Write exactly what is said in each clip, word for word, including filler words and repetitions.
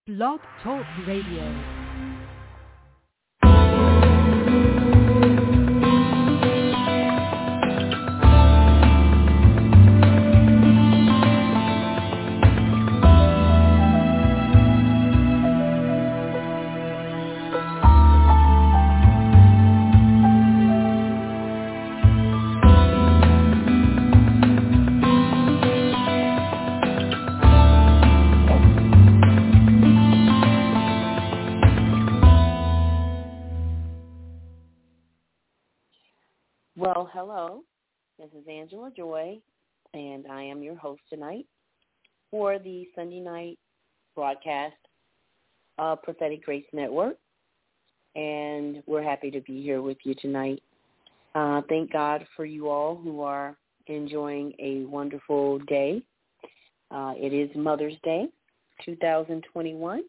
Blog Talk Radio. Well, hello, this is Angela Joy, and I am your host tonight for the Sunday night broadcast of Prophetic Grace Network, and we're happy to be here with you tonight. Uh, thank God for you all who are enjoying a wonderful day. Uh, it is Mother's Day, two thousand twenty-one,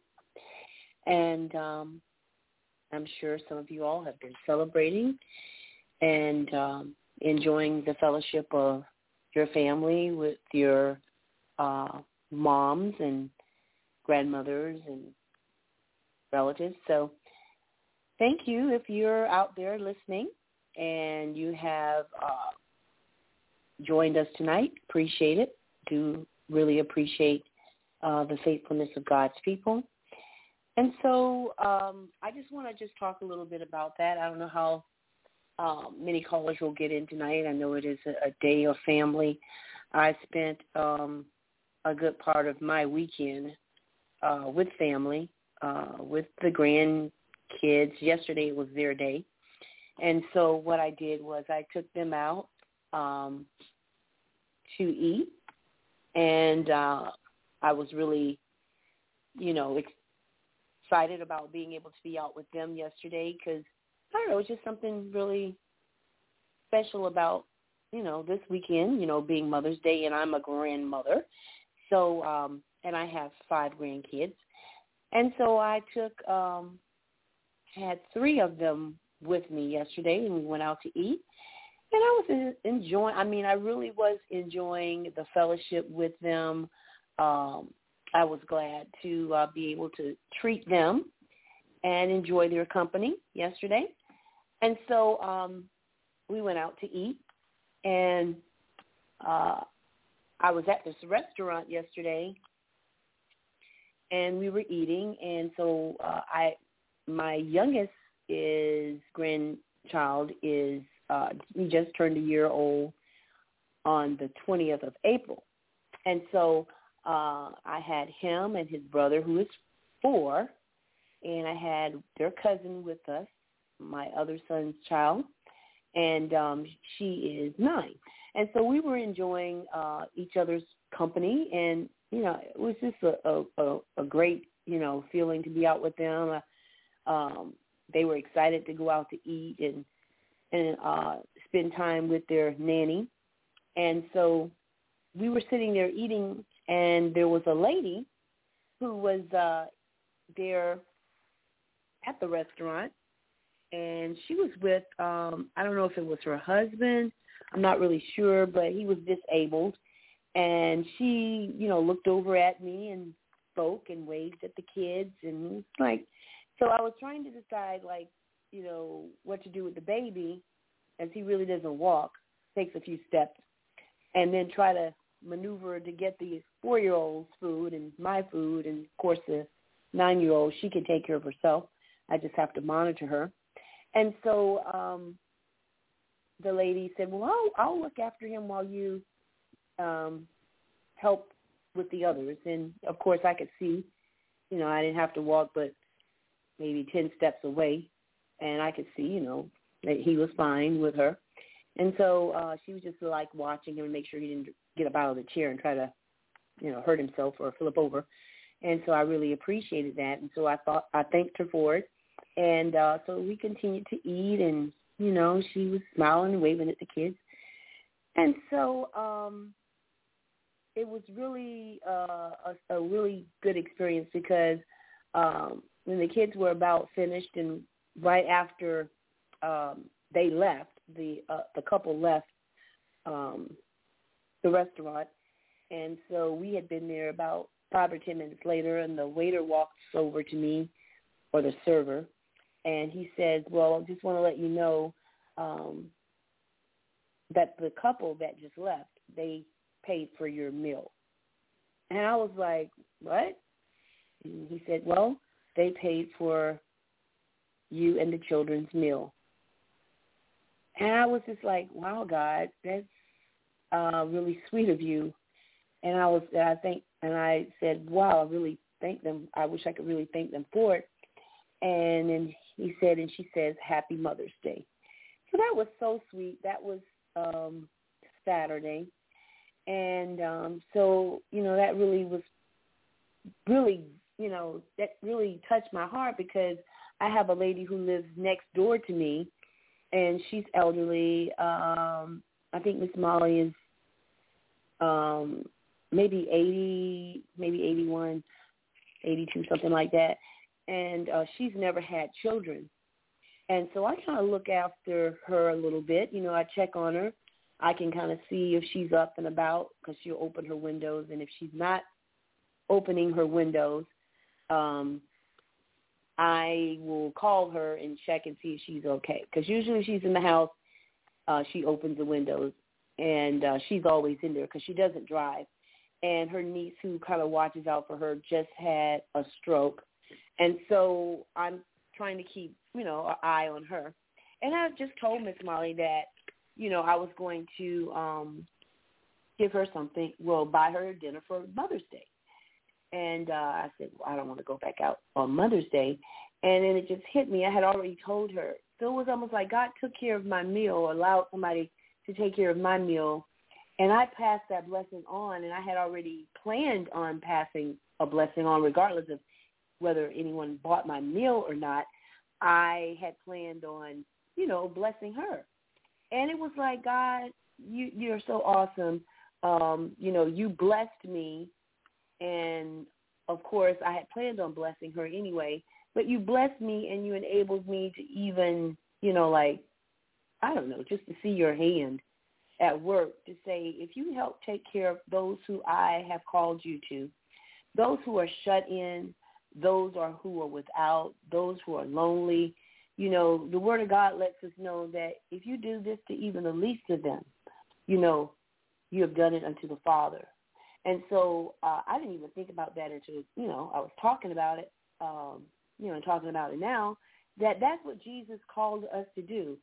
and um, I'm sure some of you all have been celebrating and um, enjoying the fellowship of your family with your uh, moms and grandmothers and relatives. So thank you if you're out there listening and you have uh, joined us tonight. Appreciate it. Do really appreciate uh, the faithfulness of God's people. And so um, I just want to just talk a little bit about that. I don't know how Um, many callers will get in tonight. I know it is a, a day of family. I spent um, a good part of my weekend uh, with family, uh, with the grandkids. Yesterday it was their day. And so what I did was I took them out um, to eat. And uh, I was really, you know, excited about being able to be out with them yesterday because I don't know, it's just something really special about, you know, this weekend, you know, being Mother's Day, and I'm a grandmother. So, um, and I have five grandkids. And so I took, um, had three of them with me yesterday, and we went out to eat. And I was enjoying, I mean, I really was enjoying the fellowship with them. Um, I was glad to uh, be able to treat them and enjoy their company yesterday. And so um, we went out to eat, and uh, I was at this restaurant yesterday, and we were eating. And so uh, I, my youngest is grandchild is uh, he just turned a year old on the twentieth of April, and so uh, I had him and his brother, who is four, and I had their cousin with us, my other son's child, and um, she is nine. And so we were enjoying uh, each other's company, and, you know, it was just a, a, a great, you know, feeling to be out with them. Uh, um, they were excited to go out to eat and, and uh, spend time with their nanny. And so we were sitting there eating, and there was a lady who was uh, there at the restaurant, and she was with, um, I don't know if it was her husband, I'm not really sure, but he was disabled, and she, you know, looked over at me and spoke and waved at the kids, and it's like, so I was trying to decide, like, you know, what to do with the baby, as he really doesn't walk, takes a few steps, and then try to maneuver to get the four-year-old's food and my food, and, of course, the nine-year-old, she can take care of herself. I just have to monitor her. And so um, the lady said, well, I'll, I'll look after him while you um, help with the others. And, of course, I could see, you know, I didn't have to walk but maybe ten steps away. And I could see, you know, that he was fine with her. And so uh, she was just, like, watching him and make sure he didn't get up out of the chair and try to, you know, hurt himself or flip over. And so I really appreciated that. And so I thought I thanked her for it. And uh, so we continued to eat, and, you know, she was smiling and waving at the kids. And so um, it was really uh, a, a really good experience because um, when the kids were about finished and right after um, they left, the uh, the couple left um, the restaurant, and so we had been there about five or ten minutes later, and the waiter walks over to me, or the server, and he says, well, I just want to let you know um, that the couple that just left, they paid for your meal. And I was like, what? And he said, well, they paid for you and the children's meal. And I was just like, wow, God, that's uh, really sweet of you. And I was, I think, and I said, wow, I really thank them. I wish I could really thank them for it. And then he said, and she says, Happy Mother's Day. So that was so sweet. That was um, Saturday. And um, so, you know, that really was really, you know, that really touched my heart, because I have a lady who lives next door to me, and she's elderly. Um, I think Miss Molly is um, maybe eighty, maybe eighty-one, eighty-two, something like that. And uh, she's never had children. And so I kind of look after her a little bit. You know, I check on her. I can kind of see if she's up and about, because she'll open her windows. And if she's not opening her windows, um, I will call her and check and see if she's okay. Because usually she's in the house, uh, she opens the windows, and uh, she's always in there because she doesn't drive. And her niece, who kind of watches out for her, just had a stroke. And so I'm trying to keep, you know, an eye on her. And I just told Miss Molly that, you know, I was going to um, give her something, well, buy her dinner for Mother's Day. And uh, I said, well, I don't want to go back out on Mother's Day. And then it just hit me. I had already told her. So it was almost like God took care of my meal, allowed somebody to take care of my meal. And I passed that blessing on, and I had already planned on passing a blessing on, regardless of whether anyone bought my meal or not. I had planned on, you know, blessing her. And it was like, God, you, you're so awesome. Um, you know, you blessed me. And, of course, I had planned on blessing her anyway. But you blessed me, and you enabled me to even, you know, like, I don't know, just to see your hand at work, to say, if you help take care of those who I have called you to, those who are shut in, those are who are without, those who are lonely, you know, the Word of God lets us know that if you do this to even the least of them, you know, you have done it unto the Father. And so uh, I didn't even think about that until, you know, I was talking about it, um, you know, and talking about it now, that that's what Jesus called us to do,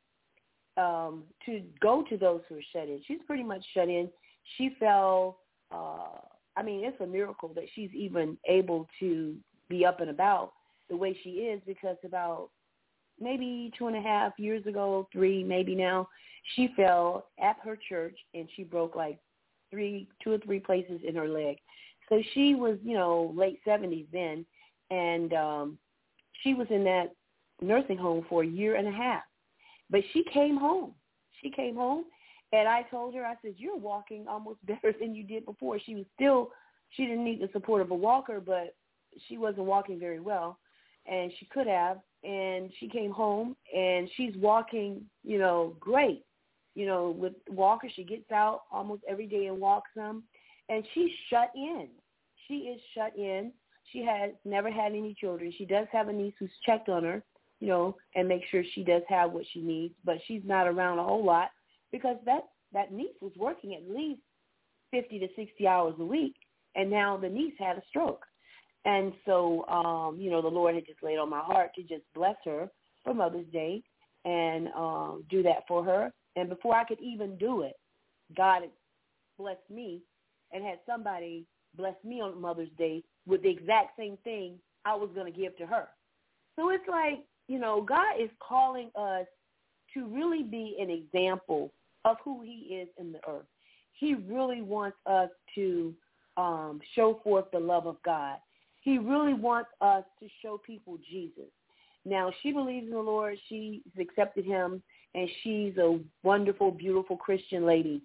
um, to go to those who are shut in. She's pretty much shut in. She fell, uh, I mean, it's a miracle that she's even able to be up and about the way she is, because about maybe two and a half years ago, three maybe now, she fell at her church, and she broke like three, two or three places in her leg. So she was, you know, late seventies then, and um, she was in that nursing home for a year and a half. But she came home. She came home, and I told her, I said, you're walking almost better than you did before. She was still, she didn't need the support of a walker, but she wasn't walking very well, and she could have. And she came home, and she's walking, you know, great. You know, with Walker, she gets out almost every day and walks some, and she's shut in. She is shut in. She has never had any children. She does have a niece who's checked on her, you know, and make sure she does have what she needs, but she's not around a whole lot, because that, that niece was working at least fifty to sixty hours a week, and now the niece had a stroke. And so, um, you know, the Lord had just laid on my heart to just bless her for Mother's Day and um, do that for her. And before I could even do it, God had blessed me and had somebody bless me on Mother's Day with the exact same thing I was going to give to her. So it's like, you know, God is calling us to really be an example of who he is in the earth. He really wants us to um, show forth the love of God. He really wants us to show people Jesus. Now, she believes in the Lord. She's accepted him, and she's a wonderful, beautiful Christian lady.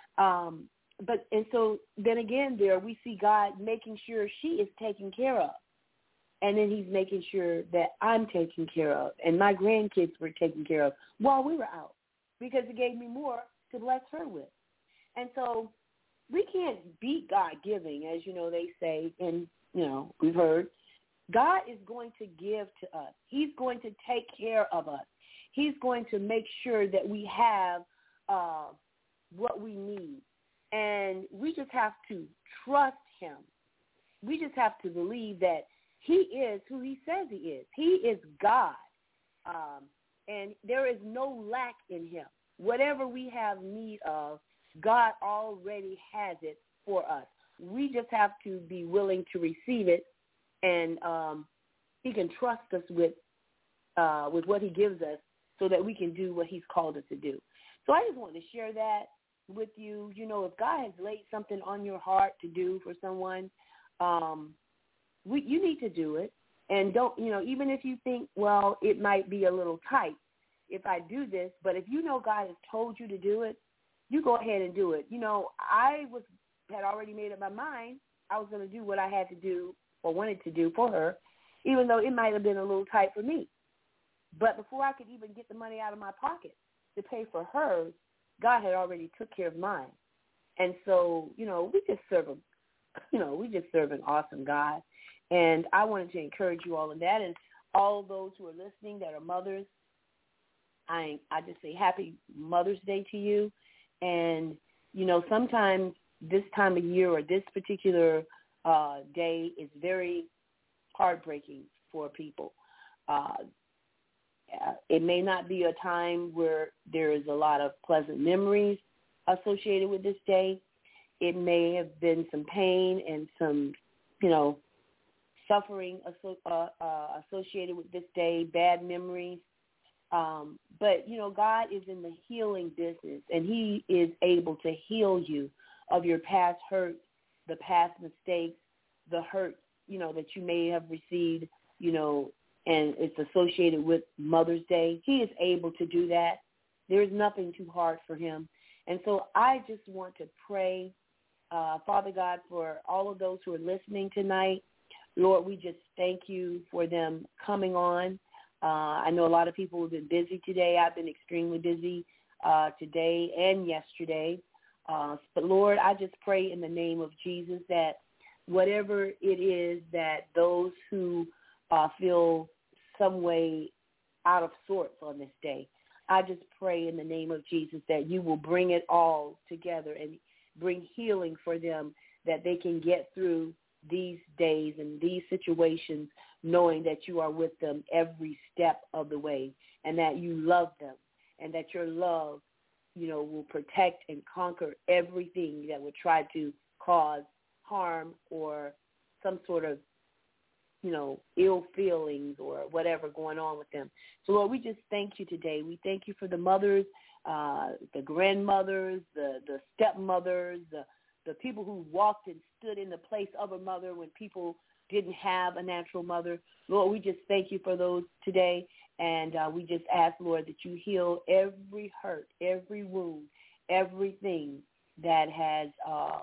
Um, but and so then again there we see God making sure she is taken care of. And then he's making sure that I'm taken care of, and my grandkids were taken care of while we were out, because it gave me more to bless her with. And so we can't beat God giving, as you know they say, and you know we've heard. God is going to give to us. He's going to take care of us. He's going to make sure that we have uh, what we need, and we just have to trust him. We just have to believe that he is who he says he is. He is God, um, and there is no lack in him. Whatever we have need of, God already has it for us. We just have to be willing to receive it, and um, he can trust us with uh, with what he gives us so that we can do what he's called us to do. So I just wanted to share that with you. You know, if God has laid something on your heart to do for someone, um, we, you need to do it. And don't, you know, even if you think, well, it might be a little tight if I do this, but if you know God has told you to do it, you go ahead and do it. You know, I was had already made up my mind I was going to do what I had to do or wanted to do for her, even though it might have been a little tight for me. But before I could even get the money out of my pocket to pay for hers, God had already took care of mine. And so, you know, we just serve a, you know, we just serve an awesome God. And I wanted to encourage you all in that. And all those who are listening that are mothers, I I just say happy Mother's Day to you. And, you know, sometimes this time of year or this particular uh, day is very heartbreaking for people. Uh, it may not be a time where there is a lot of pleasant memories associated with this day. It may have been some pain and some, you know, suffering asso- uh, uh, associated with this day, bad memories. Um, but, you know, God is in the healing business, and he is able to heal you of your past hurt, the past mistakes, the hurt, you know, that you may have received, you know, and it's associated with Mother's Day. He is able to do that. There is nothing too hard for him. And so I just want to pray, uh, Father God, for all of those who are listening tonight. Lord, we just thank you for them coming on. Uh, I know a lot of people have been busy today. I've been extremely busy uh, today and yesterday. Uh, but, Lord, I just pray in the name of Jesus that whatever it is that those who uh, feel some way out of sorts on this day, I just pray in the name of Jesus that you will bring it all together and bring healing for them, that they can get through these days and these situations knowing that you are with them every step of the way, and that you love them, and that your love, you know, will protect and conquer everything that would try to cause harm or some sort of, you know, ill feelings or whatever going on with them. So, Lord, we just thank you today. We thank you for the mothers, uh, the grandmothers, the, the stepmothers, the, the people who walked and stood in the place of a mother when people didn't have a natural mother. Lord, we just thank you for those today. And uh, we just ask, Lord, that you heal every hurt, every wound, everything that has uh,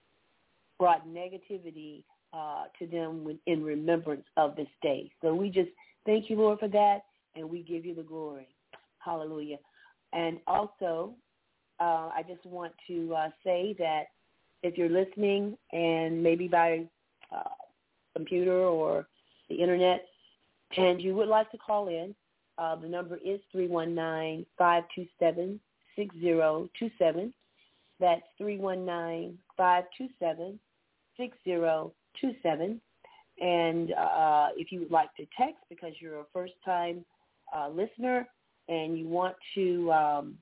brought negativity uh, to them in remembrance of this day. So we just thank you, Lord, for that, and we give you the glory. Hallelujah. And also, uh, I just want to uh, say that if you're listening and maybe by uh, computer or the internet and you would like to call in, uh, the number is three one nine, five two seven, six zero two seven. That's three one nine, five two seven, six zero two seven. And uh, if you would like to text because you're a first-time uh, listener and you want to um,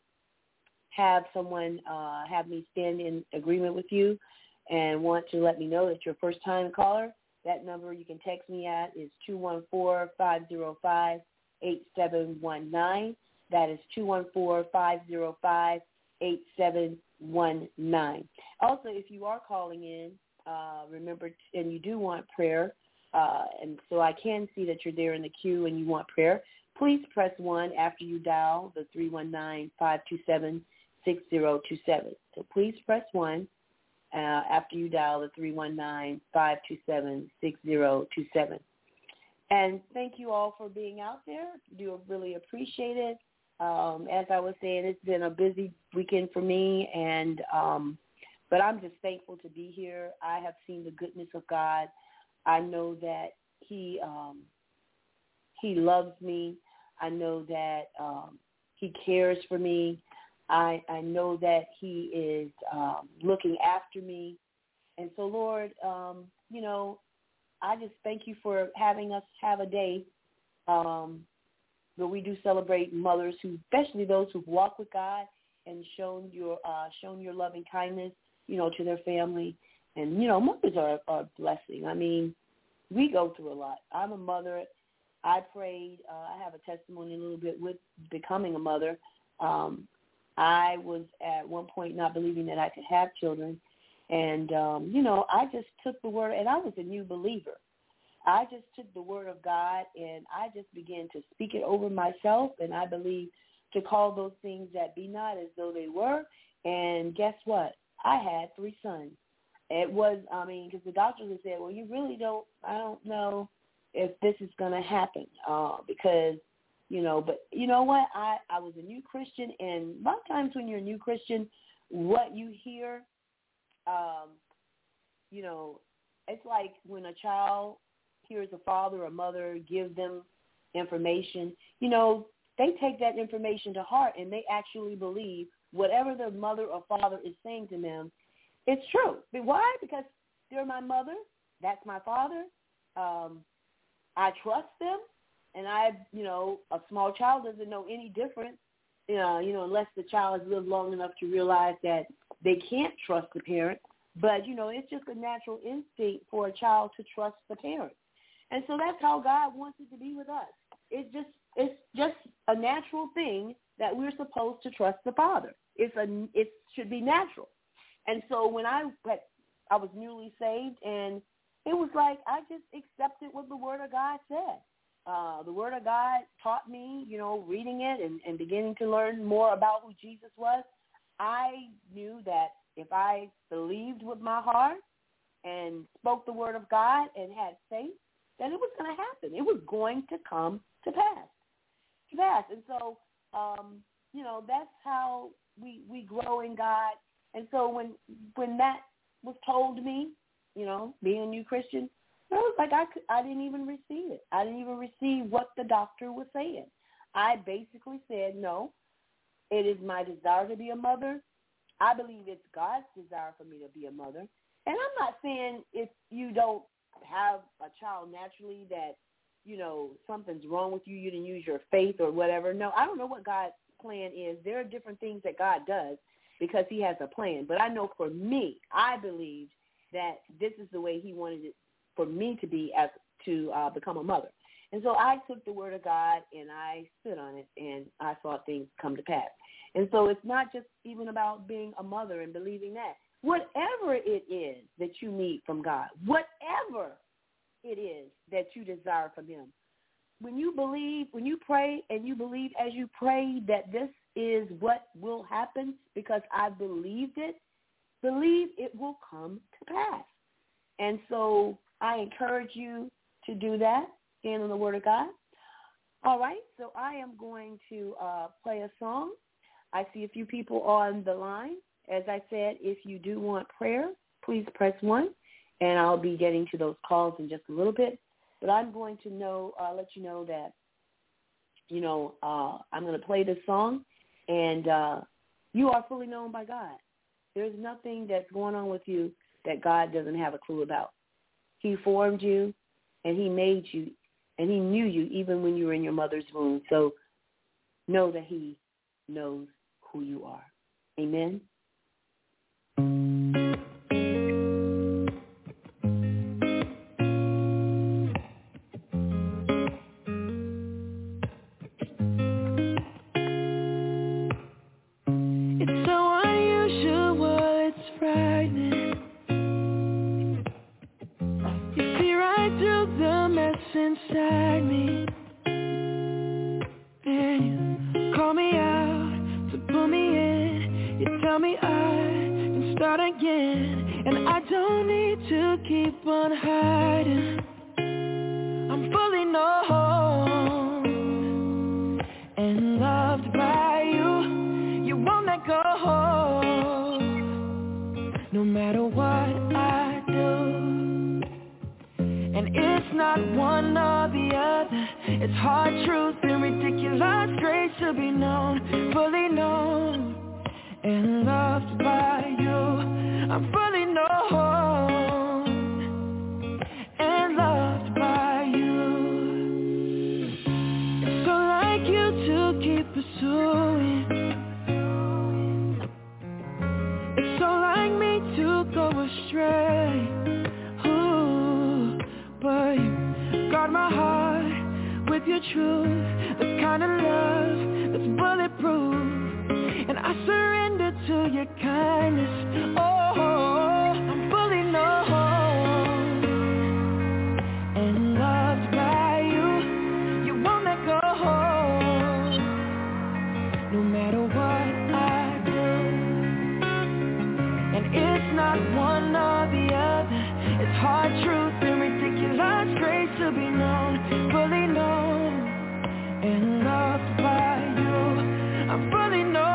have someone uh, have me stand in agreement with you and want to let me know that you're a first-time caller, that number you can text me at is two one four, five zero five, eight seven one nine. That is two one four, five zero five, eight seven one nine. Also, if you are calling in, uh, remember, t- and you do want prayer, uh, and so I can see that you're there in the queue and you want prayer, please press one after you dial the three one nine, five two seven, six zero two seven. So please press one uh, after you dial the three one nine, five two seven, six zero two seven. And thank you all for being out there. Do really appreciate it. Um, as I was saying, it's been a busy weekend for me, and um, But I'm just thankful to be here. I have seen the goodness of God. I know that he um, he loves me. I know that um, he cares for me. I, I know that he is um, looking after me. And so, Lord, um, you know, I just thank you for having us have a day um, where we do celebrate mothers, who, especially those who've walked with God and shown your uh, shown your loving kindness, you know, to their family. And, you know, mothers are, are a blessing. I mean, we go through a lot. I'm a mother. I prayed. Uh, I have a testimony a little bit with becoming a mother. Um, I was at one point not believing that I could have children. And, um, you know, I just took the word, and I was a new believer. I just took the word of God, and I just began to speak it over myself, and I believe to call those things that be not as though they were. And guess what? I had three sons. It was, I mean, because the doctors had said, well, you really don't, I don't know if this is going to happen uh, because, you know, but you know what? I, I was a new Christian, and a lot of times when you're a new Christian, what you hear, um, you know, it's like when a child hears a father or mother give them information, you know, they take that information to heart, and they actually believe whatever their mother or father is saying to them, it's true. But why? Because they're my mother. That's my father. Um, I trust them. And I, you know, a small child doesn't know any different, you know, you know, unless the child has lived long enough to realize that they can't trust the parent. But, you know, it's just a natural instinct for a child to trust the parent. And so that's how God wants it to be with us. It's just it's just a natural thing that we're supposed to trust the Father. It's a it should be natural. And so when I I was newly saved, and it was like I just accepted what the Word of God said. Uh, the Word of God taught me, you know, reading it and, and beginning to learn more about who Jesus was. I knew that if I believed with my heart and spoke the Word of God and had faith, then it was going to happen. It was going to come to pass. To pass. And so, um, you know, that's how we we grow in God. And so when when that was told to me, you know, being a new Christian, I was like, I, could, I didn't even receive it. I didn't even receive what the doctor was saying. I basically said, no, it is my desire to be a mother. I believe it's God's desire for me to be a mother. And I'm not saying if you don't have a child naturally that, you know, something's wrong with you, you didn't use your faith or whatever. No, I don't know what God's plan is. There are different things that God does because he has a plan. But I know for me, I believed that this is the way he wanted it for me to be as to uh, become a mother. And so I took the word of God and I stood on it, and I saw things come to pass. And so it's not just even about being a mother and believing that. Whatever it is that you need from God, whatever it is that you desire from him, when you believe, when you pray and you believe as you pray that this is what will happen because I believed it, believe it will come to pass. And so I encourage you to do that, stand on the word of God. All right, so I am going to uh, play a song. I see a few people on the line. As I said, if you do want prayer, please press one, and I'll be getting to those calls in just a little bit. But I'm going to know, uh, let you know that, you know, uh, I'm going to play this song, and uh, you are fully known by God. There's nothing that's going on with you that God doesn't have a clue about. He formed you, and he made you, and he knew you even when you were in your mother's womb. So know that he knows who you are. Amen. It's so unusual, it's frightening. You see right through the mess inside me, and you call me out to pull me in. You tell me I can start again, and I don't need to keep on hiding. I'm fully known and loved by you. You won't let go, no other. It's hard truth and ridiculous grace to be known, fully known, and loved by you. I'm fully known and loved by you. It's so like you to keep pursuing. It's so like me to go astray. Ooh, but you guard my heart with your truth, the kind of love that's bulletproof. And I surrender to your kindness. Oh, I'm fully known and loved by you. You won't let go, no matter what I do. And it's not one or the other. It's hard truth and ridiculous grace to be known, fully known and loved by you. I'm fully known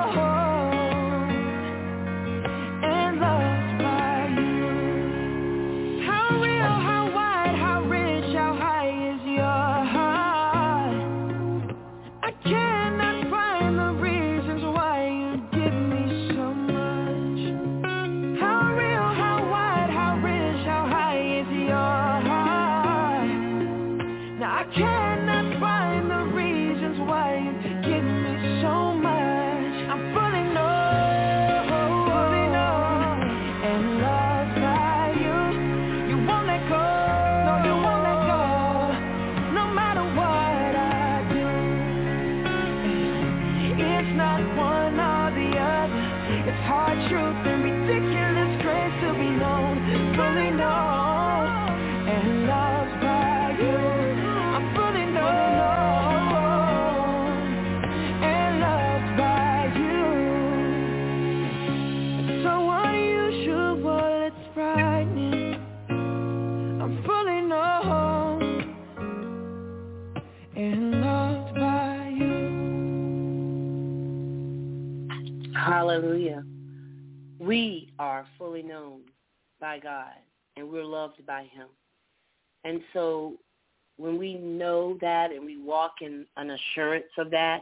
and loved by you. How real, how wide, how rich, how high is your heart? I cannot find the reasons why you give me so much. How real, how wide, how rich, how high is your heart? Now I cannot find the reasons why you give me so much. I'm fully known, fully known, and loved by you. You won't let go, no, you won't let go, no matter what I do. It's not one or the other. It's hard truth and ridiculous grace to be known, fully known and loved by you. I'm fully known and loved by you. So unusual, it's frightening. I'm fully known and loved by you. Hallelujah. We are fully known by God, and we're loved by him. And so when we know that and we walk in an assurance of that,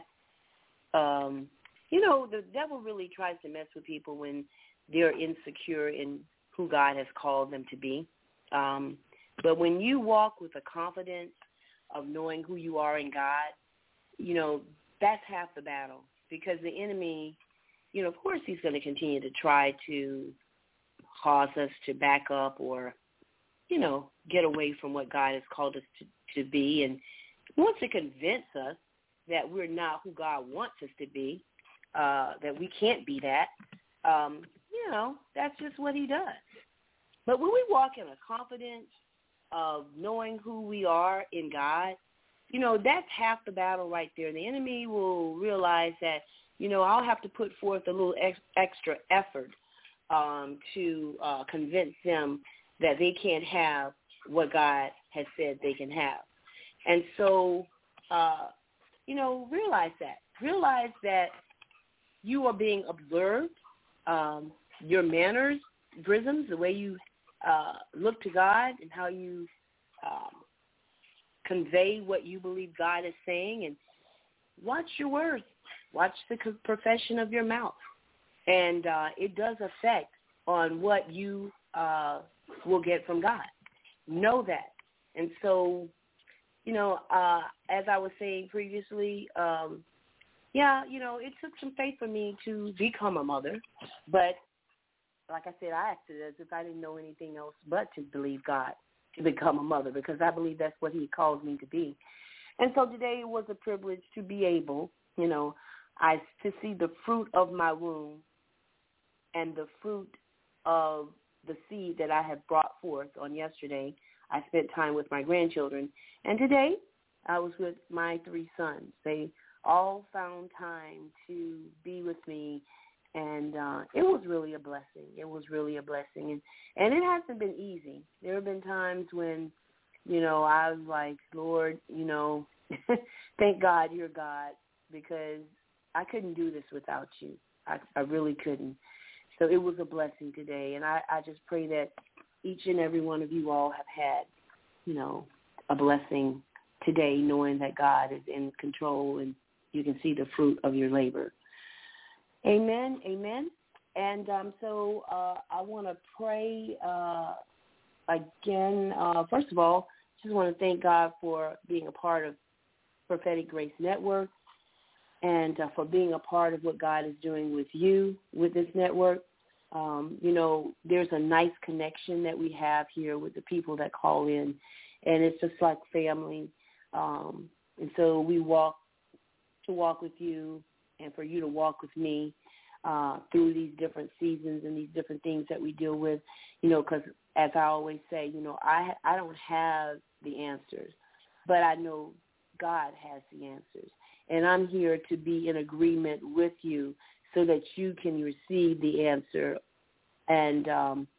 um, you know, the devil really tries to mess with people when they're insecure in who God has called them to be. Um, but when you walk with a confidence of knowing who you are in God, you know, that's half the battle, because the enemy, you know, of course he's going to continue to try to cause us to back up or, you know, get away from what God has called us to, to be, and wants to convince us that we're not who God wants us to be, uh, that we can't be that. Um, you know, that's just what he does. But when we walk in a confidence of knowing who we are in God, you know, that's half the battle right there. The enemy will realize that, you know, I'll have to put forth a little ex- extra effort um, to uh, convince them that they can't have what God has said they can have. And so, uh, you know, realize that. Realize that you are being observed, um, your manners, brisms, the way you uh, look to God and how you um, convey what you believe God is saying, and watch your words. Watch the profession of your mouth. And uh, it does affect on what you uh, will get from God. Know that. And so, you know, uh, as I was saying previously, um, yeah, you know, it took some faith for me to become a mother. But like I said, I acted as if I didn't know anything else but to believe God, to become a mother, because I believe that's what he calls me to be. And so today it was a privilege to be able, you know, I to see the fruit of my womb and the fruit of the seed that I have brought forth. On yesterday, I spent time with my grandchildren, and today I was with my three sons. They all found time to be with me, and uh, it was really a blessing. It was really a blessing, and, and it hasn't been easy. There have been times when, you know, I was like, Lord, you know, thank God you're God, because I couldn't do this without you. I, I really couldn't. So it was a blessing today, and I, I just pray that each and every one of you all have had, you know, a blessing today, knowing that God is in control and you can see the fruit of your labor. Amen, amen. And um, so uh, I want to pray uh, again. Uh, first of all, just want to thank God for being a part of Prophetic Grace Network and uh, for being a part of what God is doing with you, with this network. Um, you know, there's a nice connection that we have here with the people that call in, and it's just like family. Um, and so we walk to walk with you and for you to walk with me uh, through these different seasons and these different things that we deal with, you know, because as I always say, you know, I I don't have the answers, but I know God has the answers. And I'm here to be in agreement with you so that you can receive the answer and um,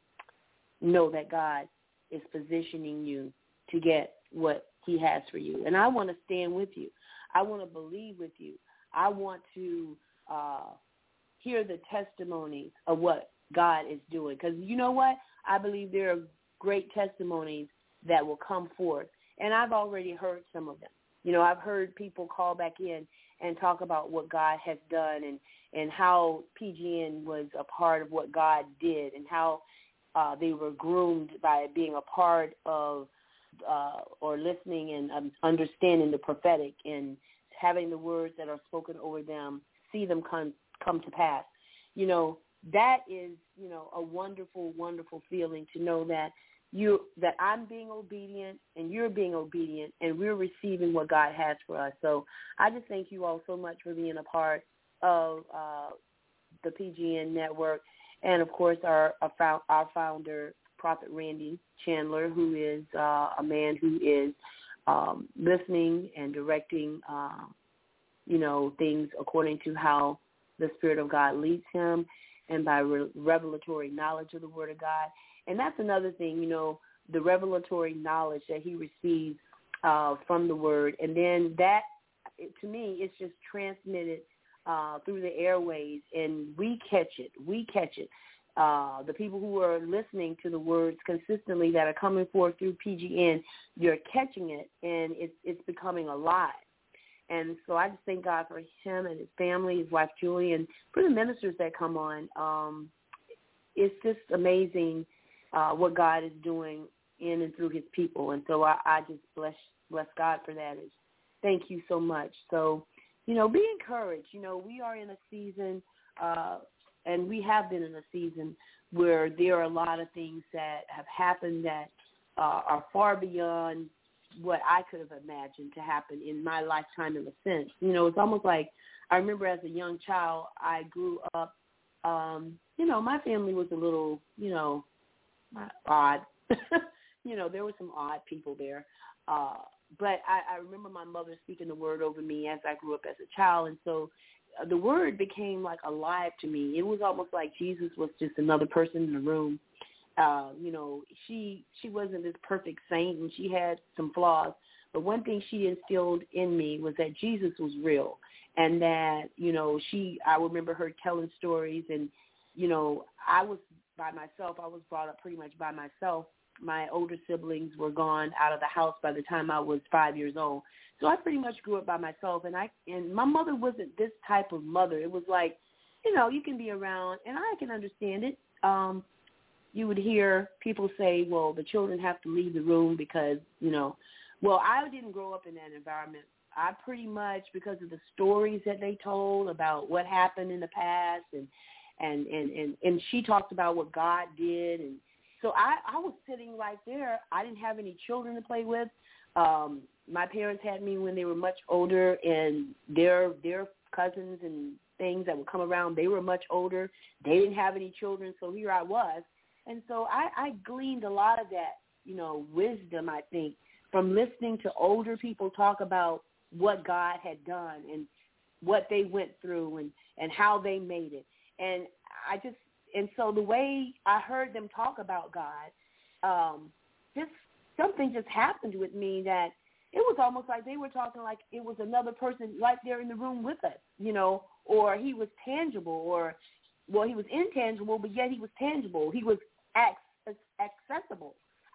know that God is positioning you to get what he has for you. And I want to stand with you. I want to believe with you. I want to uh, hear the testimonies of what God is doing. Because you know what? I believe there are great testimonies that will come forth. And I've already heard some of them. You know, I've heard people call back in and talk about what God has done and, and how P G N was a part of what God did and how uh, they were groomed by being a part of uh, or listening and um, understanding the prophetic and having the words that are spoken over them, see them come, come to pass. You know, that is, you know, a wonderful, wonderful feeling to know that you that I'm being obedient and you're being obedient and we're receiving what God has for us. So I just thank you all so much for being a part of uh, the P G N network and, of course, our our, our founder, Prophet Randy Chandler, who is uh, a man who is um, listening and directing, uh, you know, things according to how the Spirit of God leads him and by re- revelatory knowledge of the Word of God. And that's another thing, you know, the revelatory knowledge that he receives uh, from the Word. And then that, to me, it's just transmitted uh, through the airways, and we catch it. We catch it. Uh, the people who are listening to the words consistently that are coming forth through P G N, you're catching it, and it's, it's becoming alive. And so I just thank God for him and his family, his wife Julie, and for the ministers that come on. Um, it's just amazing uh, what God is doing in and through his people. And so I, I just bless bless God for that. It's, thank you so much. So, you know, be encouraged. You know, we are in a season, uh, and we have been in a season where there are a lot of things that have happened that uh, are far beyond what I could have imagined to happen in my lifetime in a sense. You know, it's almost like I remember as a young child, I grew up, um, you know, my family was a little, you know, odd. You know, there were some odd people there. Uh, but I, I remember my mother speaking the word over me as I grew up as a child. And so uh, the word became like alive to me. It was almost like Jesus was just another person in the room. Uh, you know, she she wasn't this perfect saint, and she had some flaws. But one thing she instilled in me was that Jesus was real, and that, you know, she, I remember her telling stories, and, you know, I was by myself. I was brought up pretty much by myself. My older siblings were gone out of the house by the time I was five years old. So I pretty much grew up by myself, and I and my mother wasn't this type of mother. It was like, you know, you can be around, and I can understand it. Um, you would hear people say, well, the children have to leave the room because, you know, well, I didn't grow up in that environment. I pretty much, because of the stories that they told about what happened in the past, and and, and, and, and she talked about what God did. And so I, I was sitting right there. I didn't have any children to play with. Um, my parents had me when they were much older, and their their cousins and things that would come around, they were much older. They didn't have any children, so here I was. And so I, I gleaned a lot of that, you know, wisdom, I think, from listening to older people talk about what God had done and what they went through and, and how they made it. And I just, and so the way I heard them talk about God, um, just something just happened with me that it was almost like they were talking like it was another person right there in the room with us, you know, or he was tangible, or, well, he was intangible, but yet he was tangible. He was accessible.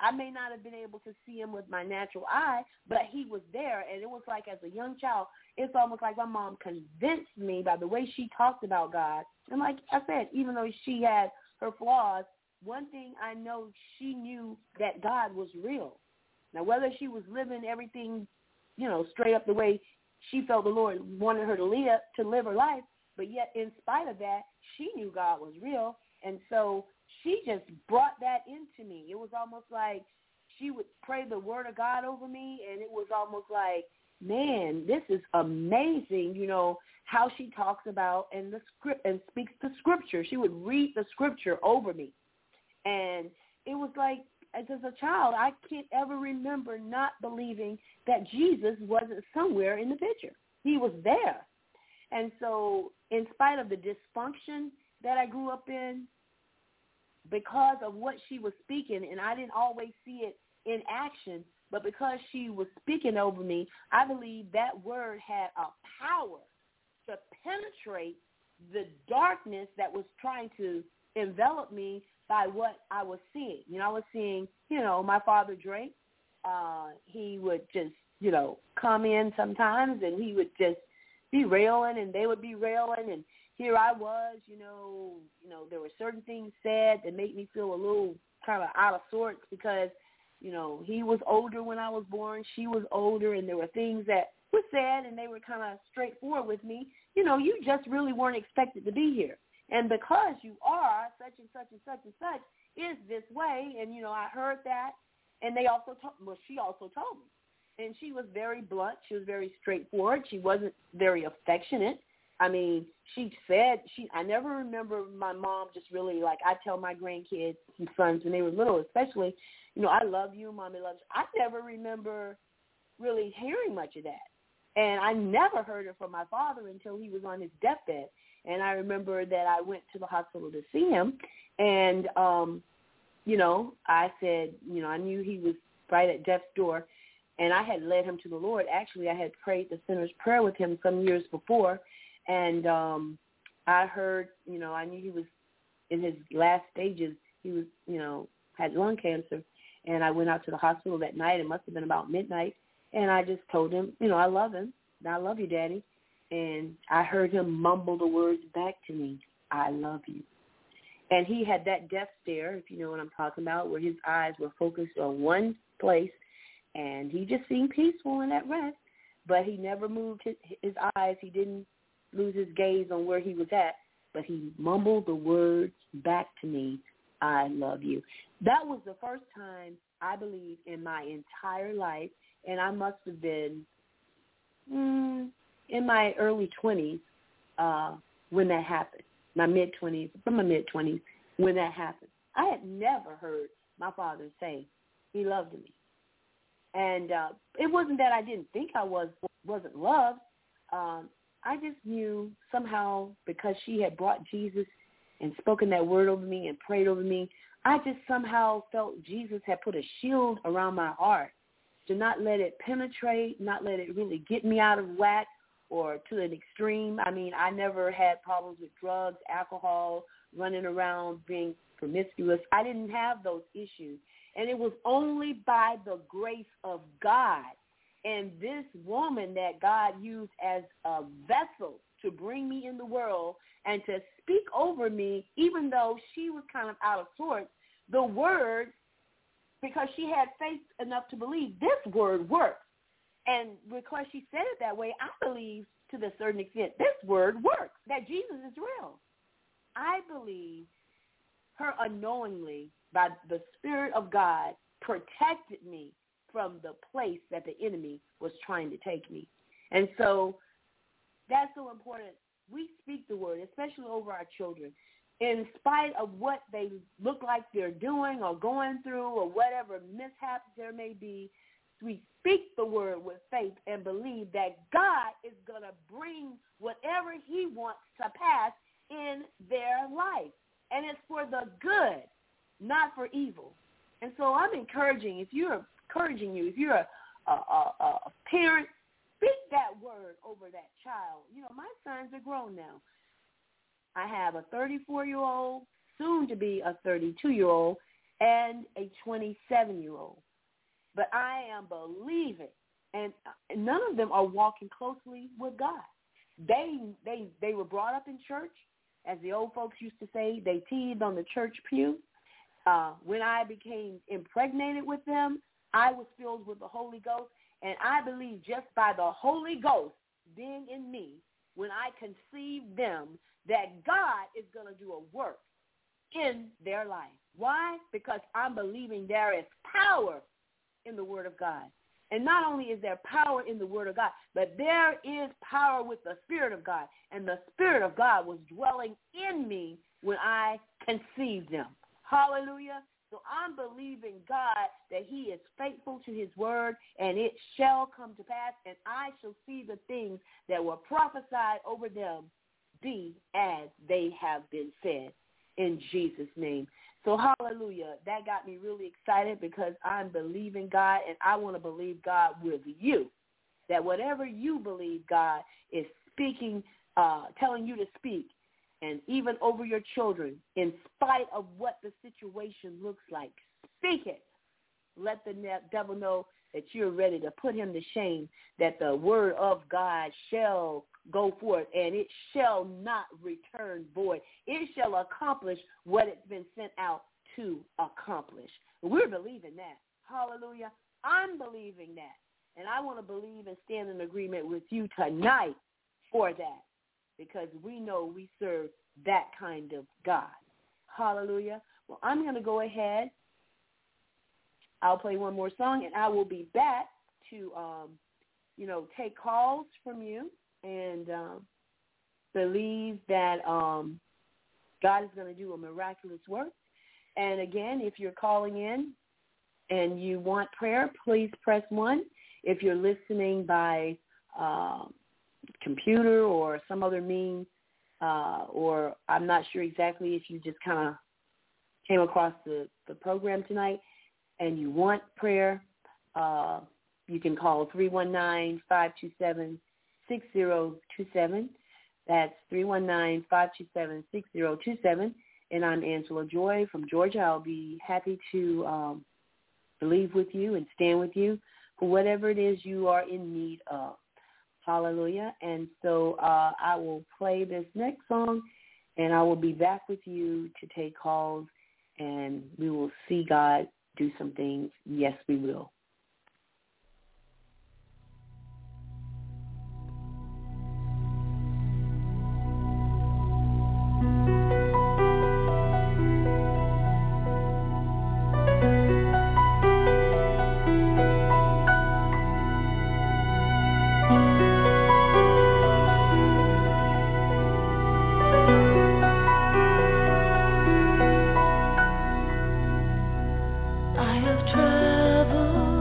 I may not have been able to see him with my natural eye, but he was there. And it was like as a young child, it's almost like my mom convinced me by the way she talked about God. And like I said, even though she had her flaws, one thing I know, she knew that God was real. Now, whether she was living everything, you know, straight up the way she felt the Lord wanted her to live, to live her life, but yet in spite of that, she knew God was real. And so she just brought that into me. It was almost like she would pray the word of God over me, and it was almost like, man, this is amazing, you know, how she talks about and the script and speaks the scripture. She would read the scripture over me. And it was like, as a child, I can't ever remember not believing that Jesus wasn't somewhere in the picture. He was there. And so in spite of the dysfunction that I grew up in, because of what she was speaking, and I didn't always see it in action, but because she was speaking over me, I believe that word had a power to penetrate the darkness that was trying to envelop me by what I was seeing. You know, I was seeing, you know, my father drank. Uh, he would just, you know, come in sometimes, and he would just be railing, and they would be railing, and here I was, you know, you know, there were certain things said that made me feel a little kind of out of sorts because, you know, he was older when I was born, she was older, and there were things that were said, and they were kind of straightforward with me. You know, you just really weren't expected to be here. And because you are such and such and such and such is this way, and, you know, I heard that, and they also told, well, she also told me. And she was very blunt. She was very straightforward. She wasn't very affectionate. I mean, she said, she. I never remember my mom just really, like, I tell my grandkids and sons when they were little especially, you know, I love you, Mommy loves you. I never remember really hearing much of that. And I never heard it from my father until he was on his deathbed. And I remember that I went to the hospital to see him, and, um, you know, I said, you know, I knew he was right at death's door, and I had led him to the Lord. Actually, I had prayed the sinner's prayer with him some years before, and um, I heard, you know, I knew he was in his last stages. He was, you know, had lung cancer, and I went out to the hospital that night. It must have been about midnight, and I just told him, you know, I love him. I love you, Daddy. And I heard him mumble the words back to me, I love you. And he had that death stare, if you know what I'm talking about, where his eyes were focused on one place, and he just seemed peaceful in that rest, but he never moved his, his eyes. He didn't lose his gaze on where he was at, but he mumbled the words back to me, I love you. That was the first time, I believe, in my entire life, and I must have been mm, in my early twenties uh, when that happened, my mid-twenties, from my mid-twenties when that happened. I had never heard my father say he loved me. And uh, it wasn't that I didn't think I was, wasn't loved. Um, I just knew somehow because she had brought Jesus and spoken that word over me and prayed over me, I just somehow felt Jesus had put a shield around my heart to not let it penetrate, not let it really get me out of whack or to an extreme. I mean, I never had problems with drugs, alcohol, running around, being promiscuous. I didn't have those issues. And it was only by the grace of God and this woman that God used as a vessel to bring me in the world and to speak over me, even though she was kind of out of sorts, the word, because she had faith enough to believe this word works. And because she said it that way, I believe to a certain extent this word works, that Jesus is real. I believe her unknowingly, by the Spirit of God, protected me from the place that the enemy was trying to take me. And so that's so important. We speak the word, especially over our children. In spite of what they look like they're doing or going through or whatever mishaps there may be, we speak the word with faith and believe that God is going to bring whatever he wants to pass in their life. And it's for the good, not for evil. And so I'm encouraging, if you're encouraging you, if you're a, a, a, a parent, speak that word over that child. You know, my sons are grown now. I have a thirty-four-year-old, soon to be a thirty-two-year-old, and a twenty-seven-year-old. But I am believing, and none of them are walking closely with God. They they they were brought up in church, as the old folks used to say. They teethed on the church pew. Uh, when I became impregnated with them, I was filled with the Holy Ghost, and I believe just by the Holy Ghost being in me, when I conceived them, that God is going to do a work in their life. Why? Because I'm believing there is power in the Word of God. And not only is there power in the Word of God, but there is power with the Spirit of God. And the Spirit of God was dwelling in me when I conceived them. Hallelujah. So I'm believing God that he is faithful to his word, and it shall come to pass, and I shall see the things that were prophesied over them be as they have been said, in Jesus' name. So hallelujah, that got me really excited because I'm believing God, and I want to believe God with you, that whatever you believe God is speaking, uh, telling you to speak, and even over your children, in spite of what the situation looks like, speak it. Let the devil know that you're ready to put him to shame, that the word of God shall go forth, and it shall not return void. It shall accomplish what it's been sent out to accomplish. We're believing that. Hallelujah. I'm believing that. And I want to believe and stand in agreement with you tonight for that, because we know we serve that kind of God. Hallelujah. Well, I'm going to go ahead. I'll play one more song, and I will be back to, um, you know, take calls from you and um, believe that um, God is going to do a miraculous work. And, again, if you're calling in and you want prayer, please press one. If you're listening by uh, computer or some other means, uh, or I'm not sure exactly if you just kind of came across the, the program tonight and you want prayer, uh, you can call three one nine, five two seven, six zero two seven. That's three one nine, five two seven, six zero two seven. And I'm Angela Joy from Georgia. I'll be happy to um, believe with you and stand with you for whatever it is you are in need of. Hallelujah. And so uh, I will play this next song, and I will be back with you to take calls, and we will see God do some things. Yes, we will. I have traveled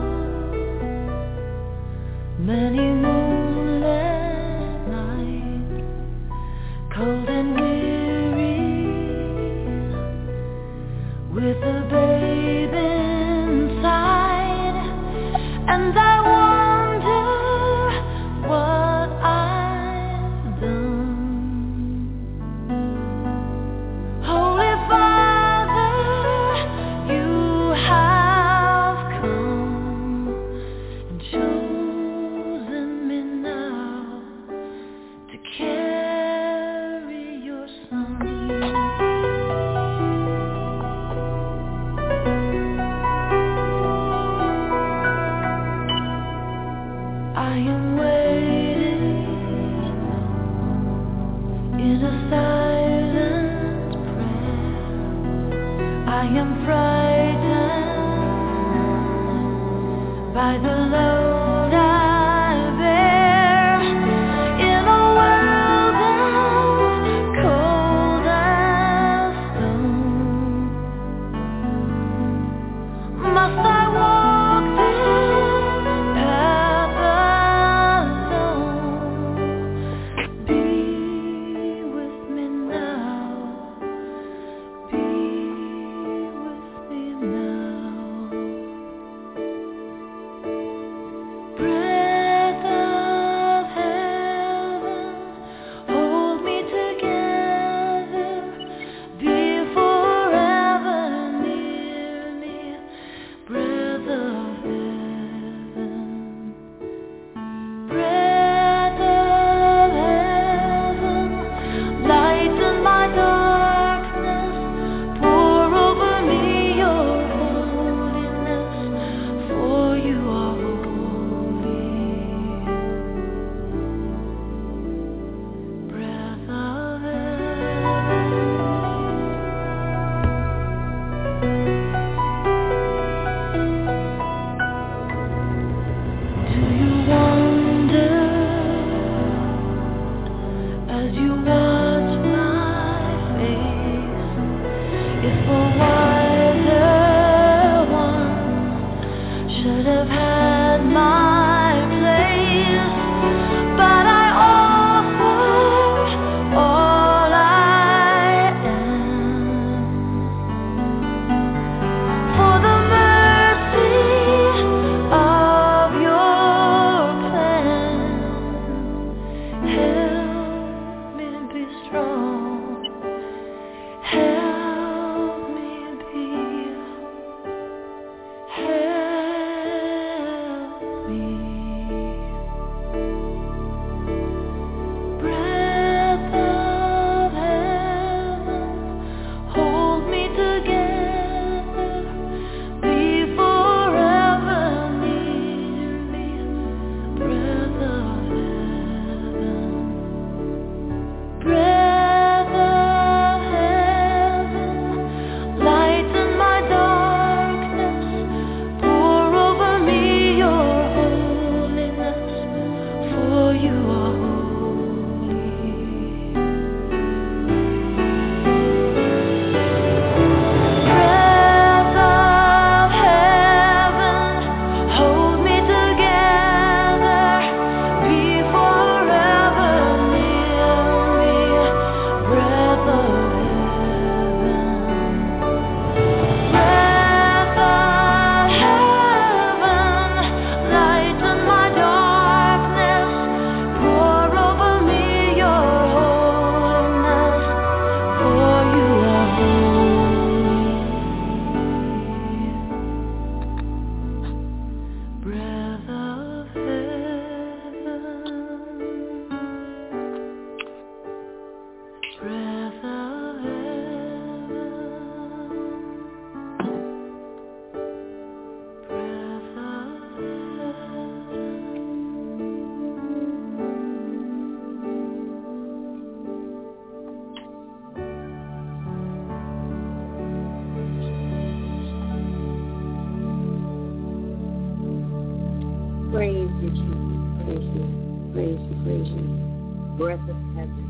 consecration, breath of heaven.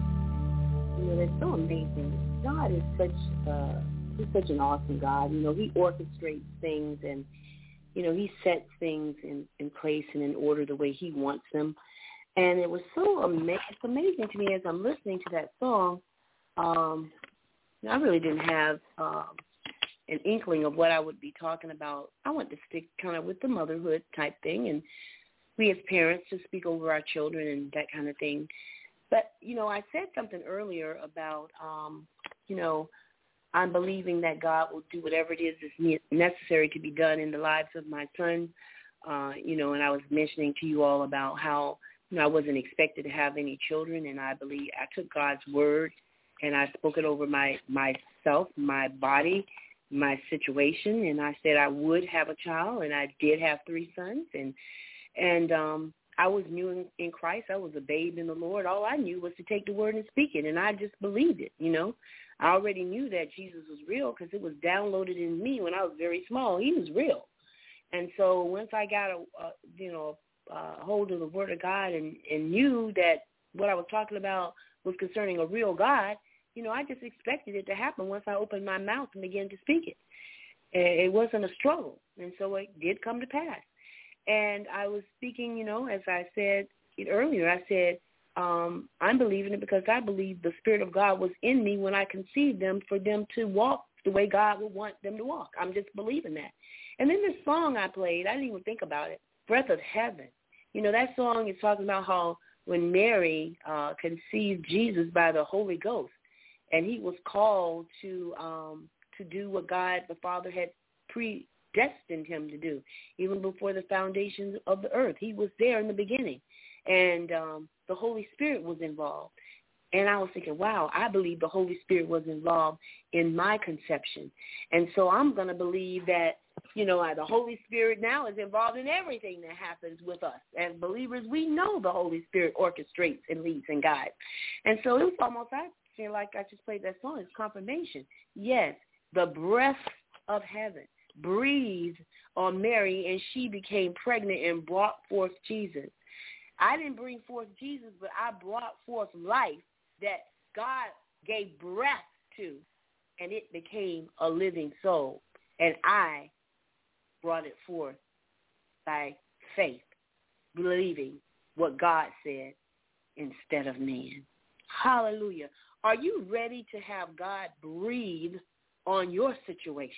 You know, that's so amazing. God is such uh, he's such an awesome God. You know, he orchestrates things and, you know, he sets things in, in place and in order the way he wants them. And it was so amazing. It's amazing to me as I'm listening to that song. Um, I really didn't have um, an inkling of what I would be talking about. I want to stick kind of with the motherhood type thing, and we as parents to speak over our children and that kind of thing. But, you know, I said something earlier about, um, you know, I'm believing that God will do whatever it is that's necessary to be done in the lives of my sons. Uh, you know, and I was mentioning to you all about how, you know, I wasn't expected to have any children, and I believe I took God's word and I spoke it over my myself, my body, my situation, and I said I would have a child, and I did have three sons, and and um, I was new in, in Christ. I was a babe in the Lord. All I knew was to take the word and speak it, and I just believed it, you know. I already knew that Jesus was real because it was downloaded in me when I was very small. He was real. And so once I got a, a you know, a hold of the word of God and, and knew that what I was talking about was concerning a real God, you know, I just expected it to happen once I opened my mouth and began to speak it. It wasn't a struggle, and so it did come to pass. And I was speaking, you know, as I said it earlier, I said, um, I'm believing it because I believe the Spirit of God was in me when I conceived them for them to walk the way God would want them to walk. I'm just believing that. And then this song I played, I didn't even think about it, Breath of Heaven. You know, that song is talking about how when Mary uh, conceived Jesus by the Holy Ghost, and he was called to um, to do what God the Father had predestined him to do, even before the foundations of the earth. He was there in the beginning, and um, the Holy Spirit was involved. And I was thinking, wow, I believe the Holy Spirit was involved in my conception. And so I'm going to believe that, you know, the Holy Spirit now is involved in everything that happens with us. As believers, we know the Holy Spirit orchestrates and leads and guides. And so it was almost, I feel like I just played that song. It's confirmation. Yes, the breath of heaven breathed on Mary, and she became pregnant and brought forth Jesus. I didn't bring forth Jesus, but I brought forth life that God gave breath to, and it became a living soul. And I brought it forth by faith, believing what God said instead of man. Hallelujah. Are you ready to have God breathe on your situation?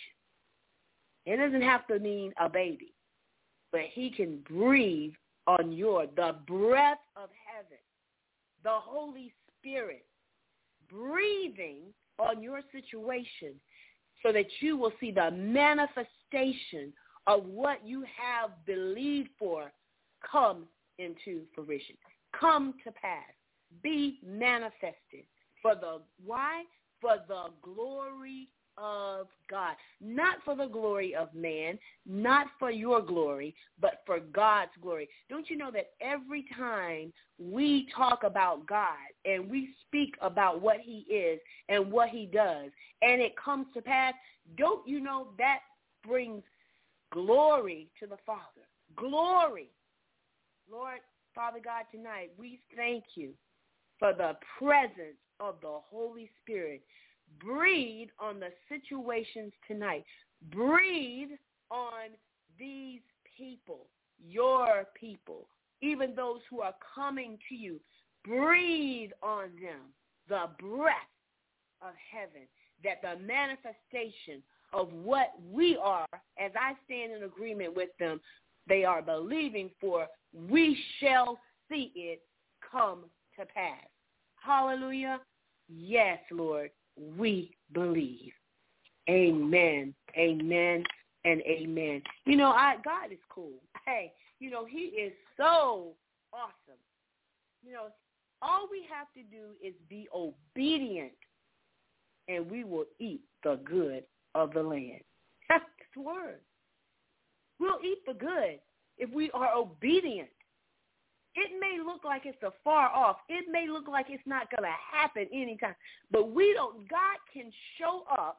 It doesn't have to mean a baby, but he can breathe on your, the breath of heaven, the Holy Spirit, breathing on your situation so that you will see the manifestation of what you have believed for come into fruition, come to pass, be manifested. For the, why? For the glory of God, not for the glory of man, not for your glory, but for God's glory. Don't you know that every time we talk about God and we speak about what he is and what he does, and it comes to pass, don't you know that brings glory to the Father? Glory. Lord, Father God, tonight we thank you for the presence of the Holy Spirit. Breathe on the situations tonight. Breathe on these people, your people, even those who are coming to you. Breathe on them the breath of heaven, that the manifestation of what we are, as I stand in agreement with them, they are believing for, we shall see it come to pass. Hallelujah. Yes, Lord. We believe. Amen, amen, and amen. You know, I God is cool. Hey, you know, he is so awesome. You know, all we have to do is be obedient, and we will eat the good of the land. That's the word. We'll eat the good if we are obedient. It may look like it's a far off. It may look like it's not going to happen anytime. But we don't, God can show up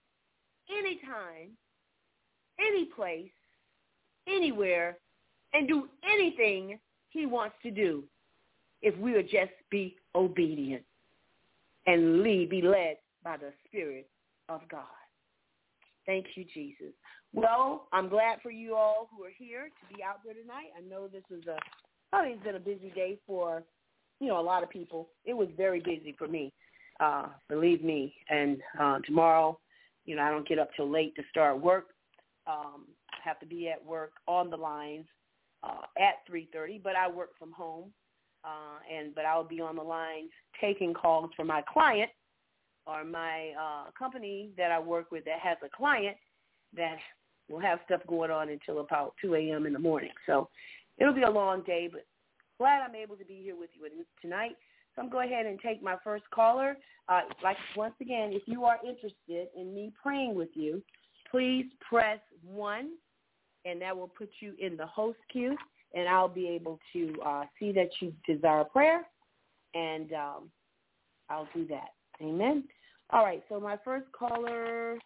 anytime, any place, anywhere, and do anything he wants to do. if we would just be obedient and lead, be led by the Spirit of God. Thank you, Jesus. Well, I'm glad for you all who are here to be out there tonight. I know this is a probably it's been a busy day for, you know, a lot of people. It was very busy for me, uh, believe me. And uh, tomorrow, you know, I don't get up till late to start work. Um, I have to be at work on the lines uh, at three thirty, but I work from home. Uh, and but I'll be on the lines taking calls for my client or my uh, company that I work with that has a client that will have stuff going on until about two a.m. in the morning. So it'll be a long day, but glad I'm able to be here with you tonight. So I'm going to go ahead and take my first caller. Uh, like once again, if you are interested in me praying with you, please press one, and that will put you in the host queue. And I'll be able to uh, see that you desire prayer, and um, I'll do that. Amen. All right, so my first caller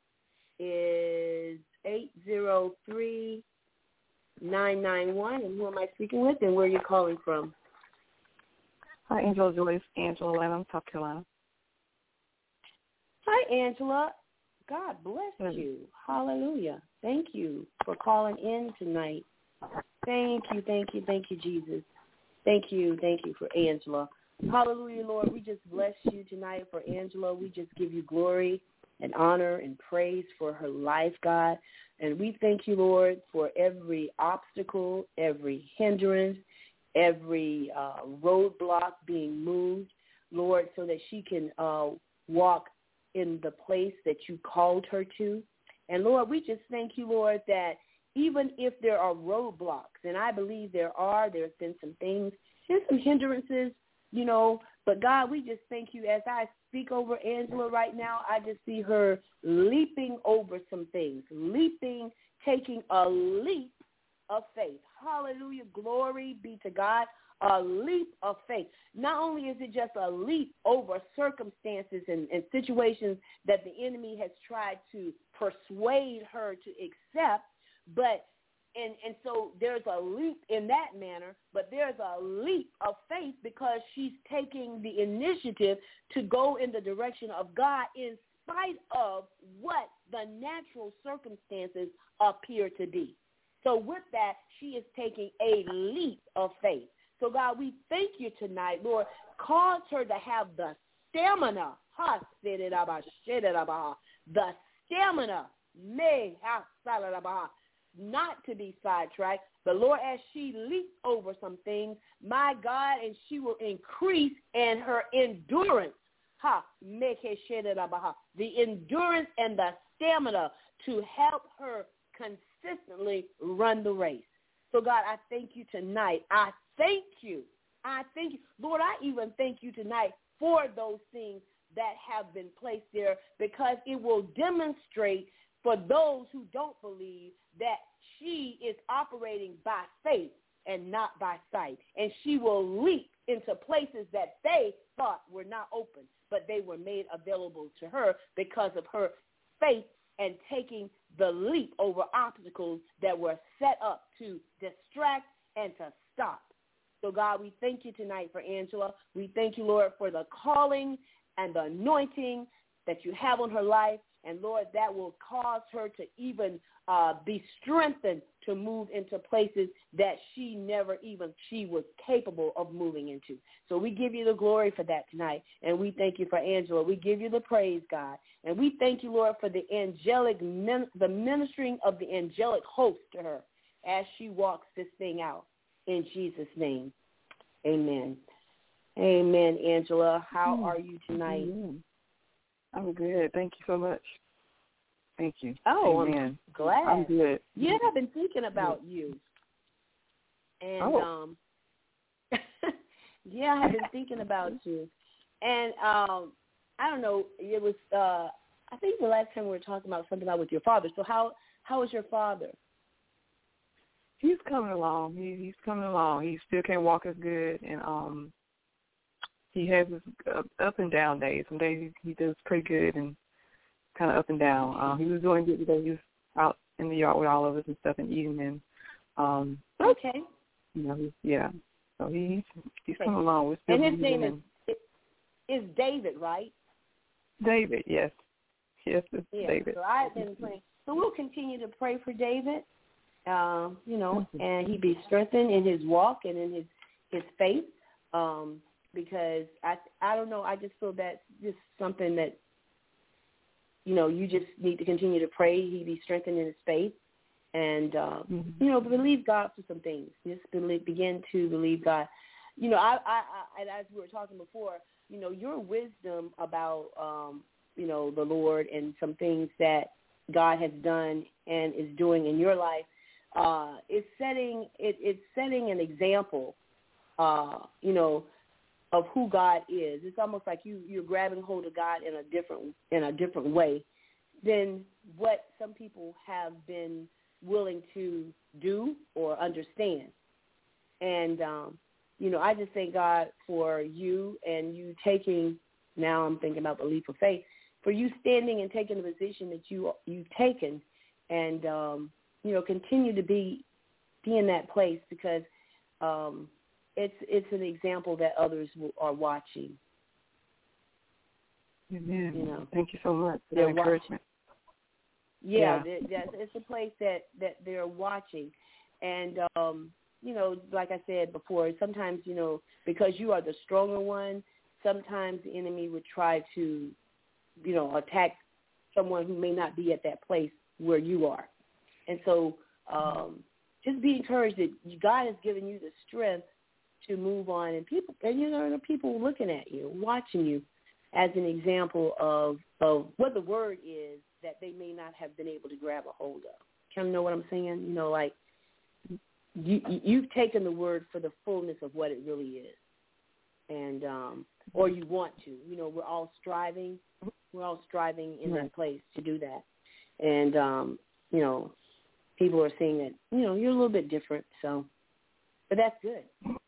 is eight zero three, nine nine one, and who am I speaking with, and where are you calling from? Hi, Angela Joyce, Angela Lanham, South Carolina. Hi, Angela. God bless mm-hmm. you. Hallelujah. Thank you for calling in tonight. Thank you, thank you, thank you, Jesus. Thank you, thank you for Angela. Hallelujah, Lord. We just bless you tonight for Angela. We just give you glory and honor and praise for her life, God. And we thank you, Lord, for every obstacle, every hindrance, every uh, roadblock being moved, Lord, so that she can uh, walk in the place that you called her to. And, Lord, we just thank you, Lord, that even if there are roadblocks, and I believe there are, there's been some things, there's some hindrances, you know, but God, we just thank you. As I speak over Angela right now, I just see her leaping over some things, leaping, taking a leap of faith. Hallelujah, glory be to God, a leap of faith. Not only is it just a leap over circumstances and, and situations that the enemy has tried to persuade her to accept, But and and so there's a leap in that manner, but there's a leap of faith because she's taking the initiative to go in the direction of God in spite of what the natural circumstances appear to be. So with that, she is taking a leap of faith. So God, we thank you tonight, Lord. Cause her to have the stamina, the stamina, may have not to be sidetracked, but Lord, as she leaps over some things, my God, and she will increase in her endurance, ha, the endurance and the stamina to help her consistently run the race. So God, I thank you tonight. I thank you. I thank you. Lord, I even thank you tonight for those things that have been placed there, because it will demonstrate for those who don't believe that she is operating by faith and not by sight. And she will leap into places that they thought were not open, but they were made available to her because of her faith and taking the leap over obstacles that were set up to distract and to stop. So, God, we thank you tonight for Angela. We thank you, Lord, for the calling and the anointing that you have on her life. And, Lord, that will cause her to even uh, be strengthened to move into places that she never even, she was capable of moving into. So we give you the glory for that tonight. And we thank you for Angela. We give you the praise, God. And we thank you, Lord, for the angelic, the ministering of the angelic host to her as she walks this thing out. In Jesus' name, amen. Amen, Angela. How are you tonight? Mm-hmm. I'm good. Thank you so much. Thank you. Oh, Amen. I'm glad. I'm good. Yeah, I've been thinking about you. And, oh. um, yeah, I've been thinking about you. And, um, I don't know, it was, uh, I think the last time we were talking about something about with your father. So how, how is your father? He's coming along. He, he's coming along. He still can't walk as good. And, um, he has his up and down days. Some days he, he does pretty good and kind of up and down. Uh, he was doing good today. He was out in the yard with all of us and stuff and eating. And um, okay, you know, he's, yeah. So he, he's coming along. We're still and his name in. is is David, right? David, yes. Yes, it's yeah, David. So I've been praying. So we'll continue to pray for David, um, you know, and he be strengthened in his walk and in his, his faith, um, because I I don't know, I just feel that's just something that, you know, you just need to continue to pray he be strengthened in his faith and, uh, mm-hmm. you know, believe God for some things. Just believe, begin to believe God. You know, I, I, I, as we were talking before, you know, your wisdom about, um, you know, the Lord and some things that God has done and is doing in your life, uh, is setting it, it's setting an example, uh, you know, of who God is. It's almost like you you're grabbing hold of God in a different in a different way than what some people have been willing to do or understand. And um, you know, I just thank God for you and you taking. Now I'm thinking about the leap of faith. For you standing and taking the position that you you've taken, and um, you know, continue to be be in that place because um, it's it's an example that others will, are watching. Amen. You know, thank you so much for that encouragement. Yeah, yeah. That, it's a place that, that they're watching, and um, you know, like I said before, sometimes you know because you are the stronger one, sometimes the enemy would try to, you know, attack someone who may not be at that place where you are. And so um, just be encouraged that God has given you the strength to move on. And people, and you know, there are people looking at you, watching you as an example of, of what the word is that they may not have been able to grab a hold of. Kind of know what I'm saying? You know, like you, you've taken the word for the fullness of what it really is. And, um, or you want to. You know, we're all striving. We're all striving in right. that place to do that. And, um, you know, people are seeing that, you know, you're a little bit different. So, but that's good.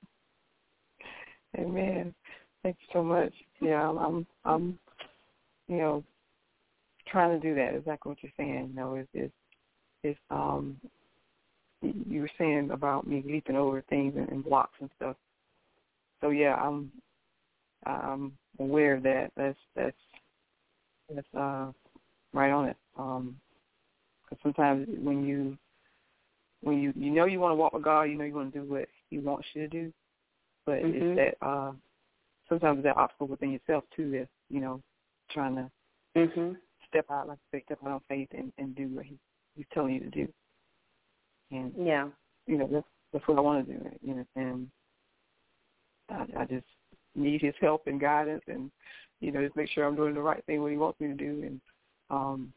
Amen. Thank you so much. Yeah, I'm, I'm, I'm you know, trying to do that. Exactly what you're saying. You know, it's, it's, it's um, you were saying about me leaping over things and, and blocks and stuff. So, yeah, I'm, I'm aware of that. That's, that's, that's uh, right on it. Um, because sometimes when you, when you, you know you want to walk with God, you know you want to do what He wants you to do, but mm-hmm. it's that uh, sometimes that obstacle within yourself too. That's, you know, trying to mm-hmm. step out, like I say, step out on faith and, and do what he, He's telling you to do. And yeah, you know that's that's what I want to do. You know, and I, I just need His help and guidance, and you know, just make sure I'm doing the right thing, what He wants me to do, and um,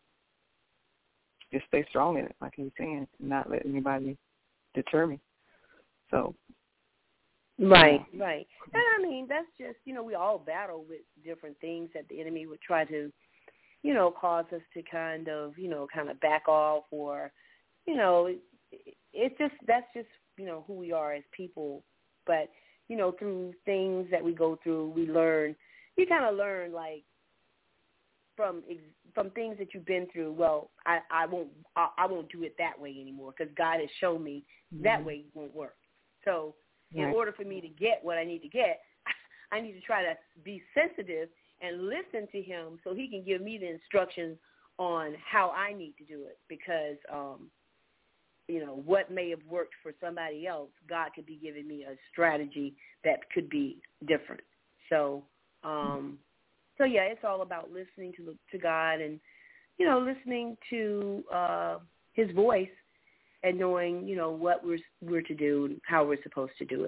just stay strong in it, like He was saying, and not let anybody deter me. So, right, yeah. right. And I mean, that's just, you know, we all battle with different things that the enemy would try to, you know, cause us to kind of, you know, kind of back off, or, you know, it, it's just, that's just, you know, who we are as people. But, you know, through things that we go through, we learn, you kind of learn, like, from from things that you've been through. Well, I, I won't I, I won't do it that way anymore because God has shown me mm-hmm. that way won't work. So in right. order for me to get what I need to get, I need to try to be sensitive and listen to Him so He can give me the instructions on how I need to do it. Because, um, you know, what may have worked for somebody else, God could be giving me a strategy that could be different. So, um, so yeah, it's all about listening to to God and, you know, listening to uh, His voice and knowing, you know, what we're we're to do and how we're supposed to do it.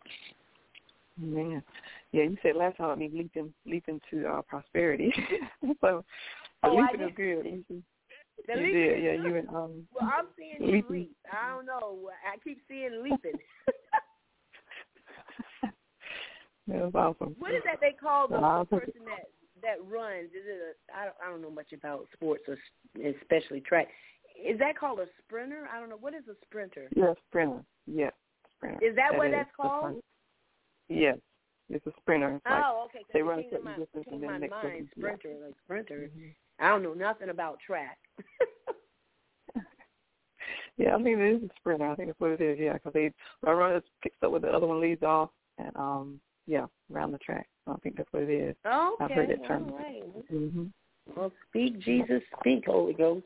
Man, yeah, you said last time I mean leaping leaping to uh, prosperity. So oh, leaping I is good. You, the you did, yeah. You and um. Well, I'm seeing you leap. I don't know. I keep seeing leaping. That's awesome. What is that they call the, the person that, that runs? Is it a, I don't, I don't know much about sports, or especially track. Is that called a sprinter? I don't know. What is a sprinter? Yeah, sprinter. Yeah, sprinter. Is that, that what is, that's called? Yes, it's a sprinter. It's oh, like okay. They run a certain my, distance and then my next mind, sprinter, yeah. like sprinter. Mm-hmm. I don't know nothing about track. Yeah, I think it is a sprinter. I think that's what it is. Yeah, because they one runner picks up where the other one leads off, and um, yeah, around the track. So I think that's what it is. Okay, I've heard that term. all right. Mm-hmm. Well, speak, Jesus, speak, Holy Ghost.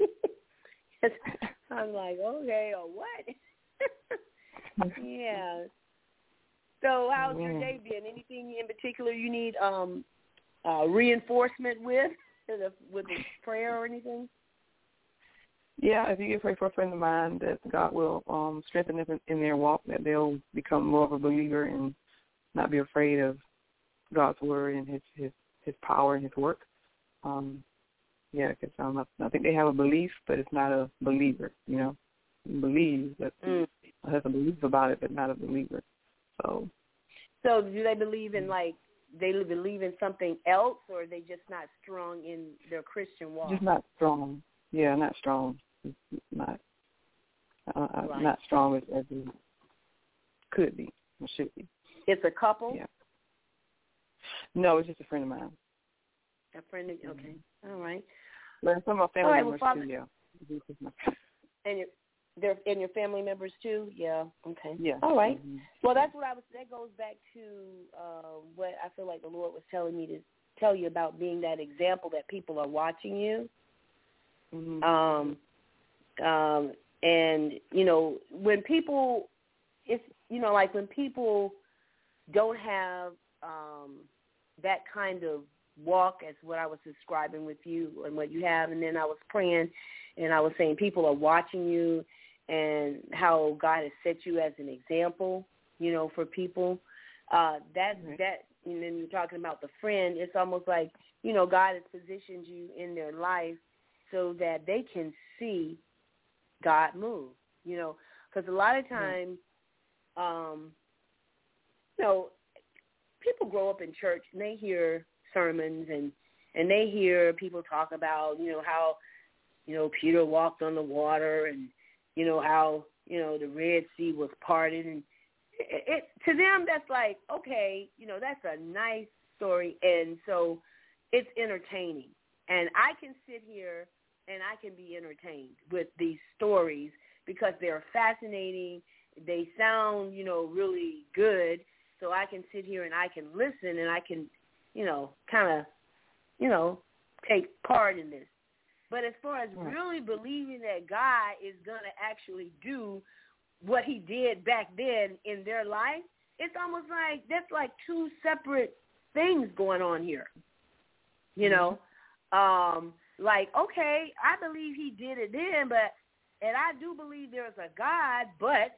I'm like, okay, or what? Yeah. So how's your day been? Anything in particular you need um, uh, reinforcement with, with the prayer or anything? Yeah, if you can pray for a friend of mine that God will um, strengthen them in their walk, that they'll become more of a believer and not be afraid of God's word and his, his, his power and his work. Um, yeah, because um, I, I think they have a belief, but it's not a believer, you know. You believe, but mm. has a belief about it, but not a believer. So, so do they believe in, like, they believe in something else, or are they just not strong in their Christian walk? Just not strong. Yeah, not strong. Not uh, right. not strong as, as it could be or should be. It's a couple? Yeah. No, it's just a friend of mine. A friend of, okay. All right. But some of my family right, members well, Father, too, yeah. And your, they're, and your family members too? Yeah, okay. Yeah. All right. Mm-hmm. Well, that's what I was, that goes back to uh, what I feel like the Lord was telling me to tell you about, being that example that people are watching you. Mm-hmm. Um, um, and, you know, when people, it's, you know, like when people don't have um, that kind of walk as what I was describing with you and what you have, and then I was praying and I was saying people are watching you and how God has set you as an example, you know, for people. Uh, that, right. that, and then you're talking about the friend, it's almost like, you know, God has positioned you in their life so that they can see God move, you know, because a lot of times, um, you know, people grow up in church and they hear sermons and, and they hear people talk about, you know, how, you know, Peter walked on the water and, you know, how, you know, the Red Sea was parted. And it, it to them, that's like, okay, you know, that's a nice story. And so it's entertaining. And I can sit here and I can be entertained with these stories because they're fascinating. They sound, you know, really good. So I can sit here and I can listen and I can, you know, kind of, you know, take part in this. But as far as right. really believing that God is going to actually do what he did back then in their life, it's almost like that's like two separate things going on here, you know. Um, like, okay, I believe he did it then, but, and I do believe there's a God, but,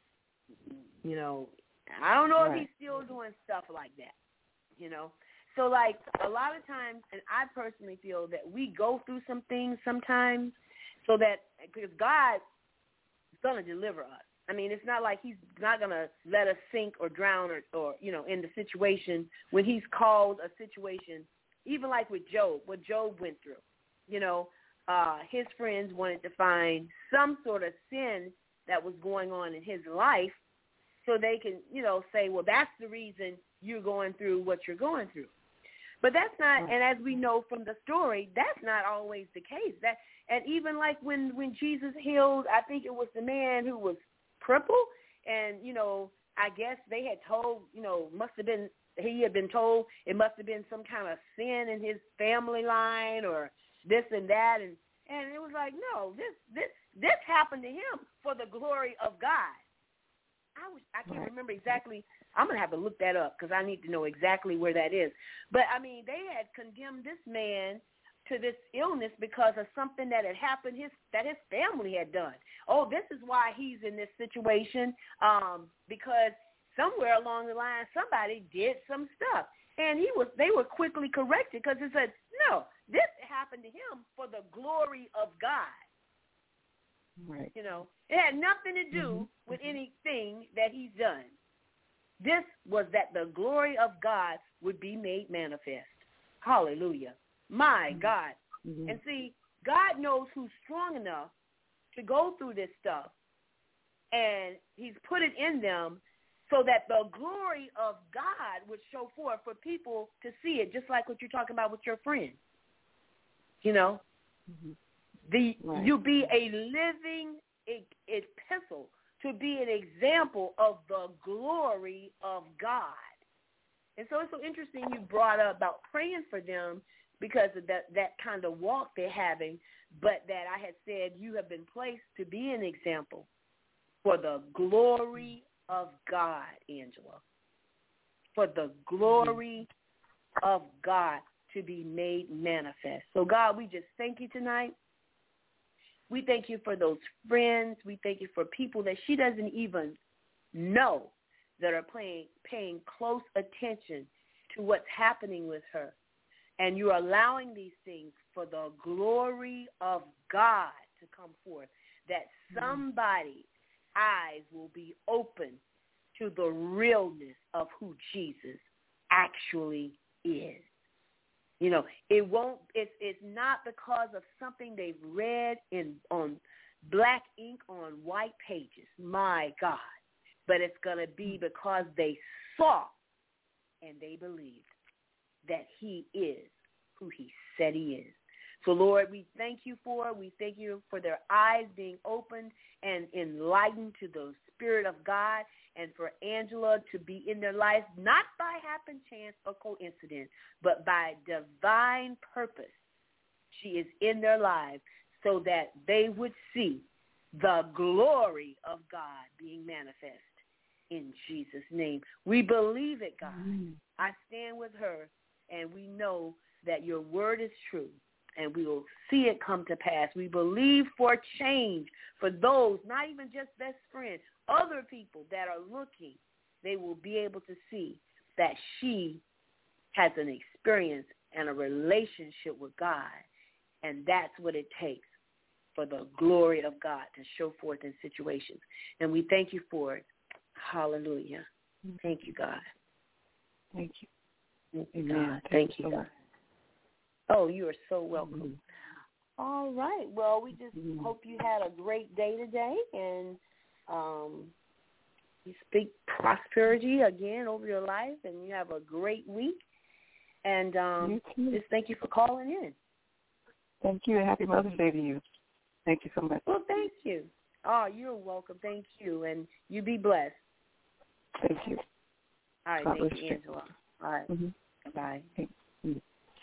you know, I don't know right. if he's still doing stuff like that, you know. So, like, a lot of times, and I personally feel that we go through some things sometimes so that, because God is going to deliver us. I mean, it's not like he's not going to let us sink or drown or, or, you know, in the situation when he's called a situation, even like with Job, what Job went through. You know, uh, his friends wanted to find some sort of sin that was going on in his life so they can, you know, say, well, that's the reason you're going through what you're going through. But that's not, and as we know from the story, that's not always the case. That, and even like when, when Jesus healed, I think it was the man who was crippled, and, you know, I guess they had told, you know, must have been, he had been told it must have been some kind of sin in his family line or this and that, and, and it was like, no, this this this happened to him for the glory of God. I was I can't right. remember exactly. I'm gonna have to look that up because I need to know exactly where that is. But I mean, they had condemned this man to this illness because of something that had happened his that his family had done. Oh, this is why he's in this situation, um, because somewhere along the line somebody did some stuff. And he was they were quickly corrected because it said, no, this happened to him for the glory of God. Right. You know, it had nothing to do mm-hmm. with anything that he's done. This was that the glory of God would be made manifest. Hallelujah. My mm-hmm. God. Mm-hmm. And see, God knows who's strong enough to go through this stuff, and he's put it in them so that the glory of God would show forth for people to see it, just like what you're talking about with your friend. You know, mm-hmm. the right. you be a living epistle to be an example of the glory of God. And so it's so interesting you brought up about praying for them because of that, that kind of walk they're having, but that I had said you have been placed to be an example for the glory of God, Angela, for the glory of God to be made manifest. So, God, we just thank you tonight. We thank you for those friends. We thank you for people that she doesn't even know that are paying, paying close attention to what's happening with her. And you're allowing these things for the glory of God to come forth, that somebody's eyes will be open to the realness of who Jesus actually is. You know, it won't, it's, it's not because of something they've read in on black ink on white pages, my God, but it's going to be because they saw and they believed that he is who he said he is. So, Lord, we thank you for it. We thank you for their eyes being opened and enlightened to the Spirit of God, and for Angela to be in their life, not by happen chance or coincidence, but by divine purpose. She is in their lives so that they would see the glory of God being manifest in Jesus' name. We believe it, God. Mm-hmm. I stand with her, and we know that your word is true, and we will see it come to pass. We believe for change for those, not even just best friends, other people that are looking. They will be able to see that she has an experience and a relationship with God, and that's what it takes for the glory of God to show forth in situations. And we thank you for it. Hallelujah. Thank you, God. Thank you. Thank you, God. Thank you, God. Oh, you are so welcome. Mm-hmm. All right. Well, we just mm-hmm. hope you had a great day today, and um, you speak prosperity again over your life, and you have a great week. And um, just thank you for calling in. Thank you, and happy Mother's Day to you. Thank you so much. Well, thank you. Oh, you're welcome. Thank you, and you be blessed. Thank you. All right. God thank you, Angela. All right. Mm-hmm. Bye. Mm-hmm.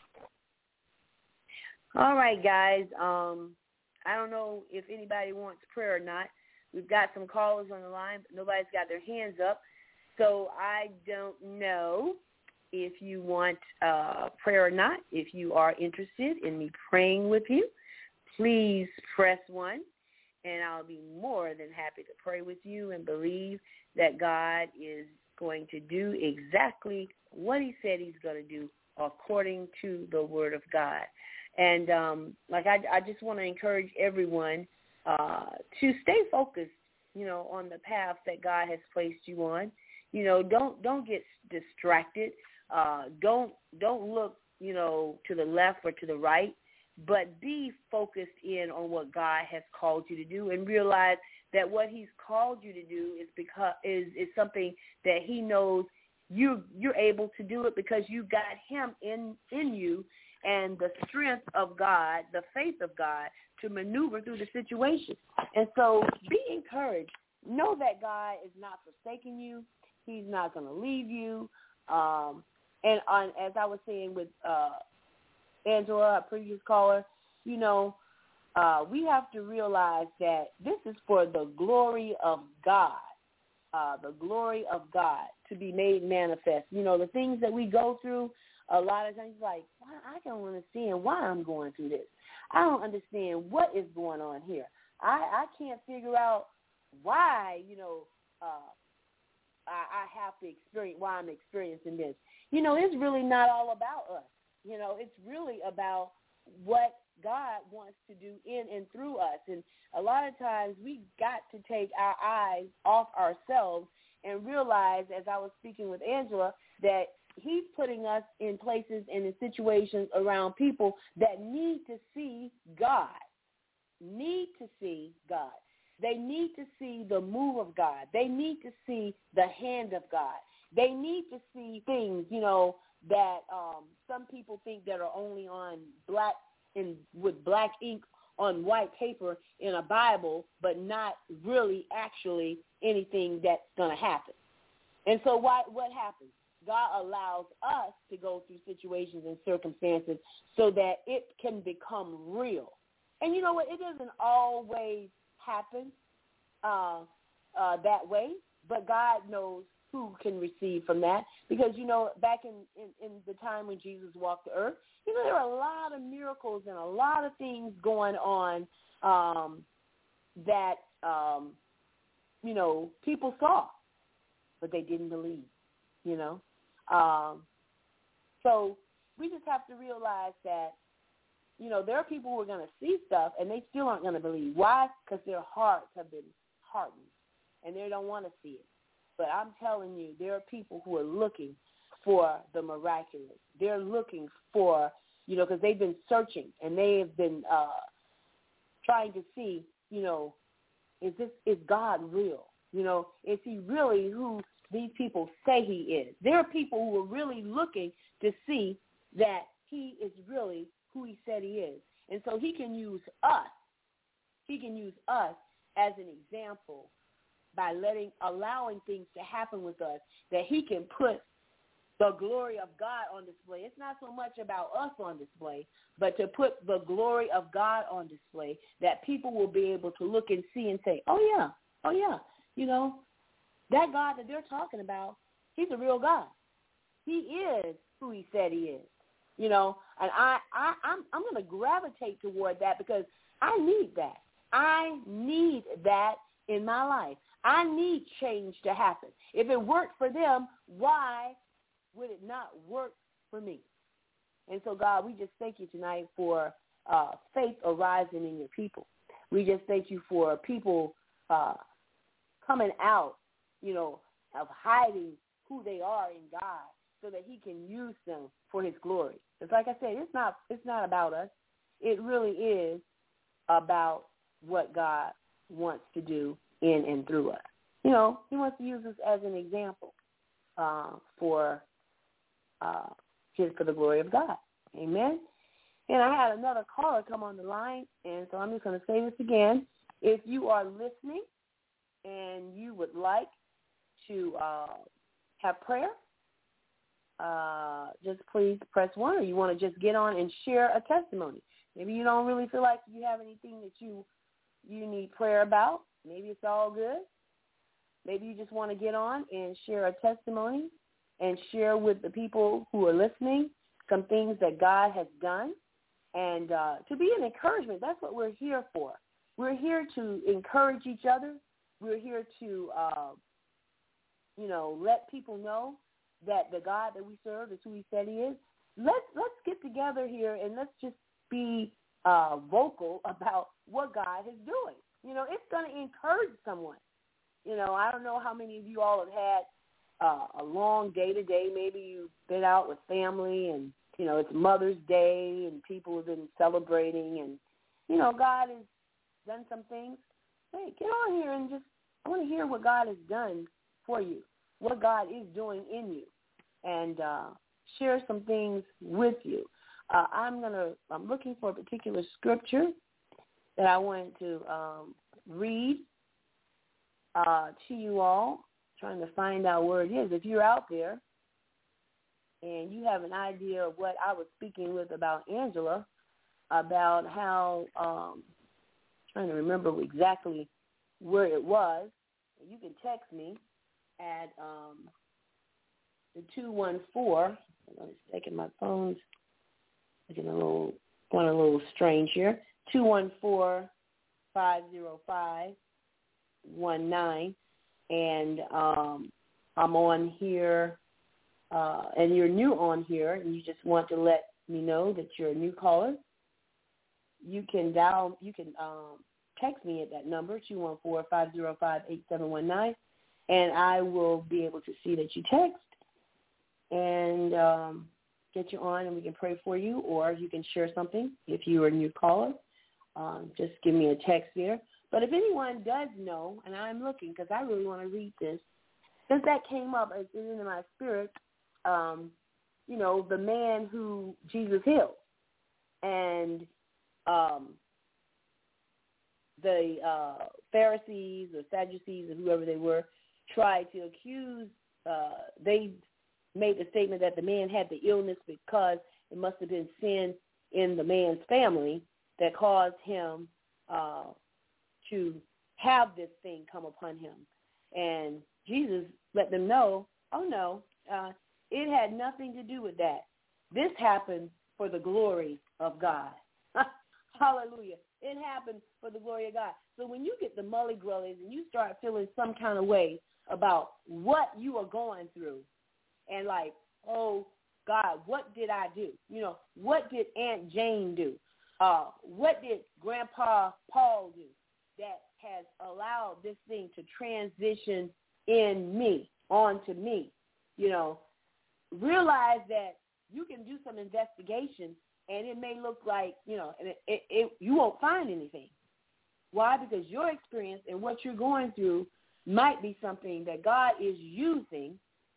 All right, guys. Um, I don't know if anybody wants prayer or not. We've got some callers on the line, but nobody's got their hands up. So I don't know if you want uh, prayer or not. If you are interested in me praying with you, please press one, and I'll be more than happy to pray with you and believe that God is going to do exactly what he said he's going to do according to the word of God. And um, like I, I just want to encourage everyone uh, to stay focused, you know, on the path that God has placed you on. You know, don't don't get distracted. Uh, don't don't look, you know, to the left or to the right, but be focused in on what God has called you to do, and realize that what he's called you to do is because is is something that he knows you you're able to do it because you got him in in you, and the strength of God, the faith of God to maneuver through the situation. And so be encouraged. Know that God is not forsaking you. He's not going to leave you. Um, and on, as I was saying with uh, Angela, a previous caller, you know, uh, we have to realize that this is for the glory of God, uh, the glory of God to be made manifest. You know, the things that we go through, a lot of times, like, I don't understand why I'm going through this. I don't understand what is going on here. I, I can't figure out why, you know, uh, I, I have to experience, why I'm experiencing this. You know, it's really not all about us. You know, it's really about what God wants to do in and through us. And a lot of times we got to take our eyes off ourselves and realize, as I was speaking with Angela, that he's putting us in places and in situations around people that need to see God, need to see God. They need to see the move of God. They need to see the hand of God. They need to see things, you know, that um, some people think that are only on black and with black ink on white paper in a Bible, but not really actually anything that's going to happen. And so why, what happens? God allows us to go through situations and circumstances so that it can become real. And you know what? It doesn't always happen uh, uh, that way, but God knows who can receive from that. Because, you know, back in, in, in the time when Jesus walked the earth, you know, there were a lot of miracles and a lot of things going on um, that, um, you know, people saw, but they didn't believe, you know. Um, so we just have to realize that, you know, there are people who are going to see stuff and they still aren't going to believe. Why? Because their hearts have been hardened and they don't want to see it. But I'm telling you, there are people who are looking for the miraculous. They're looking for, you know, because they've been searching and they have been uh, trying to see, you know, is this, is God real? You know, is he really who these people say he is? There are people who are really looking to see that he is really who he said he is. And so he can use us. He can use us as an example by letting, allowing things to happen with us, that he can put the glory of God on display. It's not so much about us on display, but to put the glory of God on display, that people will be able to look and see and say, oh, yeah, oh, yeah, you know, that God that they're talking about, he's a real God. He is who he said he is, you know, and I, I, I'm, I'm going to gravitate toward that because I need that. I need that in my life. I need change to happen. If it worked for them, why would it not work for me? And so, God, we just thank you tonight for uh, faith arising in your people. We just thank you for people uh, coming out, you know, of hiding who they are in God so that he can use them for his glory. It's like I said, it's not, it's not about us. It really is about what God wants to do in and through us. You know, he wants to use us as an example uh, for uh, his, for the glory of God. Amen. And I had another caller come on the line, and so I'm just going to say this again. If you are listening and you would like to uh, have prayer, uh, just please press one, or you want to just get on and share a testimony. Maybe you don't really feel like you have anything that you you need prayer about. Maybe it's all good. Maybe you just want to get on and share a testimony and share with the people who are listening some things that God has done. And uh, to be an encouragement, that's what we're here for. We're here to encourage each other. We're here to, uh, you know, let people know that the God that we serve is who he said he is. Let's, let's get together here and let's just be uh, vocal about what God is doing. You know, it's going to encourage someone. You know, I don't know how many of you all have had uh, a long day-to-day. Maybe you've been out with family and, you know, it's Mother's Day and people have been celebrating and, you know, God has done some things. Hey, get on here and just, I want to hear what God has done for you, what God is doing in you, and uh, share some things with you. Uh, I'm going to, I'm looking for a particular scripture that I wanted to um, read uh, to you all, trying to find out where it is. If you're out there and you have an idea of what I was speaking with about Angela, about how, um, trying to remember exactly where it was, you can text me at um, the two one four. I'm taking my phone's looking a little, going a little strange here. two one four, five zero five, one nine. And um, I'm on here, uh, and you're new on here, and you just want to let me know that you're a new caller. You can dial, you can um, text me at that number, two one four, five zero five, eight seven one nine, and I will be able to see that you text and um, get you on, and we can pray for you, or you can share something if you are a new caller. Um, just give me a text there. But if anyone does know, and I'm looking because I really want to read this, since that came up as in my spirit, um, you know, the man who Jesus healed. And um, the uh, Pharisees or Sadducees or whoever they were tried to accuse, uh, they made the statement that the man had the illness because it must have been sin in the man's family that caused him uh, to have this thing come upon him. And Jesus let them know, oh, no, uh, it had nothing to do with that. This happened for the glory of God. Hallelujah. It happened for the glory of God. So when you get the mully-grullies and you start feeling some kind of way about what you are going through and like, oh, God, what did I do? You know, what did Aunt Jane do? Uh, what did Grandpa Paul do that has allowed this thing to transition in me, onto me? You know, realize that you can do some investigation and it may look like, you know, it, it, it, you won't find anything. Why? Because your experience and what you're going through might be something that God is using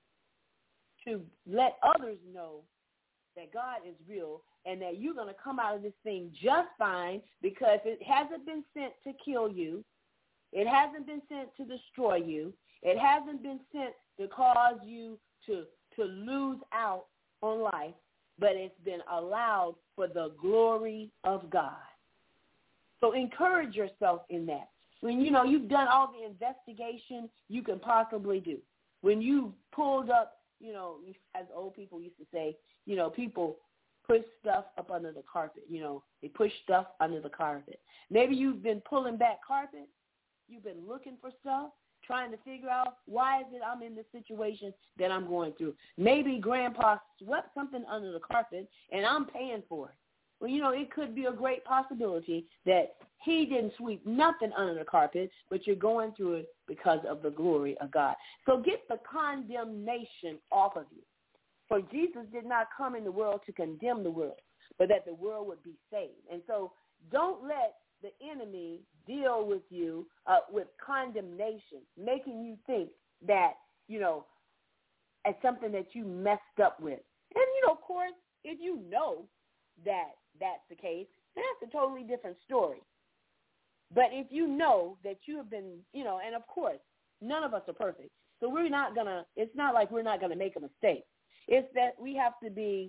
to let others know that God is real and that you're going to come out of this thing just fine, because it hasn't been sent to kill you. It hasn't been sent to destroy you. It hasn't been sent to cause you to, to lose out on life, but it's been allowed for the glory of God. So encourage yourself in that. When, you know, you've done all the investigation you can possibly do. When you pulled up, you know, as old people used to say, you know, people push stuff up under the carpet. You know, they push stuff under the carpet. Maybe you've been pulling back carpet. You've been looking for stuff, trying to figure out why is it I'm in this situation that I'm going through. Maybe Grandpa swept something under the carpet and I'm paying for it. Well, you know, it could be a great possibility that he didn't sweep nothing under the carpet, but you're going through it because of the glory of God. So get the condemnation off of you. For Jesus did not come in the world to condemn the world, but that the world would be saved. And so don't let the enemy deal with you uh, with condemnation, making you think that, you know, as something that you messed up with. And, you know, of course, if you know that that's the case, that's a totally different story. But if you know that you have been, you know, and of course, none of us are perfect. So we're not going to, it's not like we're not going to make a mistake. It's that we have to be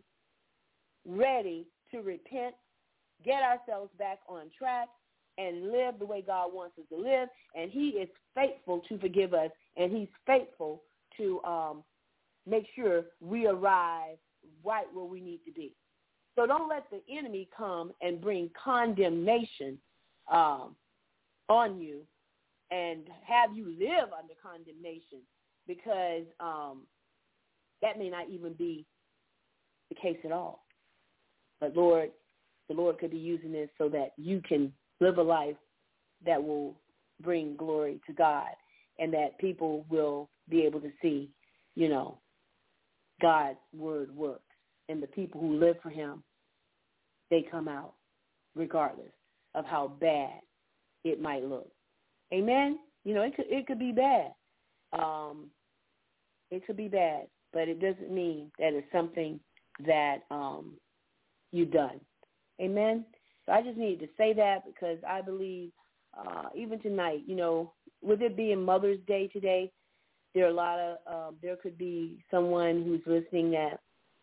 ready to repent, get ourselves back on track, and live the way God wants us to live. And he is faithful to forgive us, and he's faithful to um, make sure we arrive right where we need to be. So don't let the enemy come and bring condemnation um, on you and have you live under condemnation, because um, that may not even be the case at all. But Lord, the Lord could be using this so that you can live a life that will bring glory to God, and that people will be able to see, you know, God's word works. And the people who live for him, they come out regardless of how bad it might look. Amen? You know, it could it could be bad. Um, it could be bad, but it doesn't mean that it's something that um, you've done. Amen? So I just needed to say that, because I believe uh, even tonight, you know, with it being Mother's Day today, there are a lot of, uh, there could be someone who's listening that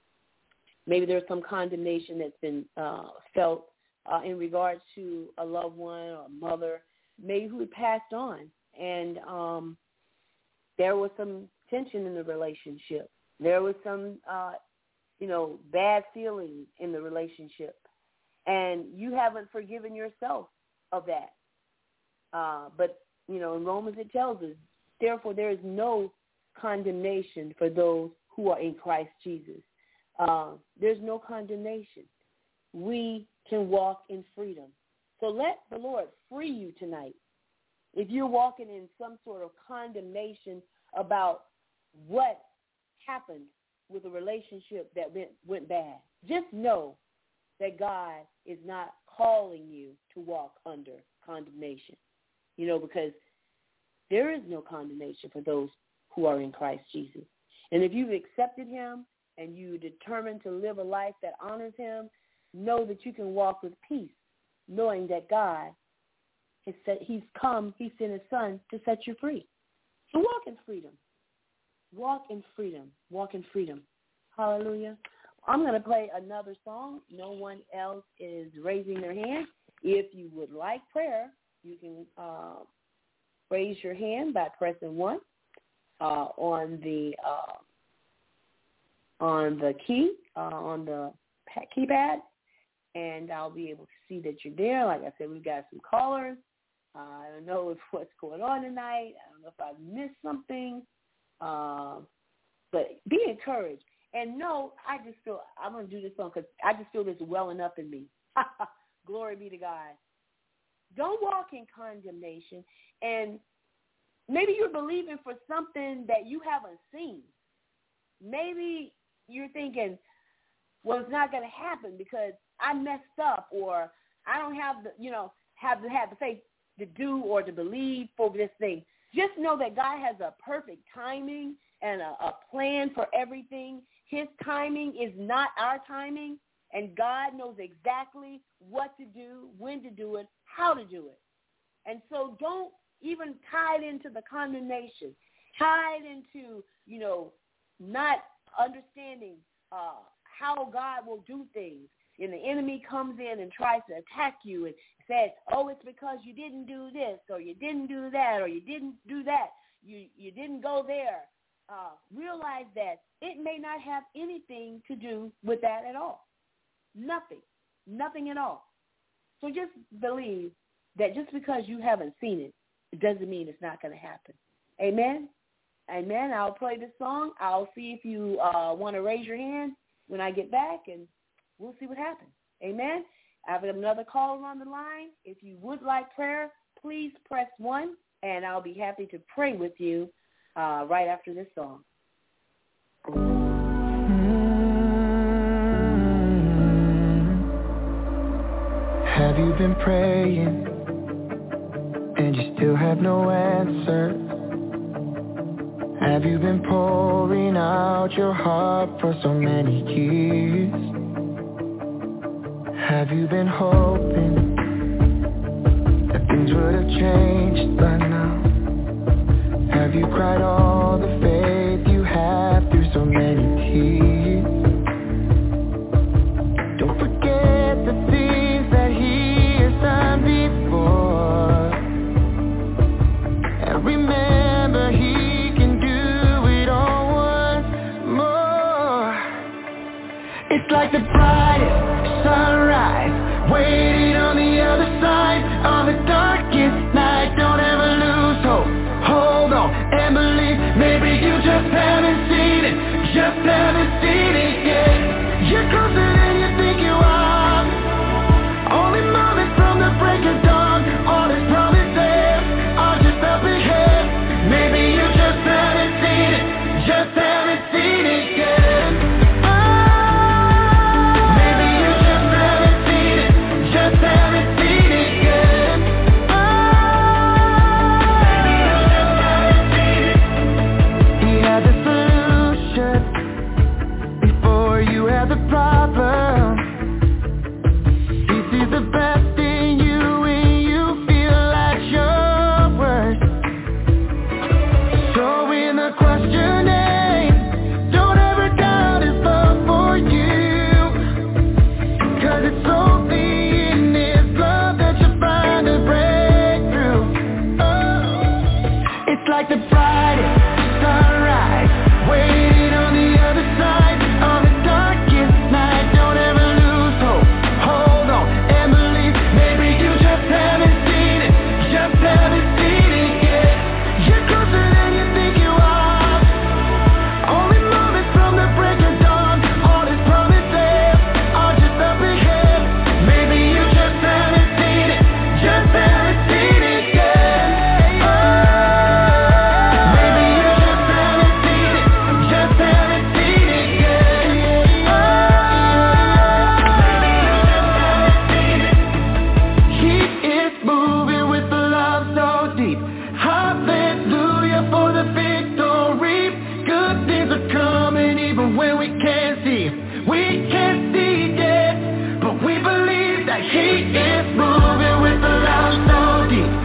maybe there's some condemnation that's been uh, felt uh, in regards to a loved one or a mother, maybe who had passed on. And um, there was some tension in the relationship. There was some, uh, you know, bad feelings in the relationship. And you haven't forgiven yourself of that. Uh, but, you know, in Romans it tells us, therefore there is no condemnation for those who are in Christ Jesus. Uh, there's no condemnation. We can walk in freedom. So let the Lord free you tonight. If you're walking in some sort of condemnation about what happened with a relationship that went, went bad, just know that God is not calling you to walk under condemnation, you know, because there is no condemnation for those who are in Christ Jesus. And if you've accepted him and you determined to live a life that honors him, know that you can walk with peace, knowing that God He said he's come, he sent his son to set you free. So walk in freedom. Walk in freedom. Walk in freedom. Hallelujah. I'm going to play another song. No one else is raising their hand. If you would like prayer, you can uh, raise your hand by pressing one uh, on the uh, on the key, uh, on the keypad, and I'll be able to see that you're there. Like I said, we've got some callers. Uh, I don't know if what's going on tonight. I don't know if I missed something. Uh, but be encouraged. And no, I just feel, I'm going to do this song because I just feel this welling up in me. Glory be to God. Don't walk in condemnation. And maybe you're believing for something that you haven't seen. Maybe you're thinking, well, it's not going to happen because I messed up, or I don't have the, you know, have to have the faith to do or to believe for this thing. Just know that God has a perfect timing and a, a plan for everything. His timing is not our timing, and God knows exactly what to do, when to do it, how to do it. And so don't even tie it into the condemnation, tie it into, you know, not understanding uh, how God will do things. And the enemy comes in and tries to attack you and says, oh, it's because you didn't do this, or you didn't do that, or you didn't do that, you you didn't go there. Uh, realize that it may not have anything to do with that at all. Nothing. Nothing at all. So just believe that just because you haven't seen it, it doesn't mean it's not going to happen. Amen? Amen. I'll play this song. I'll see if you uh, want to raise your hand when I get back, and we'll see what happens. Amen. I have another caller on the line. If you would like prayer, please press one, and I'll be happy to pray with you uh, right after this song. Have you been praying and you still have no answer? Have you been pouring out your heart for so many years? Have you been hoping that things would have changed by now? Have you cried all the faith you have through so many tears? Don't forget the things that he has done before, and remember he can do it all once more. It's like the brightest sunrise waiting on the other side of the darkest night. Don't ever lose hope. Hold on and believe. Maybe you just haven't seen it, just haven't seen it yet. You're closer than you think you are. Only moments from the break of dawn. All his promises are just up ahead. Maybe you just haven't seen it, just haven't seen it yet. Maybe you just haven't seen it, just haven't seen it yet. Maybe you just haven't seen it. He had the solution before you had the problem. He sees the best in you when you feel like your worst. So in the questioning, don't ever doubt his love for you, 'cause it's only in his love that you find a breakthrough. Oh, it's like the brightest sunrise waiting on the other side of the darkest night. Don't ever lose hope. Hold on and believe. Maybe you just haven't seen it, just haven't seen it yet. You're closer than you think you are. Only moments from the break of dawn. All his promises are just up ahead. Maybe you just haven't seen it, just haven't seen it yet. Maybe you just haven't seen it, just haven't seen it yet. Maybe you just haven't seen it. He is moving with the love so deep. Hallelujah for the victory. Good things are coming even when we can't see. We can't see yet, but we believe that he is moving with the love so deep.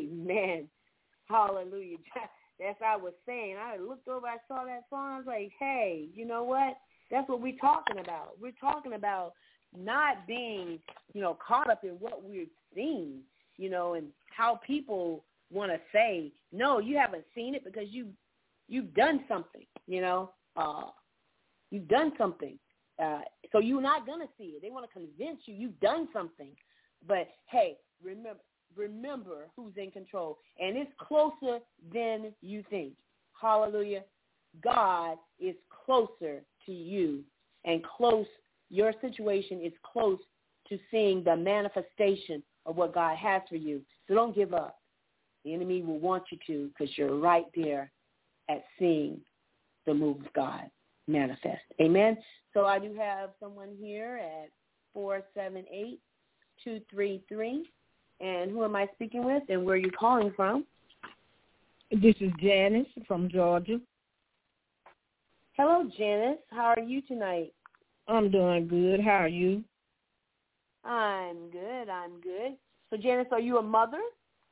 Amen. Hallelujah. That's what I was saying. I looked over, I saw that song. I was like, hey, you know what? That's what we're talking about. We're talking about not being, you know, caught up in what we're seeing, you know, and how people want to say, no, you haven't seen it because you, you've done something, you know. Uh, you've done something. Uh, so you're not going to see it. They want to convince you you've done something. But, hey, remember, remember who's in control. And it's closer than you think. Hallelujah. God is closer to you, and close, your situation is close to seeing the manifestation of what God has for you. So don't give up. The enemy will want you to, because you're right there at seeing the move of God manifest. Amen. So I do have someone here at four seven eight, two three three. And who am I speaking with, and where are you calling from? This is Janice from Georgia. Hello, Janice. How are you tonight? I'm doing good. How are you? I'm good. I'm good. So, Janice, are you a mother?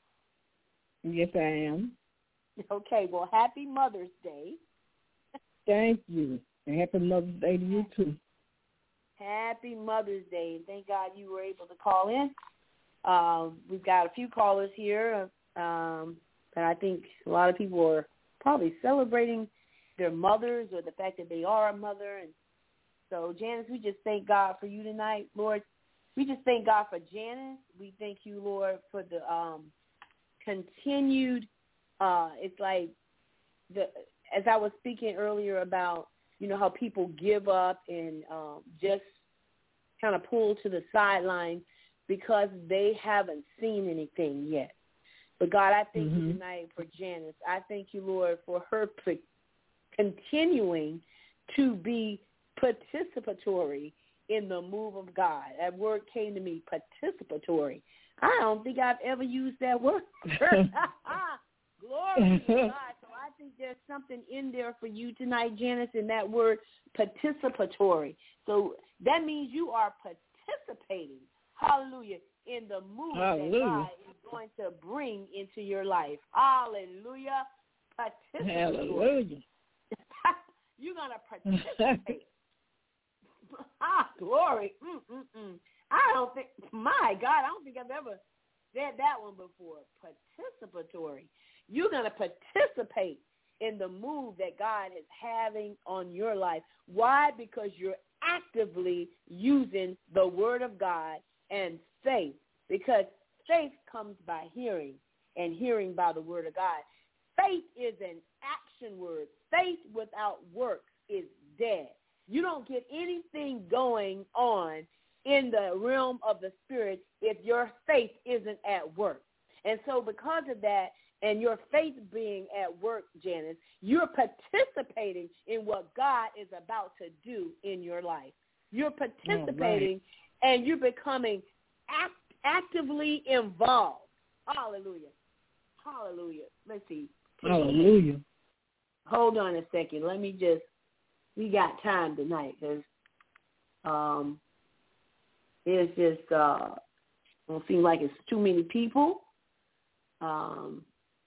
Yes, I am. Okay. Well, happy Mother's Day. Thank you. And happy Mother's Day to you, too. Happy Mother's Day. Thank God you were able to call in. Uh, we've got a few callers here, um, but I think a lot of people are probably celebrating their mothers or the fact that they are a mother. And so, Janice, we just thank God for you tonight, Lord. We just thank God for Janice. We thank you, Lord, for the um, continued, uh, it's like, the as I was speaking earlier about, you know, how people give up and um, just kind of pull to the sidelines because they haven't seen anything yet. But, God, I thank mm-hmm. you tonight for Janice. I thank you, Lord, for her pre- continuing to be participatory in the move of God. That word came to me, participatory. I don't think I've ever used that word. Glory to God. So I think there's something in there for you tonight, Janice, in that word participatory. So that means you are participating, hallelujah, in the move hallelujah. that God is going to bring into your life. Hallelujah. Participatory. Hallelujah. You're going to participate. Ah, glory. Mm-mm-mm. I don't think, my God, I don't think I've ever said that one before. Participatory. You're going to participate in the move that God is having on your life. Why? Because you're actively using the word of God and faith. Because faith comes by hearing, and hearing by the word of God. Faith is an action word. Faith without works is dead. You don't get anything going on in the realm of the spirit if your faith isn't at work. And so because of that, and your faith being at work, Janice, you're participating in what God is about to do in your life. You're participating, right. and you're becoming act, actively involved. Hallelujah. Hallelujah. Let's see. Hallelujah. Hold on a second. Let me just, we got time tonight because um, it's just, uh, don't seem like it's too many people. Um,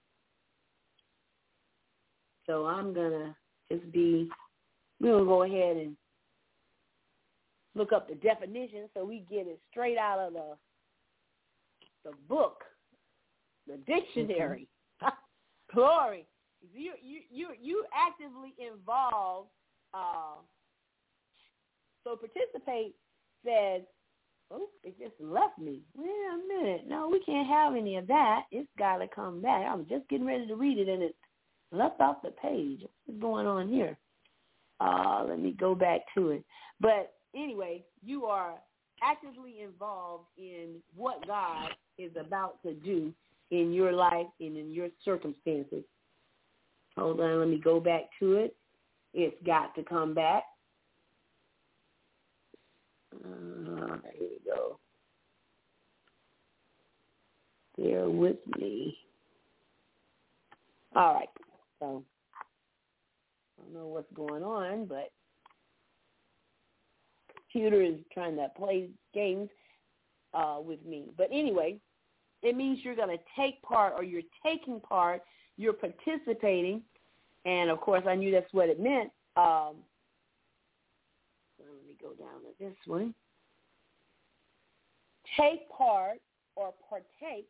so I'm going to just be, we're going to go ahead and look up the definition so we get it straight out of the the book, the dictionary. Mm-hmm. Glory. You you you you actively involved. Uh, so participate says, oh, it just left me. Wait a minute. No, we can't have any of that. It's got to come back. I was just getting ready to read it, and it left off the page. What's going on here? Uh, let me go back to it. But anyway, you are actively involved in what God is about to do in your life and in your circumstances. Hold on, let me go back to it. It's got to come back. Uh, here we go. Bear with me. All right. So I don't know what's going on, but computer is trying to play games uh, with me. But anyway, it means you're going to take part, or you're taking part, you're participating. And, of course, I knew that's what it meant. Um, let me go down to this one. Take part or partake,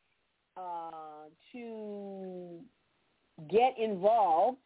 uh, to get involved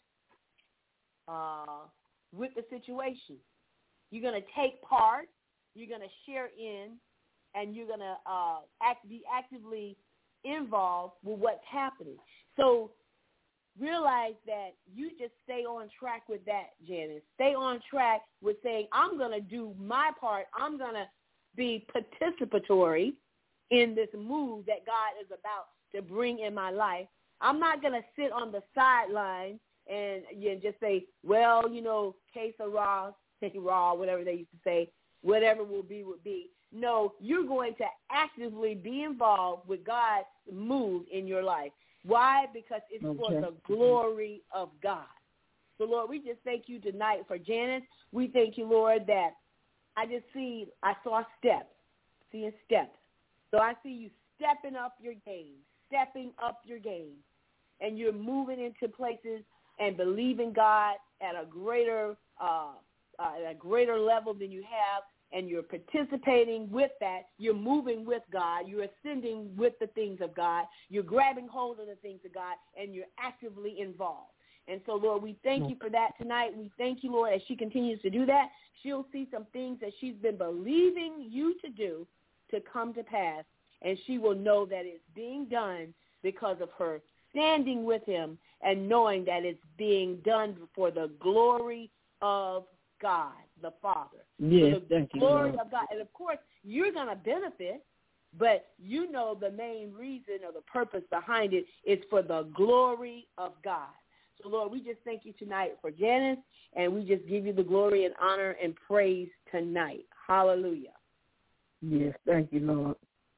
uh, with the situation. You're going to take part, you're going to share in, and you're going to uh, act, be actively involved with what's happening. So realize that you just stay on track with that, Janice. Stay on track with saying, I'm going to do my part. I'm going to be participatory in this move that God is about to bring in my life. I'm not going to sit on the sideline and you know, just say, well, you know, que sera, raw, whatever they used to say, whatever will be, will be. No, you're going to actively be involved with God's move in your life. Why? Because it's okay. For the glory of God. So, Lord, we just thank you tonight for Janice. We thank you, Lord, that I just see, I saw steps, seeing steps. So I see you stepping up your game, stepping up your game, and you're moving into places and believing God at a greater, uh, uh, at a greater level than you have, and you're participating with that. You're moving with God. You're ascending with the things of God. You're grabbing hold of the things of God, and you're actively involved. And so, Lord, we thank you for that tonight. We thank you, Lord, as she continues to do that. She'll see some things that she's been believing you to do to come to pass, and she will know that it's being done because of her standing with him and knowing that it's being done for the glory of God, the Father. Yes, for the thank glory you, Lord. of God. And, of course, you're going to benefit, but you know the main reason or the purpose behind it is for the glory of God. So, Lord, we just thank you tonight for Janice, and we just give you the glory and honor and praise tonight. Hallelujah. Yes, thank you, Lord.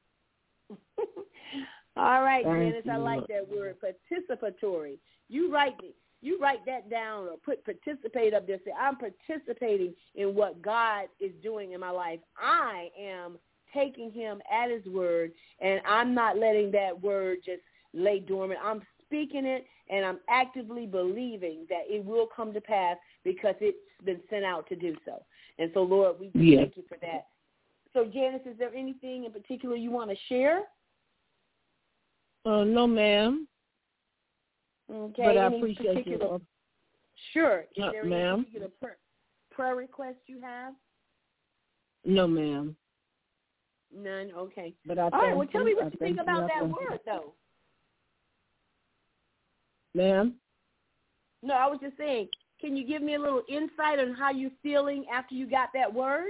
All right, thank Janice, you, I like Lord. that word, participatory. You write you write that down or put participate up there. Say, I'm participating in what God is doing in my life. I am taking him at his word, and I'm not letting that word just lay dormant. I'm speaking it, and I'm actively believing that it will come to pass because it's been sent out to do so. And so, Lord, we yes. thank you for that. So, Janice, is there anything in particular you want to share? Uh, no, ma'am. Okay. But I any appreciate particular, you. Sure. Is No, there any ma'am. particular prayer, prayer request you have? No, ma'am. None? Okay. But I All right. Well, tell you. me what I you think you. about I that you. word, though. Ma'am? No, I was just saying, can you give me a little insight on how you're feeling after you got that word?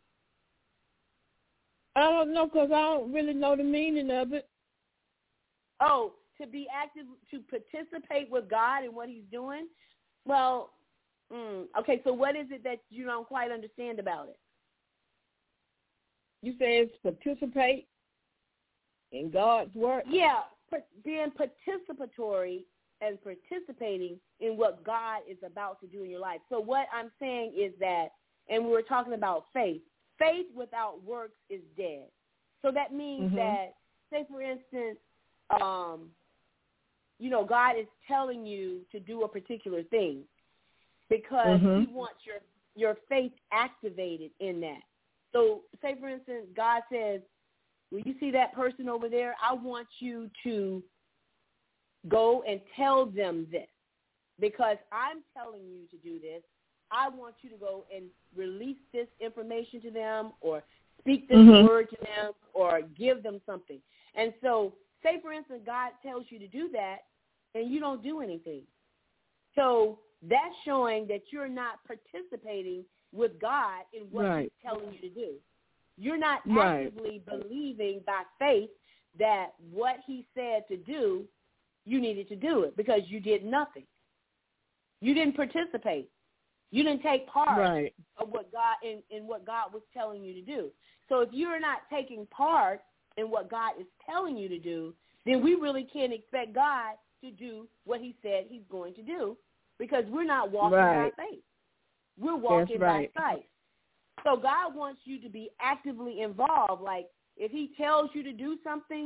I don't know because I don't really know the meaning of it. Oh, to be active, to participate with God in what he's doing? Well, mm, okay, so what is it that you don't quite understand about it? You say it's participate in God's work? Yeah, being participatory and participating in what God is about to do in your life. So what I'm saying is that, and we were talking about faith, faith without works is dead. So that means mm-hmm. that, say, for instance, um, you know, God is telling you to do a particular thing because mm-hmm. he wants your, your faith activated in that. So, say, for instance, God says, when you see that person over there, I want you to go and tell them this because I'm telling you to do this. I want you to go and release this information to them or speak this mm-hmm. word to them or give them something. And so, say, for instance, God tells you to do that and you don't do anything. So that's showing that you're not participating with God in what right. he's telling you to do. You're not right. actively believing by faith that what he said to do, you needed to do it because you did nothing. You didn't participate. You didn't take part right. of what God in, in what God was telling you to do. So if you're not taking part in what God is telling you to do, then we really can't expect God to do what he said he's going to do because we're not walking right. by faith. We're walking right. by sight. So God wants you to be actively involved. Like if he tells you to do something,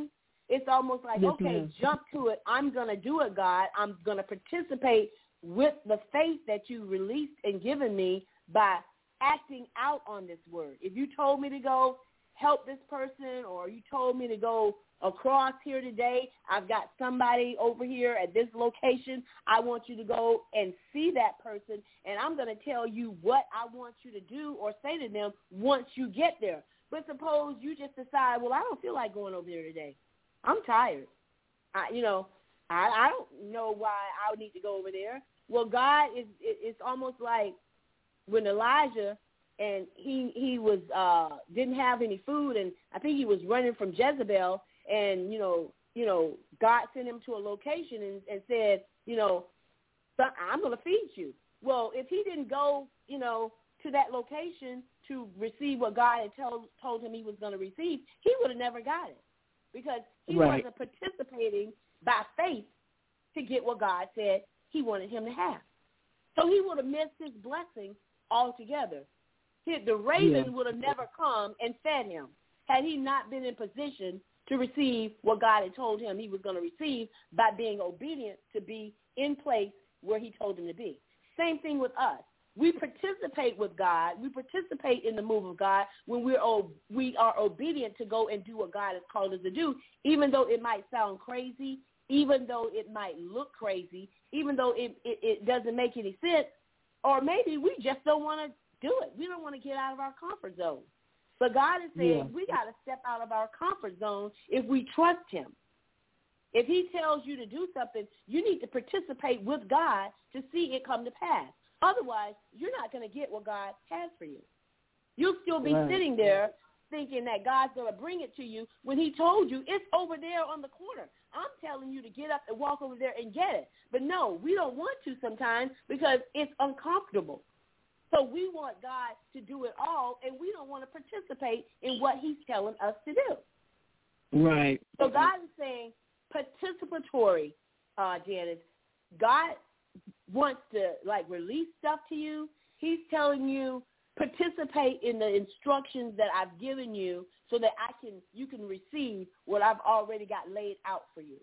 it's almost like, yes, okay, ma'am. jump to it. I'm going to do it, God. I'm going to participate with the faith that you released and given me by acting out on this word. If you told me to go help this person, or you told me to go across here today, I've got somebody over here at this location. I want you to go and see that person, and I'm going to tell you what I want you to do or say to them once you get there. But suppose you just decide, well, I don't feel like going over there today. I'm tired. I, you know, I, I don't know why I would need to go over there. Well, God is, it's almost like when Elijah and he he was uh, didn't have any food, and I think he was running from Jezebel, and, you know, you know, God sent him to a location and, and said, you know, I'm going to feed you. Well, if he didn't go, you know, to that location to receive what God had told, told him he was going to receive, he would have never got it because he Right. wasn't participating by faith to get what God said he wanted him to have. So he would have missed his blessing altogether. The raven Yeah. would have never come and fed him had he not been in position to receive what God had told him he was going to receive by being obedient to be in place where he told him to be. Same thing with us. We participate with God. We participate in the move of God when we're o- we are obedient to go and do what God has called us to do, even though it might sound crazy, even though it might look crazy, even though it, it, it doesn't make any sense, or maybe we just don't want to do it. We don't want to get out of our comfort zone. But God is saying Yeah. we got to step out of our comfort zone if we trust him. If he tells you to do something, you need to participate with God to see it come to pass. Otherwise, you're not going to get what God has for you. You'll still be Right. sitting there thinking that God's going to bring it to you when he told you it's over there on the corner. I'm telling you to get up and walk over there and get it. But no, we don't want to sometimes because it's uncomfortable. So we want God to do it all, and we don't want to participate in what he's telling us to do. Right. So God is saying participatory, uh, Janice. God wants to, like, release stuff to you. He's telling you participate in the instructions that I've given you so that I can you can receive what I've already got laid out for you.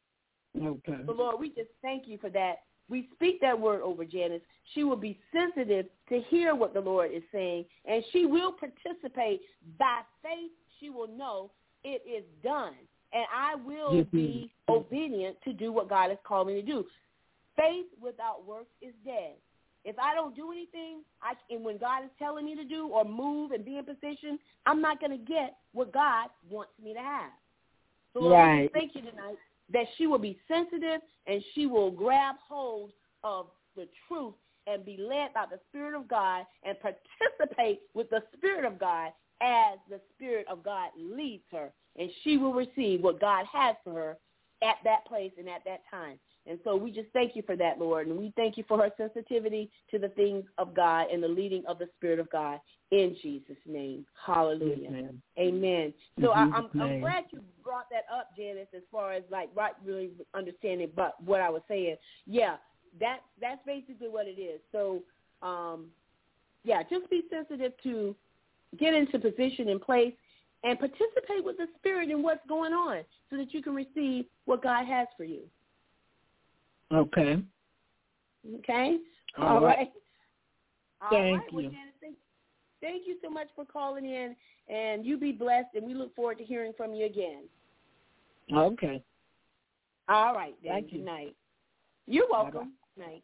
Okay. So, Lord, we just thank you for that. We speak that word over Janice. She will be sensitive to hear what the Lord is saying, and she will participate. By faith, she will know it is done, and I will Yes, be obedient to do what God has called me to do. Faith without works is dead. If I don't do anything, I, and when God is telling me to do or move and be in position, I'm not going to get what God wants me to have. So, Lord, we Right. just thank you tonight that she will be sensitive and she will grab hold of the truth and be led by the Spirit of God and participate with the Spirit of God as the Spirit of God leads her. And she will receive what God has for her at that place and at that time. And so we just thank you for that, Lord. And we thank you for her sensitivity to the things of God and the leading of the Spirit of God in Jesus' name. Hallelujah. Yes, ma'am. Amen. In So I, Jesus' I'm, I'm name. glad you brought that up, Janice, as far as like right, really understanding but what I was saying. Yeah, that that's basically what it is. So, um, yeah, just be sensitive to get into position and place and participate with the Spirit in what's going on so that you can receive what God has for you. Okay. Okay? All All right. right. All Thank right. Well, you. Janice, thank, thank you so much for calling in, and you be blessed, and we look forward to hearing from you again. Okay. All right, then. Thank you. Good night. You're welcome. Bye-bye. Night.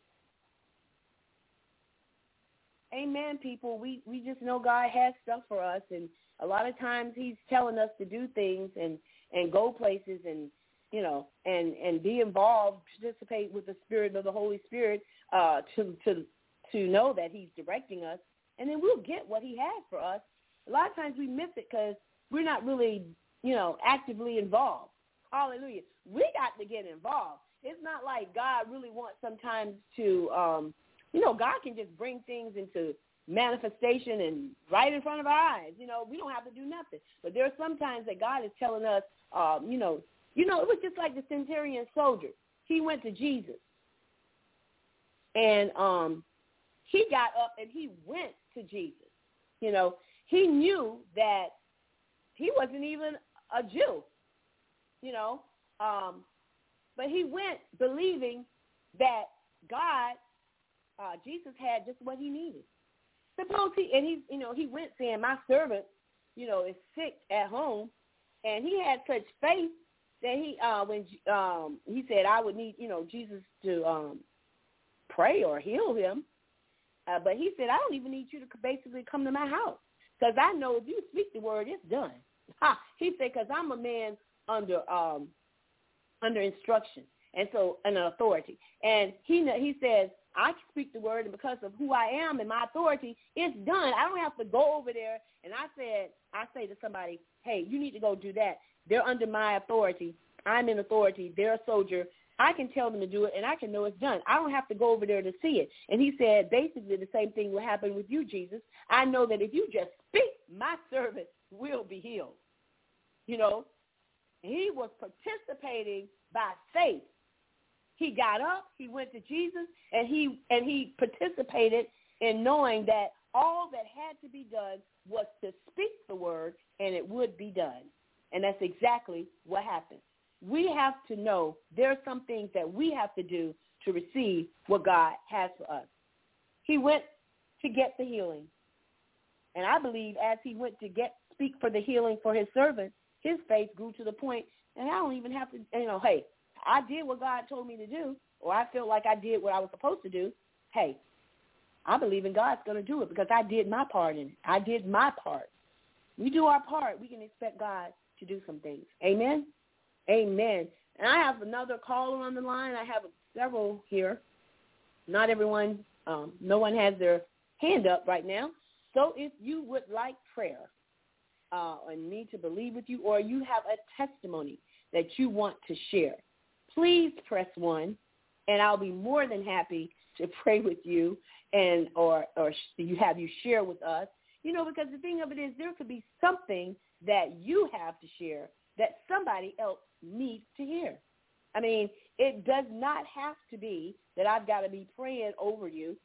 Amen, people. We, we just know God has stuff for us, and a lot of times he's telling us to do things and, and go places and, you know, and, and be involved, participate with the Spirit of the Holy Spirit uh, to, to, to know that he's directing us, and then we'll get what he has for us. A lot of times we miss it because we're not really, you know, actively involved. Hallelujah. We got to get involved. It's not like God really wants sometimes to, um, you know, God can just bring things into manifestation and right in front of our eyes. You know, we don't have to do nothing. But there are some times that God is telling us, um, you know, you know, it was just like the centurion soldier. He went to Jesus. And um, he got up and he went to Jesus. You know, he knew that he wasn't even a Jew. you know. Um, but he went believing that God, uh, Jesus had just what he needed. Suppose he, and he, you know, he went saying, my servant, you know, is sick at home, and he had such faith that he, uh, when um, he said, I would need, you know, Jesus to um, pray or heal him. Uh, but he said, I don't even need you to basically come to my house, because I know if you speak the word, it's done. Ha! He said, because I'm a man under um, under instruction, and so an authority. And he he says, I can speak the word, and because of who I am and my authority, it's done. I don't have to go over there. And I said, I say to somebody, hey, you need to go do that. They're under my authority. I'm in authority. They're a soldier. I can tell them to do it, and I can know it's done. I don't have to go over there to see it. And he said, basically, the same thing will happen with you, Jesus. I know that if you just speak, my servant will be healed. You know, he was participating by faith. He got up, he went to Jesus, and he and he participated in knowing that all that had to be done was to speak the word, and it would be done. And that's exactly what happened. We have to know there are some things that we have to do to receive what God has for us. He went to get the healing. And I believe as he went to get speak for the healing for his servant, his faith grew to the point, and I don't even have to, you know, hey, I did what God told me to do, or I feel like I did what I was supposed to do. Hey, I believe in God's going to do it because I did my part in it. I did my part. We do our part, we can expect God to do some things. Amen? Amen. And I have another caller on the line. I have several here. Not everyone, um, no one has their hand up right now. So if you would like prayer uh, and need to believe with you, or you have a testimony that you want to share, please press one, and I'll be more than happy to pray with you and or or you have you share with us. You know, because the thing of it is there could be something that you have to share that somebody else needs to hear. I mean, it does not have to be that I've got to be praying over you.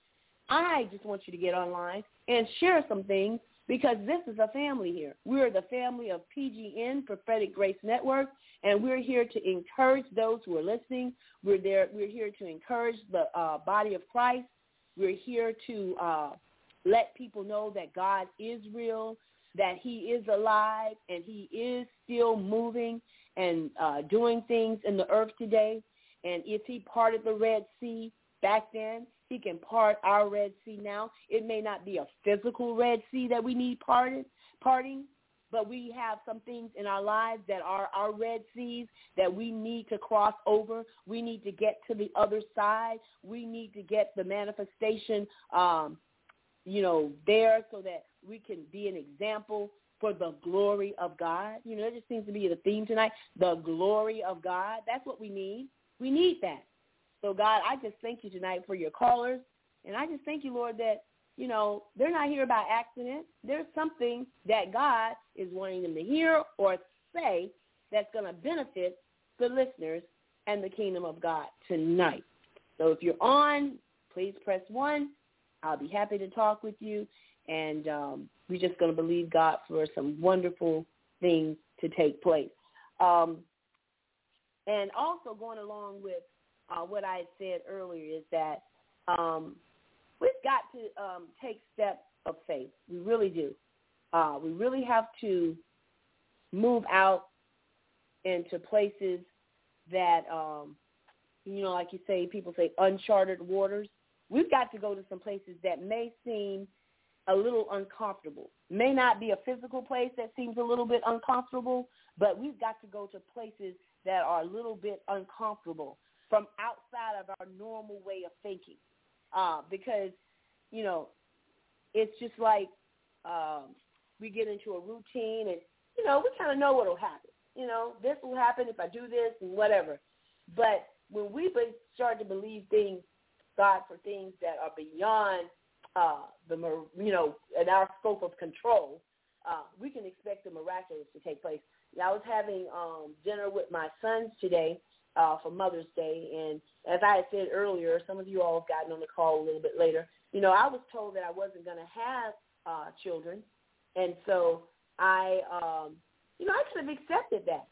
I just want you to get online and share some things, because this is a family here. We're the family of P G N, Prophetic Grace Network, and we're here to encourage those who are listening. We're there. We're here to encourage the uh, body of Christ. We're here to uh, let people know that God is real, that he is alive, and he is still moving and uh, doing things in the earth today. And if he parted the Red Sea back then, he can part our Red Sea now. It may not be a physical Red Sea that we need parted, parting, but we have some things in our lives that are our Red Seas that we need to cross over. We need to get to the other side. We need to get the manifestation, um, you know, there so that we can be an example for the glory of God. You know, it just seems to be the theme tonight, the glory of God. That's what we need. We need that. So, God, I just thank you tonight for your callers, and I just thank you, Lord, that, you know, they're not here by accident. There's something that God is wanting them to hear or say that's going to benefit the listeners and the kingdom of God tonight. So if you're on, please press one. I'll be happy to talk with you, and um, we're just going to believe God for some wonderful things to take place. Um, and also going along with Uh, what I said earlier is that um, we've got to um, take steps of faith. We really do. Uh, we really have to move out into places that, um, you know, like you say, people say uncharted waters. We've got to go to some places that may seem a little uncomfortable. May not be a physical place that seems a little bit uncomfortable, but we've got to go to places that are a little bit uncomfortable from outside of our normal way of thinking, uh, because, you know, it's just like um, we get into a routine and, you know, we kind of know what will happen. You know, this will happen if I do this and whatever. But when we start to believe things, God, for things that are beyond uh, the, you know, in our scope of control, uh, we can expect the miraculous to take place. I was having um, dinner with my sons today, Uh, for Mother's Day, and as I had said earlier, some of you all have gotten on the call a little bit later. You know, I was told that I wasn't going to have uh, children, and so I, um, you know, I could have accepted that.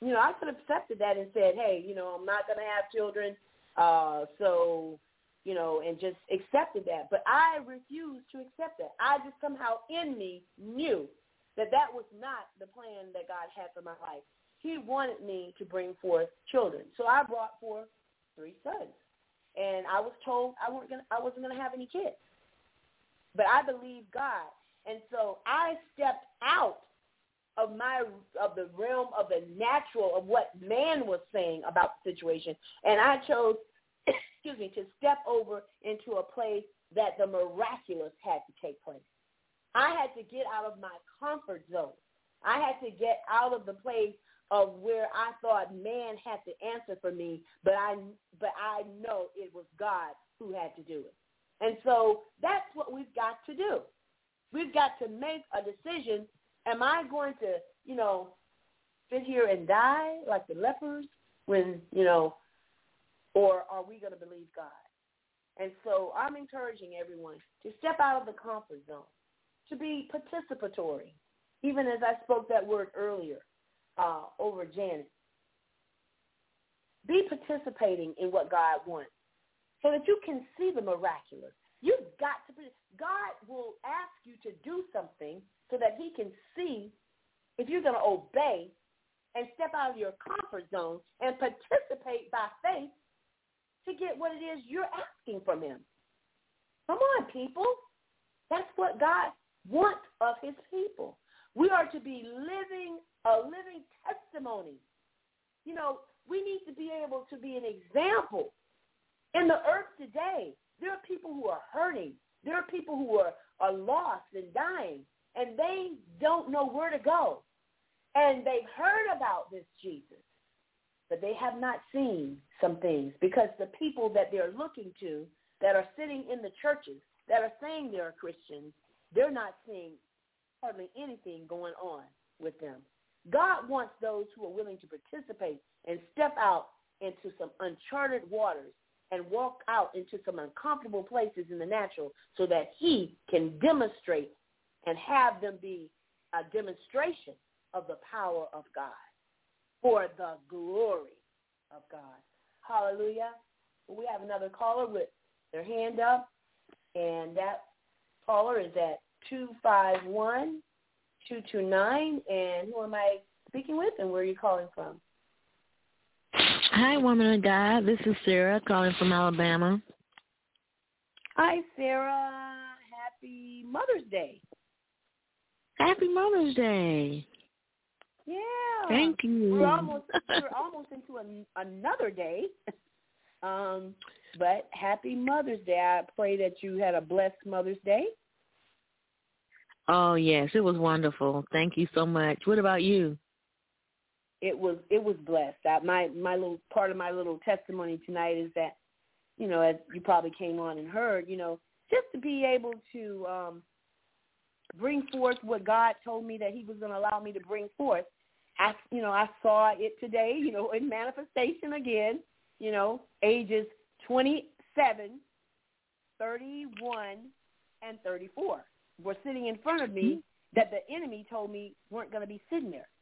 you know, I could have accepted that and said, hey, you know, I'm not going to have children, uh, so, you know, and just accepted that. But I refused to accept that. I just somehow in me knew that that was not the plan that God had for my life. He wanted me to bring forth children. So I brought forth three sons. And I was told I, weren't gonna, I wasn't going to have any kids. But I believed God. And so I stepped out of my of the realm of the natural, of what man was saying about the situation. And I chose, excuse me, to step over into a place that the miraculous had to take place. I had to get out of my comfort zone. I had to get out of the place of where I thought man had to answer for me, but I but I know it was God who had to do it. And so that's what we've got to do. We've got to make a decision. Am I going to, you know, sit here and die like the lepers when, you know, or are we going to believe God? And so I'm encouraging everyone to step out of the comfort zone, to be participatory, even as I spoke that word earlier uh, over Janet. Be participating in what God wants so that you can see the miraculous. You've got to be, God will ask you to do something so that he can see if you're going to obey and step out of your comfort zone and participate by faith to get what it is you're asking from him. Come on, people. That's what God wants of his people. We are to be living a living testimony. You know, we need to be able to be an example. In the earth today, there are people who are hurting. There are people who are, are lost and dying, and they don't know where to go. And they've heard about this Jesus, but they have not seen some things because the people that they're looking to that are sitting in the churches that are saying they're Christians, they're not seeing hardly anything going on with them. God wants those who are willing to participate and step out into some uncharted waters and walk out into some uncomfortable places in the natural so that he can demonstrate and have them be a demonstration of the power of God for the glory of God. Hallelujah. We have another caller with their hand up, and that caller is at two five one, two two nine. And who am I speaking with, and where are you calling from? Hi, woman of God. This is Sarah calling from Alabama. Hi, Sarah. Happy Mother's Day. Happy Mother's Day. Yeah. Thank you. We're almost we're almost into an, another day. Um, but happy Mother's Day. I pray that you had a blessed Mother's Day. Oh, yes. It was wonderful. Thank you so much. What about you? It was it was blessed. I, my my little part of my little testimony tonight is that, you know, as you probably came on and heard, you know, just to be able to um, bring forth what God told me that he was going to allow me to bring forth. I, you know, I saw it today, you know, in manifestation again, you know, ages twenty-seven, thirty-one, and thirty-four were sitting in front of me that the enemy told me weren't going to be sitting there.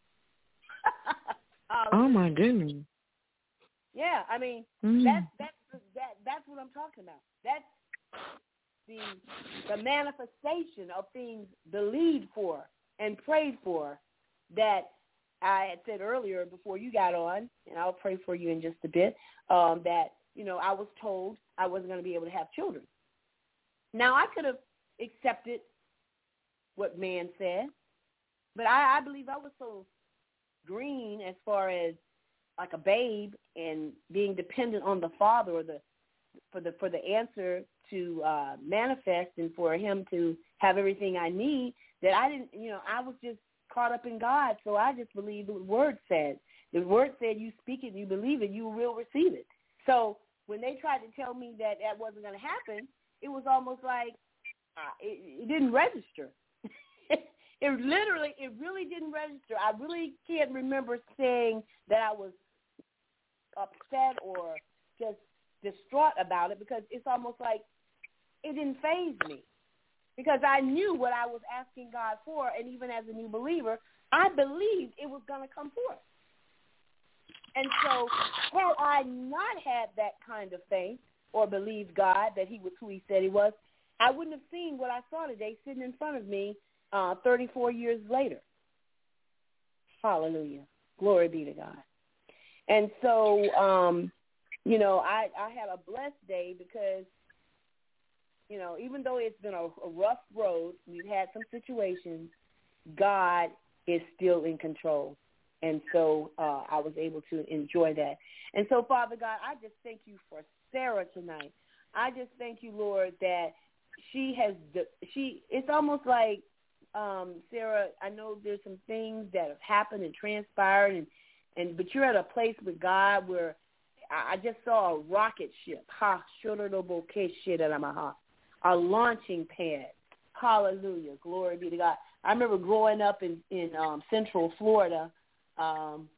um, oh, my goodness. Yeah, I mean, mm. that's, that's, that, that's what I'm talking about. That's the the manifestation of things believed for and prayed for that I had said earlier before you got on, and I'll pray for you in just a bit, um, that, you know, I was told I wasn't going to be able to have children. Now, I could have accepted what man said, but I, I believe I was so green as far as like a babe and being dependent on the Father or the for the for the answer to uh, manifest and for him to have everything I need, that I didn't, you know, I was just caught up in God, so I just believed what the Word said. The Word said you speak it, you believe it, you will receive it. So when they tried to tell me that that wasn't going to happen, it was almost like uh, it, it didn't register. It literally, it really didn't register. I really can't remember saying that I was upset or just distraught about it, because it's almost like it didn't faze me, because I knew what I was asking God for, and even as a new believer, I believed it was going to come forth. And so had I not had that kind of faith or believed God that he was who he said he was, I wouldn't have seen what I saw today sitting in front of me uh, thirty-four years later. Hallelujah. Glory be to God. And so, um, you know, I, I had a blessed day because, you know, even though it's been a, a rough road, we've had some situations, God is still in control. And so uh, I was able to enjoy that. And so, Father God, I just thank you for Sarah tonight. I just thank you, Lord, that she has, she, it's almost like, um, Sarah, I know there's some things that have happened and transpired, and, and but you're at a place with God where I just saw a rocket ship, ha, a launching pad. Hallelujah. Glory be to God. I remember growing up in, in um, Central Florida, um,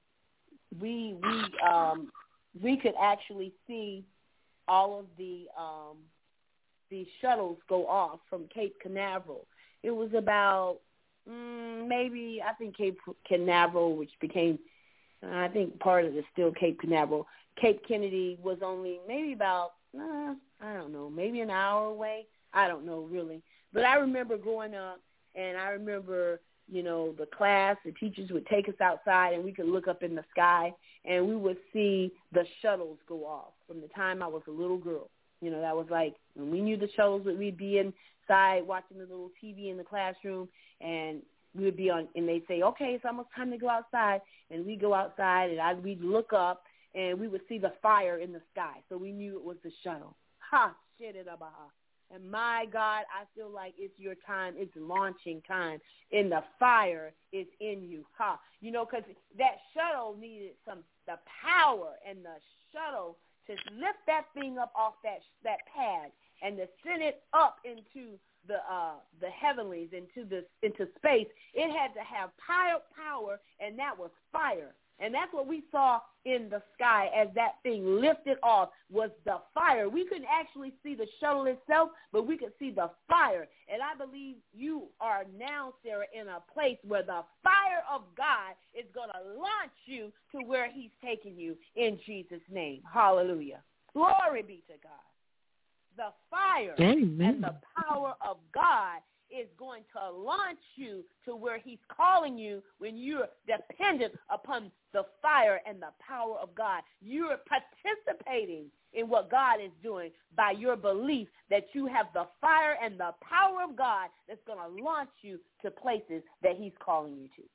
we we um, we could actually see all of the um, the shuttles go off from Cape Canaveral. It was about mm, maybe, I think Cape Canaveral, which became, I think part of it is still Cape Canaveral. Cape Kennedy was only maybe about, uh, I don't know, maybe an hour away. I don't know really. But I remember growing up, and I remember, you know, the class, the teachers would take us outside, and we could look up in the sky, and we would see the shuttles go off from the time I was a little girl. You know, that was like, when we knew the shuttles, we'd be inside watching the little T V in the classroom, and we would be on, and they'd say, okay, it's almost time to go outside, and we'd go outside, and I'd, we'd look up, and we would see the fire in the sky, so we knew it was the shuttle. Ha, shit it up, ha. And my God, I feel like it's your time. It's launching time. And the fire is in you. Ha. You know, because that shuttle needed some, the power and the shuttle to lift that thing up off that that pad and to send it up into the uh, the heavenlies, into the into space. It had to have power, and that was fire. And that's what we saw in the sky as that thing lifted off, was the fire. We couldn't actually see the shuttle itself, but we could see the fire. And I believe you are now, Sarah, in a place where the fire of God is going to launch you to where he's taking you in Jesus' name. Hallelujah. Glory be to God. The fire Amen. And the power of God is going to launch you to where he's calling you when you're dependent upon the fire and the power of God. You're participating in what God is doing by your belief that you have the fire and the power of God that's going to launch you to places that he's calling you to.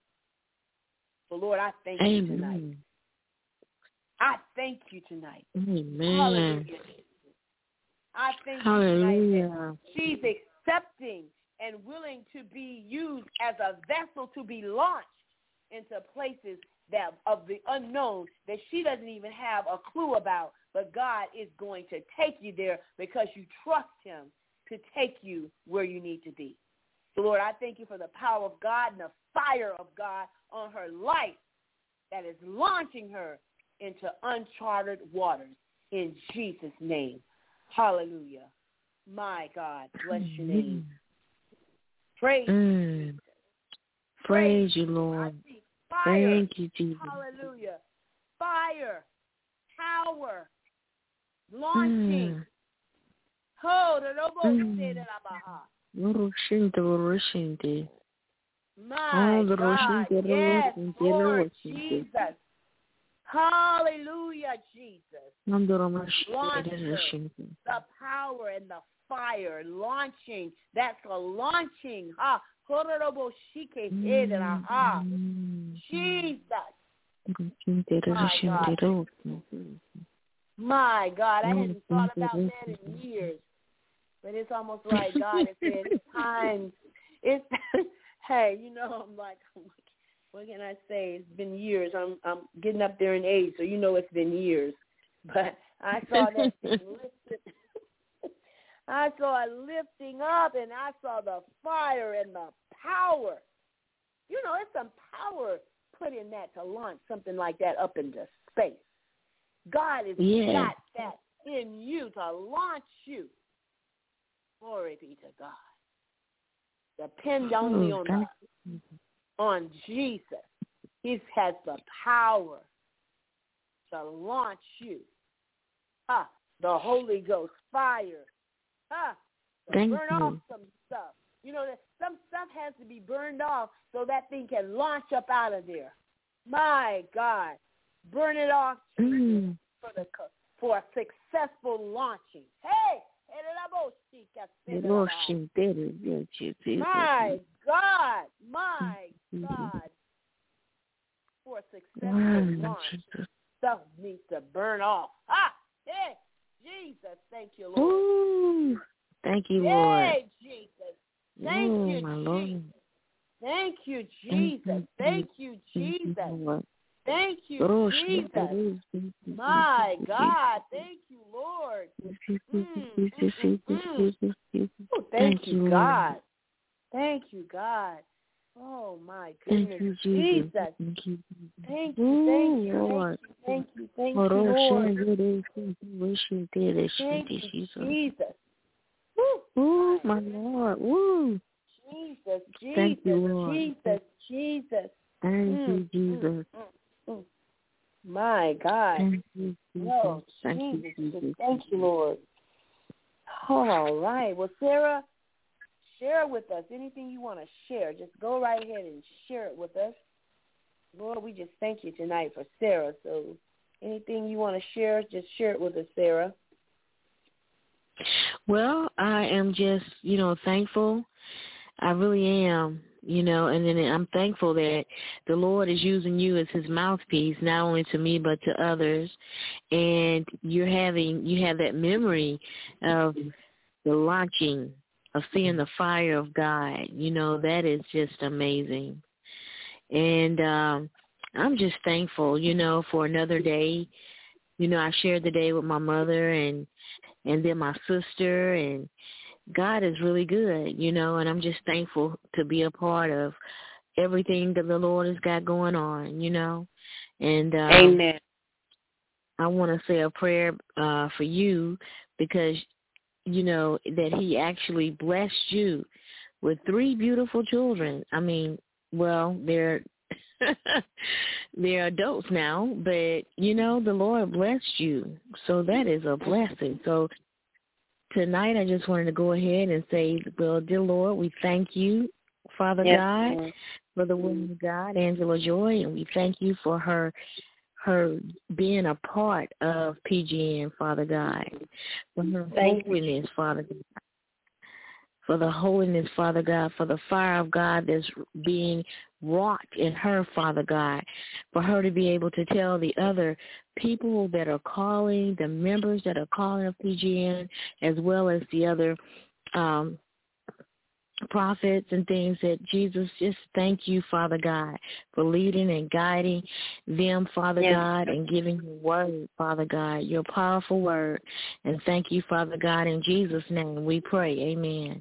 So, Lord, I thank Amen. you tonight. I thank you tonight. Amen. Hallelujah. I thank Hallelujah. you tonight that she's accepting and willing to be used as a vessel to be launched into places that of the unknown that she doesn't even have a clue about, but God is going to take you there because you trust him to take you where you need to be. So, Lord, I thank you for the power of God and the fire of God on her life that is launching her into uncharted waters in Jesus' name. Hallelujah. My God, bless your name. Praise mm. you. Praise you, Lord. Thank you, Jesus. Hallelujah. Fire, power, launching. Mm. Oh, the noble Mm. My Oh, the God, Russian, yes, the Lord Russian, Jesus. Hallelujah, Jesus. Launch her. The power and the fire, launching. That's a launching. Ah, mm. Jesus. My God. My God, I hadn't thought about that in years. But it's almost like God has said, it's time. It's, hey, you know, I'm like, what can I say? It's been years. I'm I'm getting up there in age, so you know it's been years. But I saw that thing lifted. I saw it lifting up, and I saw the fire and the power. You know, it's some power put in that to launch something like that up into space. God has yeah. got that in you to launch you. Glory be to God. Depend only oh, on the, on Jesus. He has the power. to launch you. Ah, the Holy Ghost fire. Ah, to Thank burn you. off some stuff. You know, that some stuff has to be burned off so that thing can launch up out of there. My God, burn it off, Jesus, Mm. for the for a successful launching. Hey, my God, my God, for a successful Wow, launch, Jesus. stuff needs to burn off. Ah, hey, Jesus, thank you, Lord. Ooh. Thank you, Lord. Hey, Jesus. Thank oh, you, my Jesus. Lord. Thank you, Jesus. Thank you, Jesus. Thank you, Oh, Jesus. My God. Thank you, Lord. Mm, mm, mm, mm. Oh, thank you, God. Thank you, God. Oh, my goodness. Thank you, Jesus. Jesus. Thank you, Thank you, thank you, Lord. thank you, thank you, thank you, Lord. Thank you, Jesus. Woo, my Lord. Woo. Jesus, Jesus, Thank you, Lord. Jesus, Jesus. Thank Mm, you, Jesus. Mm, mm, mm. My God. Thank you, Jesus. Oh, Thank you, Jesus. Jesus. Thank you, Lord. All right. Well, Sarah, share with us anything you want to share. Just go right ahead and share it with us. Lord, we just thank you tonight for Sarah. So anything you want to share, just share it with us, Sarah. Well, I am just, you know, thankful. I really am, you know, and then I'm thankful that the Lord is using you as his mouthpiece, not only to me but to others. And you're having, you have that memory of the launching, of seeing the fire of God. You know, that is just amazing. And um, I'm just thankful, you know, for another day. You know, I shared the day with my mother and and then my sister, and God is really good, you know, and I'm just thankful to be a part of everything that the Lord has got going on, you know. And um, Amen. I want to say a prayer uh, for you because, you know, that he actually blessed you with three beautiful children. I mean, well, they're they're adults now, but, you know, the Lord blessed you. So that is a blessing. So tonight I just wanted to go ahead and say, well, dear Lord, we thank you, Father yes, God, Lord. for the woman of God, Angela Joy, and we thank you for her her being a part of P G N, Father God, for her Thank holiness, Father God. For the holiness, Father God, for the fire of God that's being wrought in her, Father God, for her to be able to tell the other people that are calling, the members that are calling of P G N, as well as the other um, prophets and things, that Jesus, just thank you, Father God, for leading and guiding them, Father yes. God, and giving your word, Father God, your powerful word. And thank you, Father God, in Jesus' name we pray. Amen.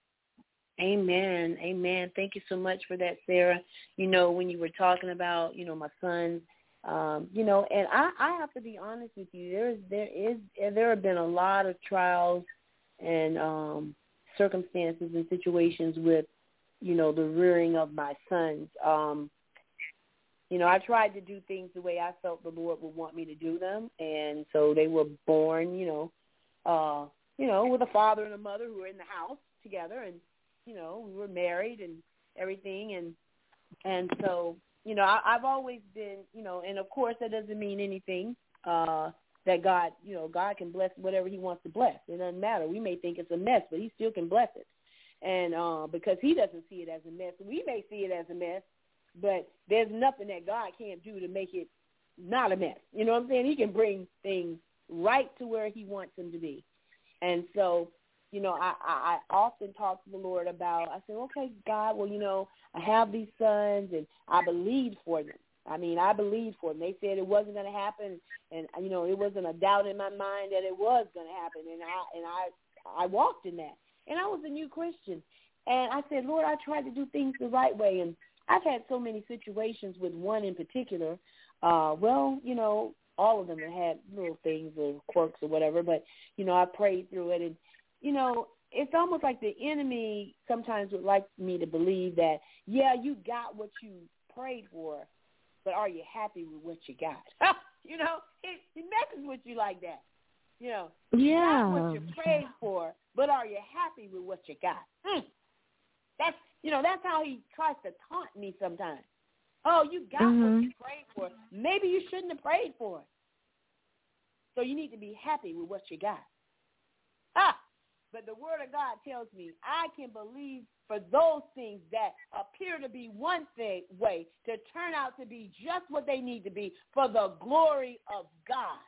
Amen. Amen. Thank you so much for that, Sarah. You know, when you were talking about, you know, my son, um, you know, and I, I have to be honest with you, there is, there is, there have been a lot of trials and um, circumstances and situations with, you know, the rearing of my sons. Um, you know, I tried to do things the way I felt the Lord would want me to do them. And so they were born, you know, uh, you know, with a father and a mother who were in the house together, and you know, we were married and everything, and and so, you know, I, I've always been, you know, and of course that doesn't mean anything, uh, that God, you know, God can bless whatever he wants to bless. It doesn't matter. We may think it's a mess, but he still can bless it. And uh, because he doesn't see it as a mess, we may see it as a mess, but there's nothing that God can't do to make it not a mess. You know what I'm saying? He can bring things right to where he wants them to be. And so, you know, I, I, I often talk to the Lord about, I said, okay, God, well, you know, I have these sons, and I believed for them. I mean, I believed for them. They said it wasn't going to happen, and, you know, it wasn't a doubt in my mind that it was going to happen, and I and I, I walked in that. And I was a new Christian. And I said, Lord, I tried to do things the right way, and I've had so many situations with one in particular. Uh, well, you know, all of them have had little things or quirks or whatever, but, you know, I prayed through it, and you know, it's almost like the enemy sometimes would like me to believe that, yeah, you got what you prayed for, but are you happy with what you got? You know, he, he messes with you like that. You know, yeah. not what you prayed for, but are you happy with what you got? Mm. That's, you know, that's how he tries to taunt me sometimes. Oh, you got mm-hmm. what you prayed for. Maybe you shouldn't have prayed for it. So you need to be happy with what you got. Ah, but the Word of God tells me I can believe for those things that appear to be one thing way to turn out to be just what they need to be for the glory of God.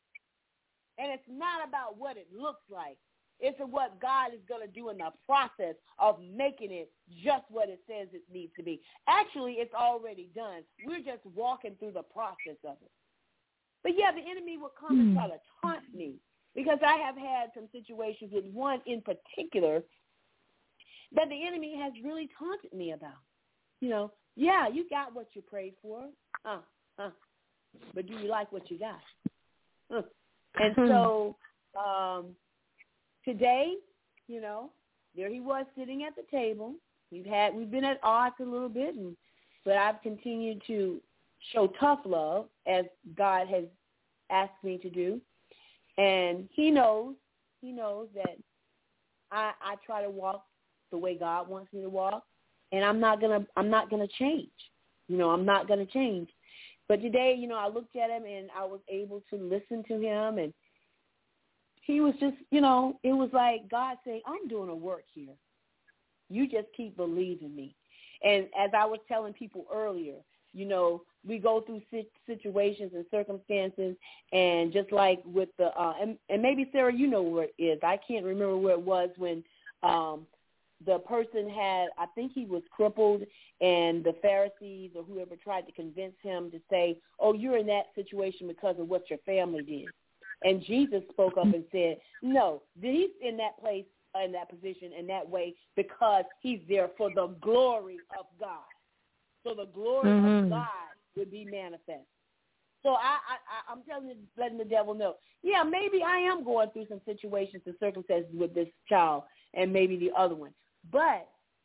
And it's not about what it looks like. It's what God is going to do in the process of making it just what it says it needs to be. Actually, it's already done. We're just walking through the process of it. But, yeah, the enemy will come mm. and try to taunt me because I have had some situations with one in particular that the enemy has really taunted me about. You know, yeah, you got what you prayed for, uh, uh, but do you like what you got? Uh. And so um, today, you know, there he was sitting at the table. We've had we've been at odds a little bit, and but I've continued to show tough love as God has asked me to do. And he knows, he knows that I, I try to walk the way God wants me to walk, and I'm not gonna I'm not gonna change. You know, I'm not gonna change. But today, you know, I looked at him and I was able to listen to him, and he was just, you know, it was like God saying, I'm doing a work here. You just keep believing me. And as I was telling people earlier, you know, we go through situations and circumstances, and just like with the, uh, and, and maybe, Sarah, you know where it is. I can't remember where it was when um, the person had, I think he was crippled, and the Pharisees or whoever tried to convince him to say, oh, you're in that situation because of what your family did. And Jesus spoke up and said, no, he's in that place, in that position, in that way, because he's there for the glory of God. So the glory mm-hmm. of God would be manifest. So I, I, I'm telling you, letting the devil know, yeah, maybe I am going through some situations and circumstances with this child and maybe the other one. But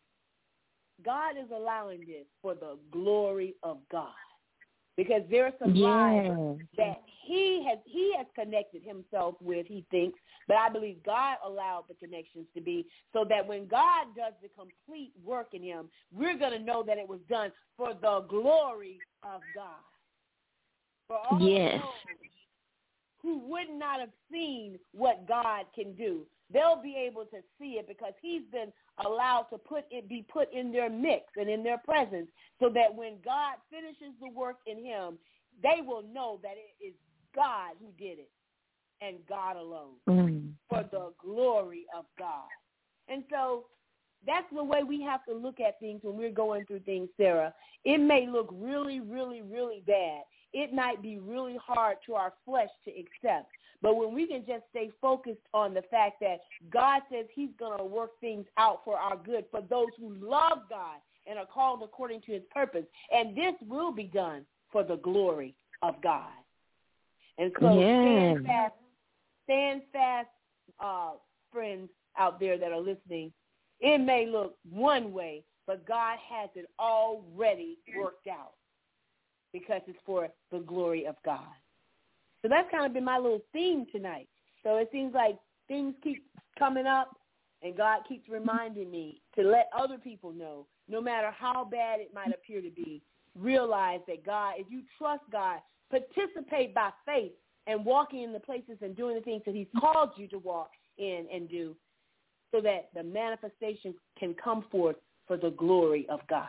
God is allowing this for the glory of God. Because there are some yeah. lives that he has he has connected himself with, he thinks, but I believe God allowed the connections to be so that when God does the complete work in him, we're going to know that it was done for the glory of God. For all yes. those who would not have seen what God can do, they'll be able to see it because he's been allowed to put it be put in their mix and in their presence so that when God finishes the work in him, they will know that it is God who did it and God alone mm. for the glory of God. And so that's the way we have to look at things when we're going through things, Sarah. It may look really, really, really bad. It might be really hard to our flesh to accept. But when we can just stay focused on the fact that God says he's going to work things out for our good, for those who love God and are called according to his purpose, and this will be done for the glory of God. And so yeah. stand fast, stand fast, uh, friends out there that are listening. It may look one way, but God has it already worked out because it's for the glory of God. So that's kind of been my little theme tonight. So it seems like things keep coming up, and God keeps reminding me to let other people know, no matter how bad it might appear to be, realize that God, if you trust God, participate by faith and walking in the places and doing the things that he's called you to walk in and do so that the manifestation can come forth for the glory of God.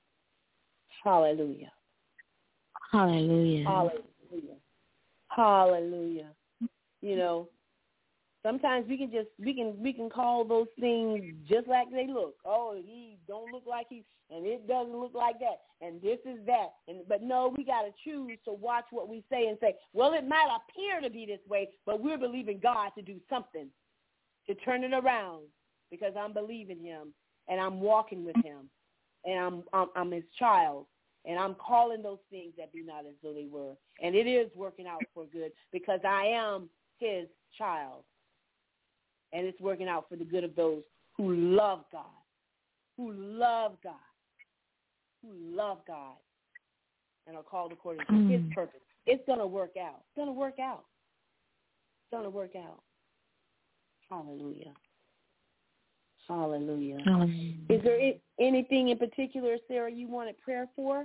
Hallelujah. Hallelujah. Hallelujah. Hallelujah. You know, sometimes we can just we can we can call those things just like they look. Oh, he don't look like he, and it doesn't look like that, and this is that. And but no, we got to choose to watch what we say and say, well, it might appear to be this way, but we're believing God to do something to turn it around because I'm believing him and I'm walking with him and I'm I'm, I'm his child. And I'm calling those things that be not as though they were. And it is working out for good because I am his child. And it's working out for the good of those who love God, who love God, who love God, and are called according to his purpose it's going to work out. It's going to work out. It's going to work out. Hallelujah. Hallelujah. Hallelujah. Is there anything in particular, Sarah, you wanted prayer for?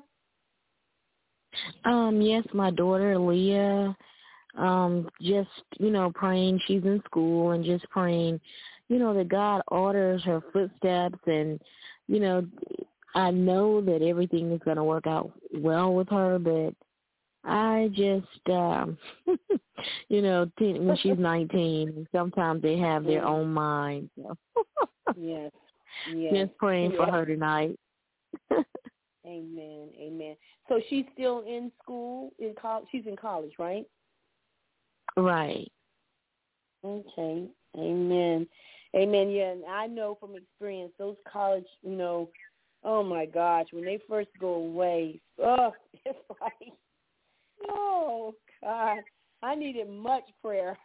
Um, yes, my daughter, Leah, um, just, you know, praying. She's in school and just praying, you know, that God orders her footsteps. And, you know, I know that everything is going to work out well with her, but I just, um, you know, when she's nineteen, sometimes they have their own mind. So. Yes. Yes. Just praying yes. for her tonight. Amen. Amen. So she's still in school, in college. She's in college, right? Right. Okay. Amen. Amen. Yeah, and I know from experience, those college, you know, oh my gosh, when they first go away, oh, it's like, oh God, I needed much prayer.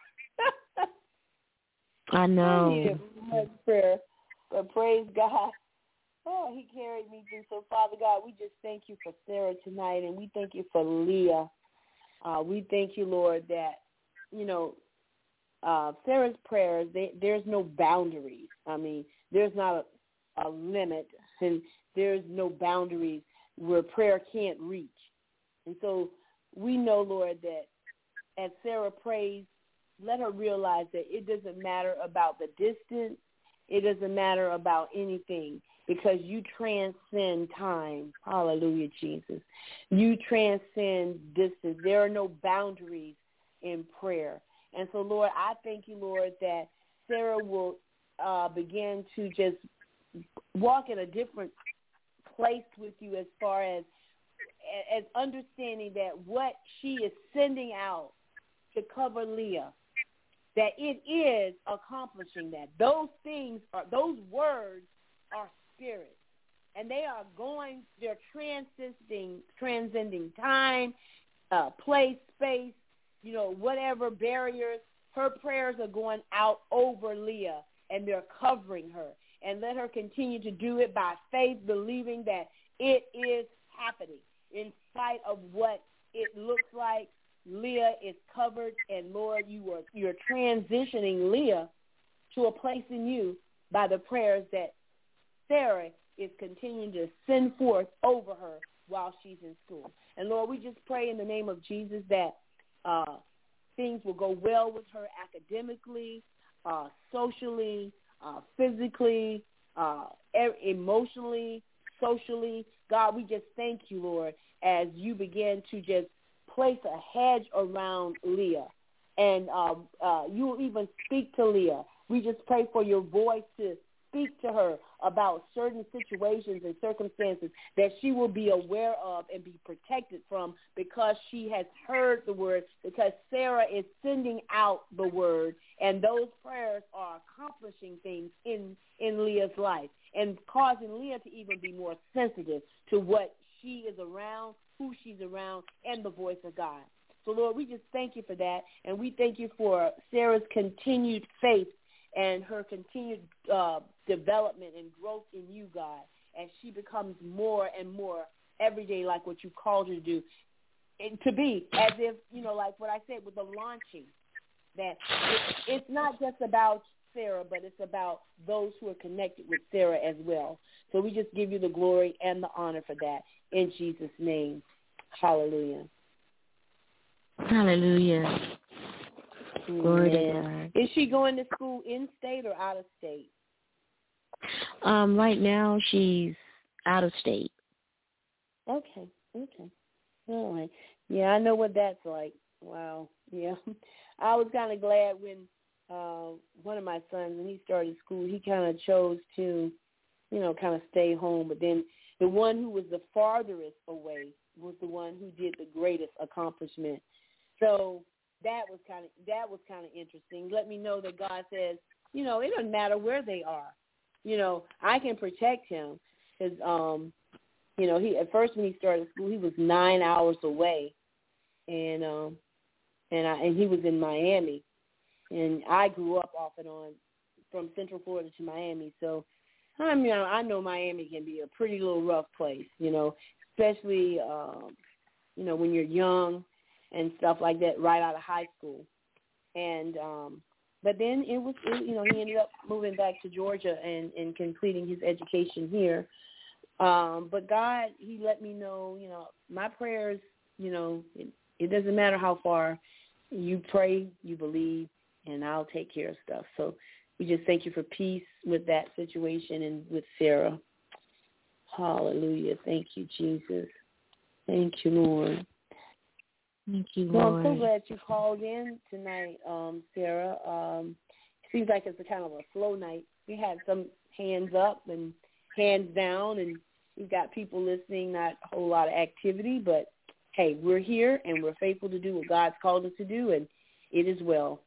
I know. I needed much prayer, but praise God. Oh, he carried me through. So, Father God, we just thank you for Sarah tonight, and we thank you for Leah. Uh, we thank you, Lord, that, you know, uh, Sarah's prayers, they, there's no boundaries. I mean, there's not a, a limit, and there's no boundaries where prayer can't reach. And so we know, Lord, that as Sarah prays, let her realize that it doesn't matter about the distance. It doesn't matter about anything, because you transcend time. Hallelujah, Jesus. You transcend distance. There are no boundaries in prayer. And so, Lord, I thank you, Lord, that Sarah will uh, begin to just walk in a different place with you as far as as understanding that what she is sending out to cover Leah, that it is accomplishing that. Those things are, those words are spirit, and they are going, they're transcending, transcending time, uh, place, space, you know, whatever barriers. Her prayers are going out over Leah, and they're covering her. And let her continue to do it by faith, believing that it is happening. In spite of what it looks like, Leah is covered, and Lord, you are you're transitioning Leah to a place in you by the prayers that Sarah is continuing to send forth over her while she's in school. And Lord, we just pray in the name of Jesus that uh, things will go well with her academically, uh, socially, uh, physically, uh, emotionally, socially. God, we just thank you, Lord, as you begin to just place a hedge around Leah. And uh, uh, you will even speak to Leah. We just pray for your voice to speak to her about certain situations and circumstances that she will be aware of and be protected from, because she has heard the word, because Sarah is sending out the word, and those prayers are accomplishing things in, in Leah's life and causing Leah to even be more sensitive to what she is around, who she's around, and the voice of God. So, Lord, we just thank you for that, and we thank you for Sarah's continued faith and her continued uh, development and growth in you, God, as she becomes more and more every day like what you called her to do, and to be, as if, you know, like what I said with the launching, that it, it's not just about Sarah, but it's about those who are connected with Sarah as well. So we just give you the glory and the honor for that in Jesus' name. Hallelujah. Hallelujah. Glory to God. Is she going to school in state or out of state? Um, right now she's out of state. Okay. Okay. All right. Yeah, I know what that's like. Wow. Yeah. I was kind of glad when uh, one of my sons, when he started school, he kind of chose to, you know, kind of stay home. But then the one who was the farthest away was the one who did the greatest accomplishment. So that was kind of that was kind of interesting. Let me know that God says, you know, it doesn't matter where they are. You know, I can protect him. Because, um, you know, he at first when he started school, he was nine hours away, and um, and I and he was in Miami, and I grew up off and on from Central Florida to Miami. So, I mean, I know Miami can be a pretty little rough place. You know, especially um, you know when you're young. and stuff like that right out of high school. And um, but then it was, it, you know, he ended up moving back to Georgia and, and completing his education here. Um, but God, he let me know, you know, my prayers, you know, it, it doesn't matter how far you pray, you believe, and I'll take care of stuff. So we just thank you for peace with that situation and with Sarah. Hallelujah. Thank you, Jesus. Thank you, Lord. Thank you, Lord. Well, I'm so glad you called in tonight, um, Sarah. Um, it seems like it's a kind of a slow night. We had some hands up and hands down, and we've got people listening, not a whole lot of activity, but, hey, we're here, and we're faithful to do what God's called us to do, and it is well.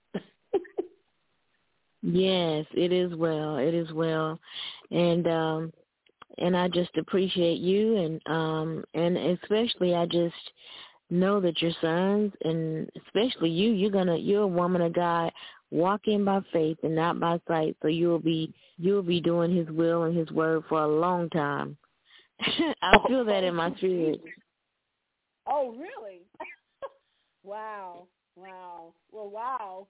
Yes, it is well. It is well. And um, and I just appreciate you, and um, and especially I just know that your sons, and especially you, you're gonna you're a woman of God, walking by faith and not by sight. So you'll be you'll be doing His will and His word for a long time. I feel that in my spirit. Oh, really? Wow, wow. Well, wow.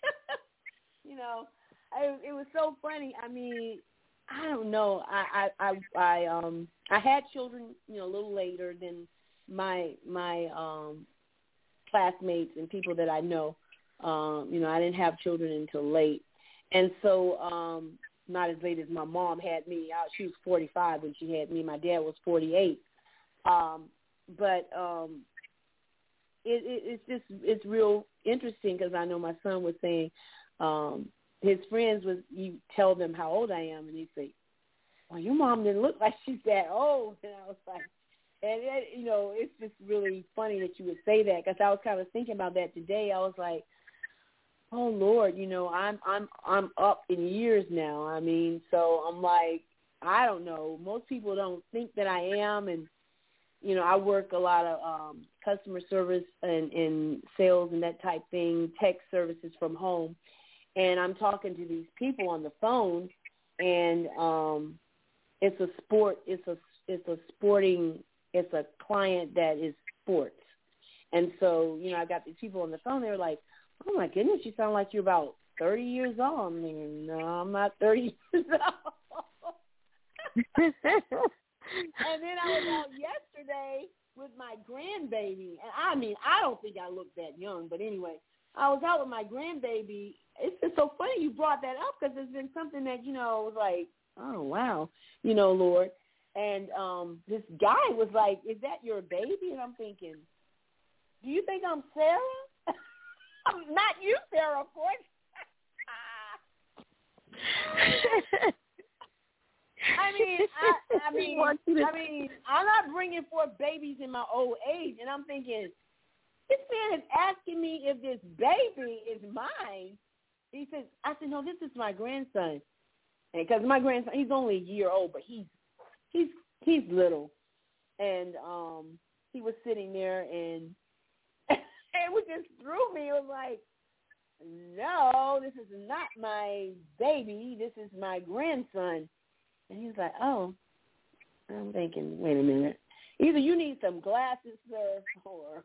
You know, I, it was so funny. I mean, I don't know. I, I, I, I, um, I had children, you know, a little later than my my um, classmates and people that I know. Um, you know, I didn't have children until late, and so um, not as late as my mom had me. I, she was forty-five when she had me. My dad was forty-eight. Um, but um, it, it, it's just it's real interesting because I know my son was saying. Um, his friends was you tell them how old I am, and he say, "Well, your mom didn't look like she's that old." And I was like, and it, you know, it's just really funny that you would say that because I was kind of thinking about that today. I was like, "Oh Lord, you know, I'm I'm I'm up in years now. I mean, so I'm like, I don't know. Most people don't think that I am, and you know, I work a lot of um, customer service and, and sales and that type thing, tech services from home." And I'm talking to these people on the phone, and um, it's a sport. It's a it's a sporting. It's a client that is sports, and so you know I got these people on the phone. They're like, "Oh my goodness, you sound like you're about thirty years old." I'm thinking, no, I'm not thirty years old. And then I was out yesterday with my grandbaby, and I mean I don't think I look that young, but anyway, I was out with my grandbaby. It's just so funny you brought that up because it's been something that, you know, was like, oh, wow, you know, Lord. And um, this guy was like, is that your baby? And I'm thinking, do you think I'm Sarah? I'm not you, Sarah, of course. I mean, I, I mean, I mean, I'm not bringing forth babies in my old age. And I'm thinking, this man is asking me if this baby is mine. He says, I said, no, this is my grandson. Because my grandson, he's only a year old, but he's he's he's little. And um, he was sitting there, and it was just threw me. It was like, no, this is not my baby. This is my grandson. And he was like, oh. I'm thinking, wait a minute. Either you need some glasses, sir, or...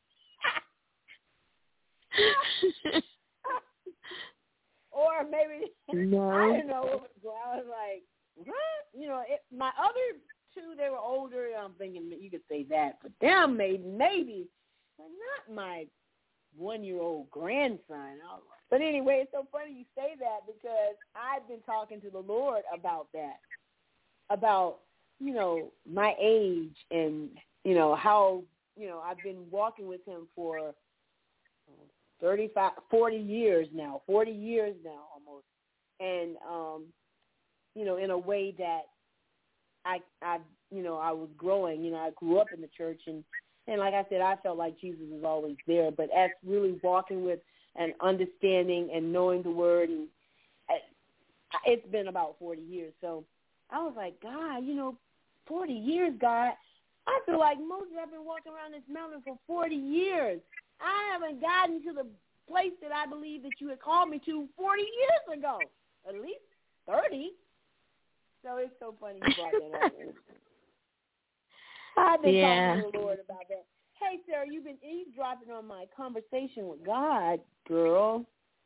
or maybe no. I don't know what was going on. I was like, what? You know, it, my other two, they were older. I'm thinking you could say that, but them maybe, maybe, but not my one-year-old grandson. But anyway, it's so funny you say that because I've been talking to the Lord about that, about you know my age and you know how you know I've been walking with Him for thirty-five, forty years now, forty years now almost. And, um, you know, in a way that I, I, you know, I was growing, you know, I grew up in the church and, and like I said, I felt like Jesus was always there, but as really walking with and understanding and knowing the word, and it's been about forty years. So I was like, God, you know, forty years, God, I feel like Moses, I've been walking around this mountain for forty years. I haven't gotten to the place that I believe that you had called me to forty years ago, at least thirty. So it's so funny you brought that up. I've been yeah. talking to the Lord about that. Hey, Sarah, you've been eavesdropping on my conversation with God, girl.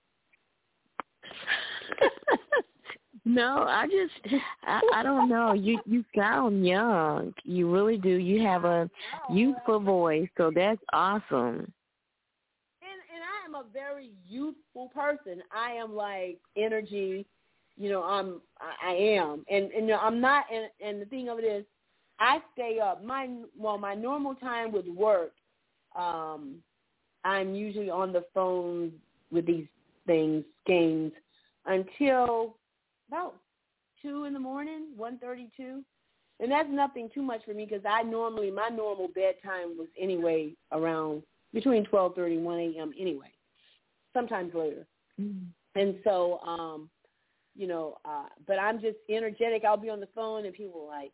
No, I just, I, I don't know. You you sound young. You really do. You have a youthful voice, so that's awesome. And and I am a very youthful person. I am like energy. You know, I'm I, I am, and and you know, I'm not. And, and the thing of it is, I stay up. My well, my normal time with work. Um, I'm usually on the phone with these things, games, until about two in the morning, one thirty-two, and that's nothing too much for me because I normally my normal bedtime was anyway around between twelve thirty and one a.m. anyway, sometimes later, mm-hmm. and so um, you know, uh, but I'm just energetic. I'll be on the phone and people are like,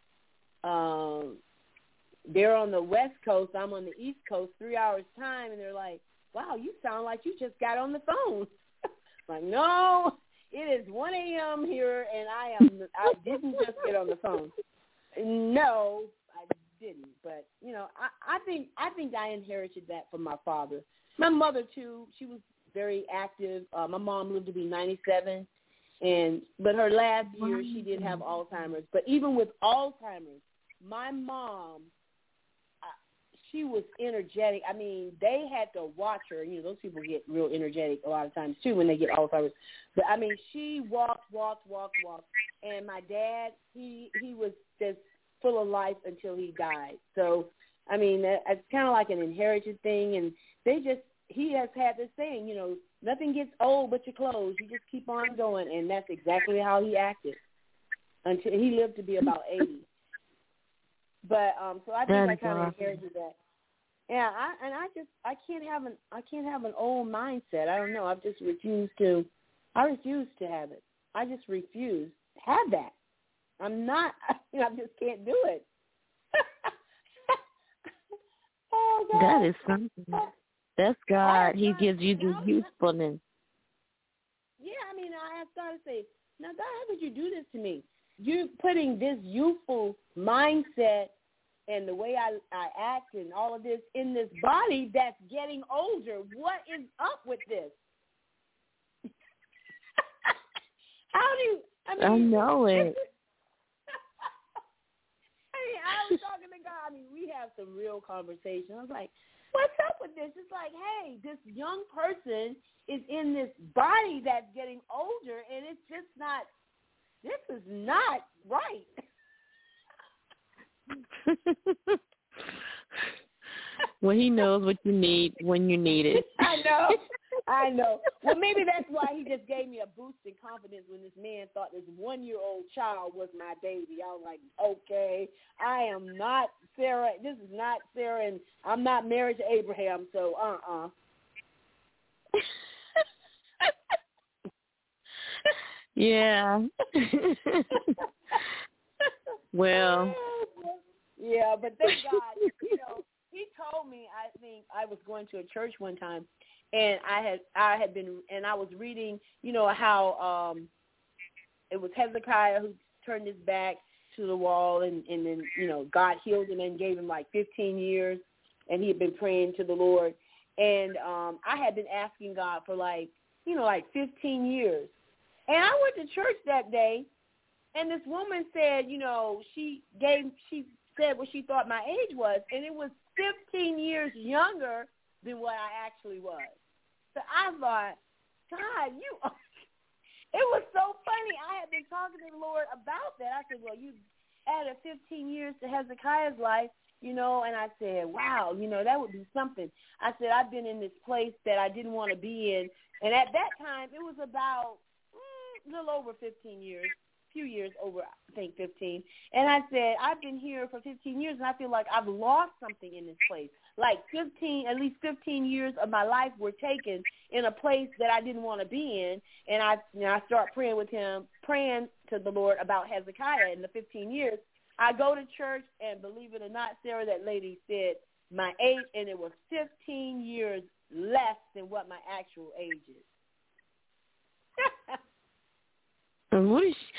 um, they're on the West Coast, I'm on the East Coast, three hours time, and they're like, wow, you sound like you just got on the phone. Like, no. It is one a.m. here, and I am. I didn't just get on the phone. No, I didn't. But you know, I, I think I think I inherited that from my father. My mother too. She was very active. Uh, my mom lived to be ninety-seven, and but her last year she did have Alzheimer's. But even with Alzheimer's, my mom, she was energetic. I mean, they had to watch her. You know, those people get real energetic a lot of times, too, when they get Alzheimer's. But, I mean, she walked, walked, walked, walked. And my dad, he he was just full of life until he died. So, I mean, that, it's kind of like an inherited thing. And they just, he has had this saying, you know, nothing gets old but your clothes. You just keep on going. And that's exactly how he acted until he lived to be about eighty. But um, so I think That's I kind of awesome. inherited that. Yeah, I, and I just I can't have an I can't have an old mindset. I don't know. I've just refused to. I refuse to have it. I just refuse to have that. I'm not. You know, I just can't do it. Oh God. That is something. That's God. He gives you the usefulness. Yeah, I mean, I started to say, now God, how did you do this to me? You're putting this youthful mindset and the way I, I act and all of this in this body that's getting older. What is up with this? How do you, I mean. I know it. I mean, I was talking to God. I mean, we have some real conversation. I was like, what's up with this? It's like, hey, this young person is in this body that's getting older, and it's just not, this is not right. Well, he knows what you need when you need it. I know. I know. Well, maybe that's why he just gave me a boost in confidence when this man thought this one-year-old child was my baby. I was like, okay, I am not Sarah. This is not Sarah, and I'm not married to Abraham, so uh-uh. Yeah. Well. Yeah, but thank God, you know, he told me, I think I was going to a church one time, and I had I had been, and I was reading, you know, how um, it was Hezekiah who turned his back to the wall, and, and then, you know, God healed him and gave him like fifteen years, and he had been praying to the Lord. And um, I had been asking God for like, you know, like fifteen years. And I went to church that day, and this woman said, you know, she gave, she said what she thought my age was, and it was fifteen years younger than what I actually was. So I thought, God, you, it was so funny. I had been talking to the Lord about that. I said, well, you added fifteen years to Hezekiah's life, you know, and I said, wow, you know, that would be something. I said, I've been in this place that I didn't want to be in, and at that time, it was about mm, a little over fifteen years. Few years over, I think, fifteen. And I said, I've been here for fifteen years, and I feel like I've lost something in this place. Like fifteen, at least fifteen years of my life were taken in a place that I didn't want to be in. And I, you know, I start praying with him, praying to the Lord about Hezekiah in the fifteen years. I go to church, and believe it or not, Sarah, that lady said my age, and it was fifteen years less than what my actual age is. And what is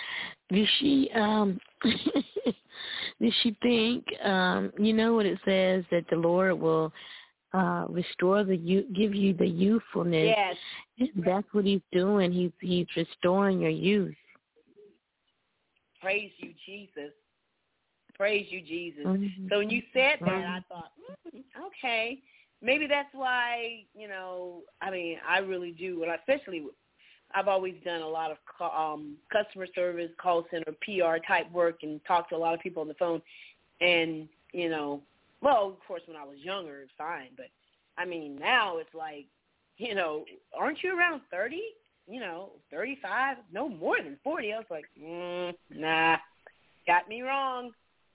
Did she um did she think um you know what it says that the Lord will uh restore the you give you the youthfulness? Yes. That's what he's doing. He's he's restoring your youth. Praise you, Jesus. Praise you, Jesus. Mm-hmm. So when you said that, mm-hmm. I thought, mm, okay, maybe that's why, you know, I mean, I really do, and especially I've always done a lot of um, customer service, call center, P R type work, and talked to a lot of people on the phone. And, you know, well, of course, when I was younger, it's fine. But, I mean, now it's like, you know, aren't you around thirty? You know, thirty-five? No more than forty. I was like, mm, nah, got me wrong.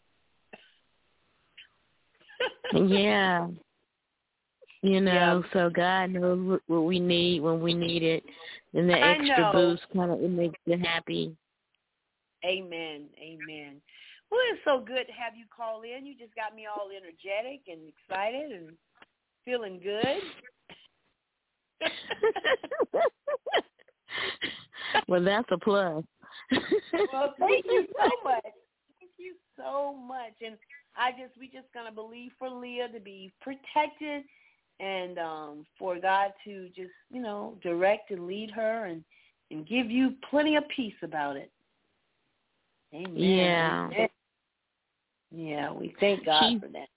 Yeah. You know, yeah. so God knows what we need when we need it. And the I extra know. boost kind of, it makes you happy. Amen. Amen. Well, it's so good to have you call in. You just got me all energetic and excited and feeling good. Well, that's a plus. Well, thank you so much. Thank you so much. And I just, we just going to believe for Leah to be protected and um, for God to just, you know, direct and lead her and, and give you plenty of peace about it. Amen. Yeah. Amen. Yeah, we thank God she, for that.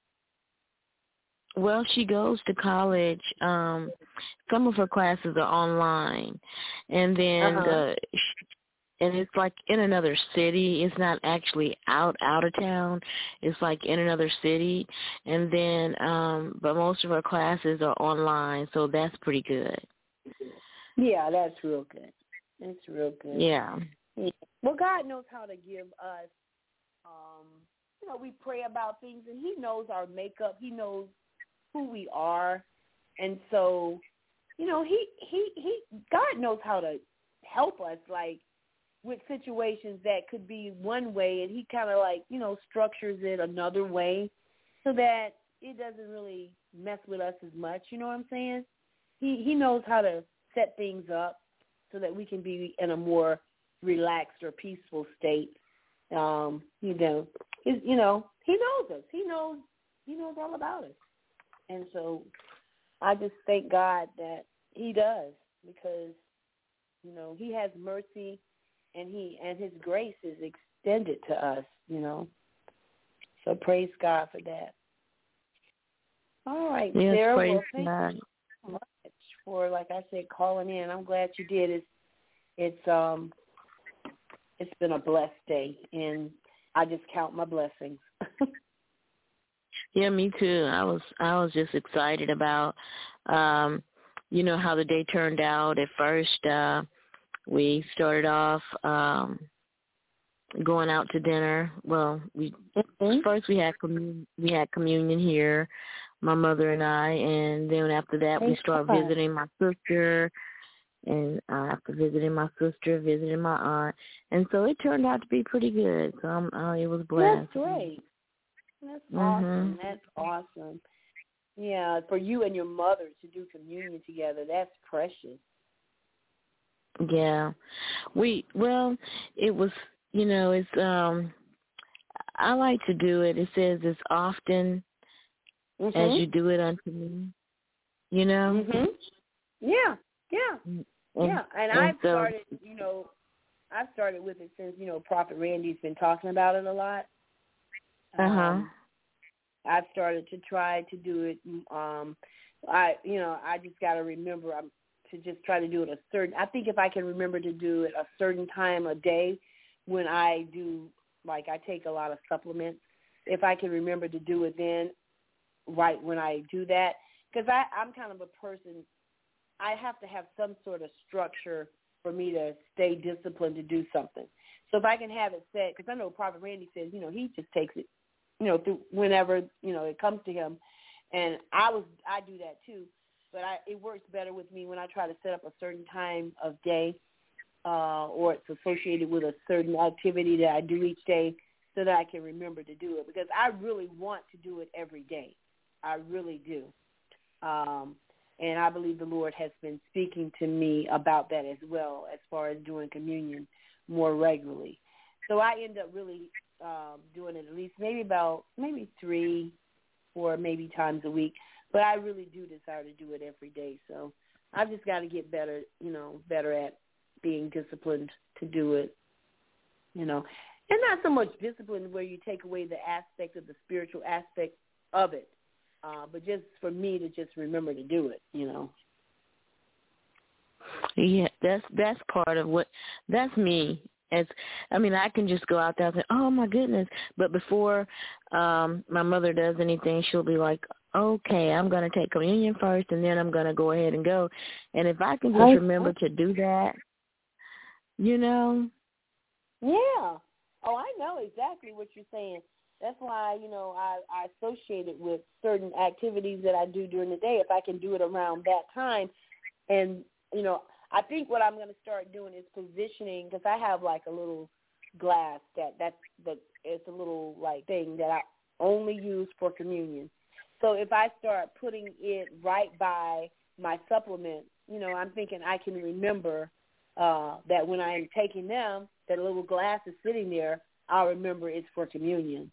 Well, she goes to college. Um, some of her classes are online, and then uh-huh. the and it's like in another city. It's not actually out out of town. It's like in another city, and then um, but most of her classes are online, so that's pretty good. Yeah, that's real good. That's real good. Yeah. yeah. Well, God knows how to give us. Um, you know, we pray about things, and He knows our makeup. He knows who we are, and so, you know, he he he God knows how to help us, like with situations that could be one way, and He kind of like, you know, structures it another way so that it doesn't really mess with us as much. You know what I'm saying? He he knows how to set things up so that we can be in a more relaxed or peaceful state. Um, you know, his, you know, He knows us. He knows He knows all about us. And so I just thank God that He does, because, you know, He has mercy and he and His grace is extended to us, you know. So praise God for that. All right, yes, Sarah. Praise Well, thank God. you so much for, like I said, calling in. I'm glad you did. It's it's um it's been a blessed day, and I just count my blessings. Yeah, me too. I was I was just excited about, um, you know, how the day turned out. At first, uh, we started off um, going out to dinner. Well, we mm-hmm. first we had commun- we had communion here, my mother and I, and then after that we started visiting my sister, and uh, after visiting my sister, visiting my aunt, and so it turned out to be pretty good. So um, uh, it was blessed. That's great. That's mm-hmm. awesome. That's awesome. Yeah, for you and your mother to do communion together, that's precious. Yeah. We, well, it was, you know, it's, um, I like to do it. It says as often mm-hmm. as you do it unto me, you know? Mm-hmm. Yeah, yeah, and, yeah. And, and I've so, started, you know, I've started with it since, you know, Prophet Randy's been talking about it a lot. Uh-huh. Um, I've started to try to do it. Um, I, you know, I just got to remember I'm, to just try to do it a certain, I think if I can remember to do it a certain time a day when I do, like I take a lot of supplements, if I can remember to do it then, right when I do that, because I'm kind of a person, I have to have some sort of structure for me to stay disciplined to do something. So if I can have it set, because I know Prophet Randy says, you know, he just takes it, you know, through whenever, you know, it comes to him. And I was, I do that too, but I, it works better with me when I try to set up a certain time of day, uh, or it's associated with a certain activity that I do each day so that I can remember to do it, because I really want to do it every day. I really do. Um, and I believe the Lord has been speaking to me about that as well, as far as doing communion more regularly. So I end up really um, doing it at least maybe about maybe three or maybe times a week. But I really do desire to do it every day. So I've just got to get better, you know, better at being disciplined to do it, you know. And not so much discipline where you take away the aspect of the spiritual aspect of it, uh, but just for me to just remember to do it, you know. Yeah, that's that's part of what, that's me. As I mean, I can just go out there and say, oh, my goodness. But before um, my mother does anything, she'll be like, okay, I'm going to take communion first, and then I'm going to go ahead and go. And if I can just I, remember to do that, you know. Yeah. Oh, I know exactly what you're saying. That's why, you know, I, I associate it with certain activities that I do during the day. If I can do it around that time. And, you know, I think what I'm going to start doing is positioning, because I have like a little glass that that's the, it's a little like thing that I only use for communion. So if I start putting it right by my supplements, you know, I'm thinking I can remember uh, that when I'm taking them, that little glass is sitting there, I'll remember it's for communion.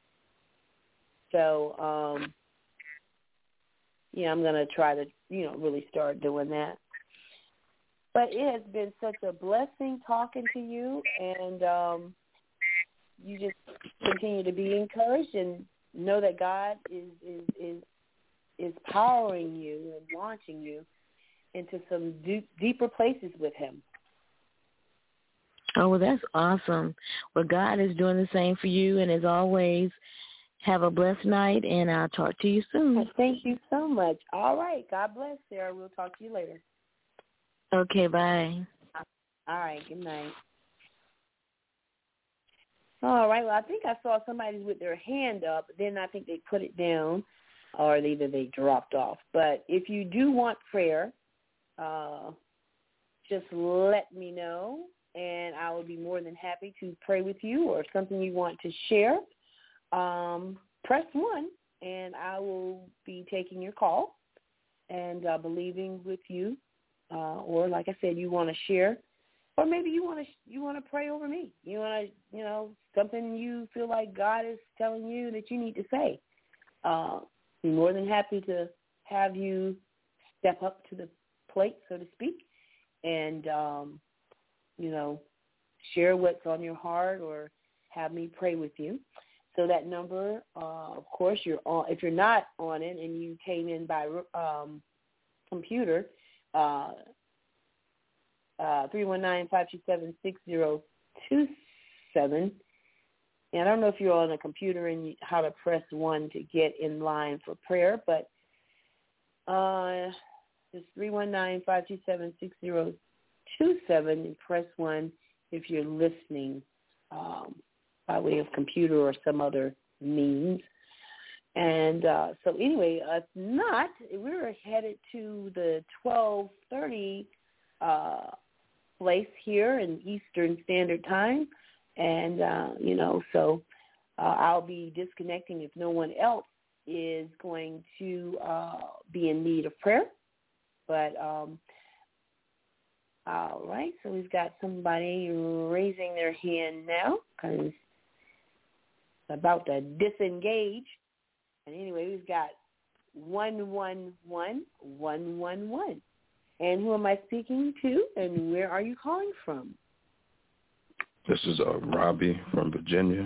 So, um, yeah, I'm going to try to, you know, really start doing that. But it has been such a blessing talking to you, and um, you just continue to be encouraged and know that God is is is, is powering you and launching you into some deep, deeper places with him. Oh, well, that's awesome. Well, God is doing the same for you, and as always, have a blessed night, and I'll talk to you soon. Thank you so much. All right. God bless, Sarah. We'll talk to you later. Okay, bye. All right. Good night. All right. Well, I think I saw somebody with their hand up, but then I think they put it down, or either they dropped off. But if you do want prayer, uh, just let me know, and I will be more than happy to pray with you, or something you want to share. Um, press one, and I will be taking your call and uh, believing with you. Uh, or like I said, you want to share, or maybe you want to you want to pray over me. You want to, you know, something you feel like God is telling you that you need to say. Uh, be more than happy to have you step up to the plate, so to speak, and um, you know, share what's on your heart, or have me pray with you. So that number, uh, of course, you're on. If you're not on it and you came in by um, computer. Uh, uh, three one nine, five two seven, six zero two seven. And I don't know if you're on a computer and how to press one to get in line for prayer, but uh, it's three one nine, five two seven, six zero two seven, and press one if you're listening um, by way of computer or some other means. And uh, so anyway, if not, we're headed to the twelve thirty uh, place here in Eastern Standard Time. And, uh, you know, so uh, I'll be disconnecting if no one else is going to uh, be in need of prayer. But, um, all right, so we've got somebody raising their hand now because it's about to disengage. And anyway, we've got one one one, one one one. And who am I speaking to, and where are you calling from? This is uh, Robbie from Virginia.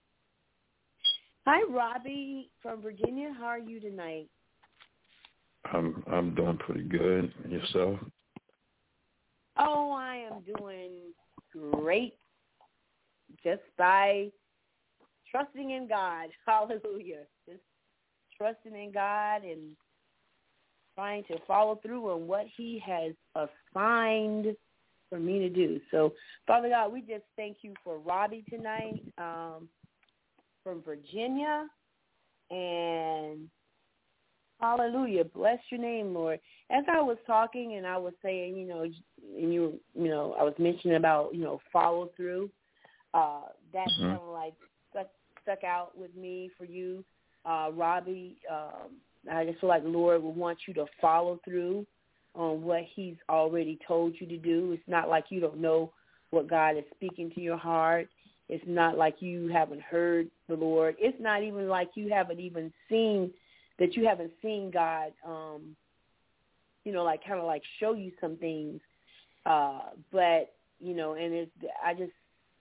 Hi, Robbie from Virginia. How are you tonight? I'm I'm doing pretty good. And yourself? Oh, I am doing great just by trusting in God. Hallelujah. Just trusting in God and trying to follow through on what he has assigned for me to do. So, Father God, we just thank you for Robbie tonight um, from Virginia. And hallelujah. Bless your name, Lord. As I was talking and I was saying, you know, and you, you know, I was mentioning about, you know, follow through. Uh, that mm-hmm. kind of like stuck, stuck out with me for you, uh, Robbie. Um, I just feel like the Lord will want you to follow through on what he's already told you to do. It's not like you don't know what God is speaking to your heart. It's not like you haven't heard the Lord. It's not even like you haven't even seen, that you haven't seen God, um, you know, like kind of like show you some things. Uh, but, you know, and it's, I just,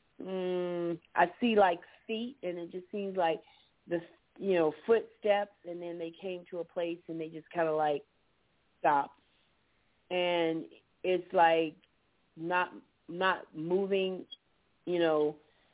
mm, I see like feet, and it just seems like the, you know, footsteps, and then they came to a place and they just kind of like stopped. And it's like not, not moving, you know,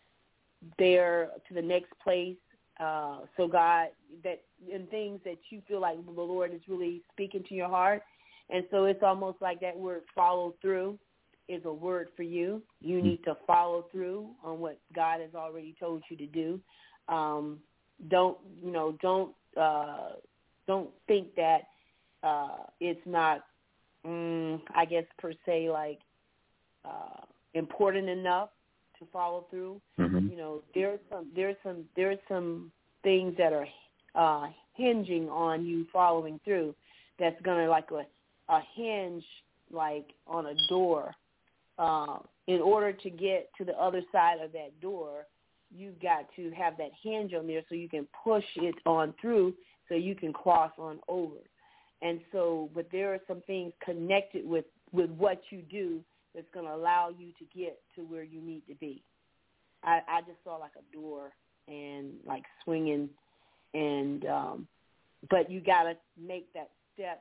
there to the next place. Uh, so God, that in things that you feel like the Lord is really speaking to your heart. And so it's almost like that word follow through is a word for you. You need to follow through on what God has already told you to do. Um, don't, you know, don't, uh, don't think that uh, it's not, mm, I guess, per se, like uh, important enough to follow through. Mm-hmm. You know, there's some there's some there's some things that are uh, hinging on you following through. That's gonna like a a hinge like on a door. Uh, in order to get to the other side of that door, you've got to have that hinge on there so you can push it on through, so you can cross on over. And so, but there are some things connected with with what you do that's going to allow you to get to where you need to be. I, I just saw like a door and like swinging, and um, but you got to make that step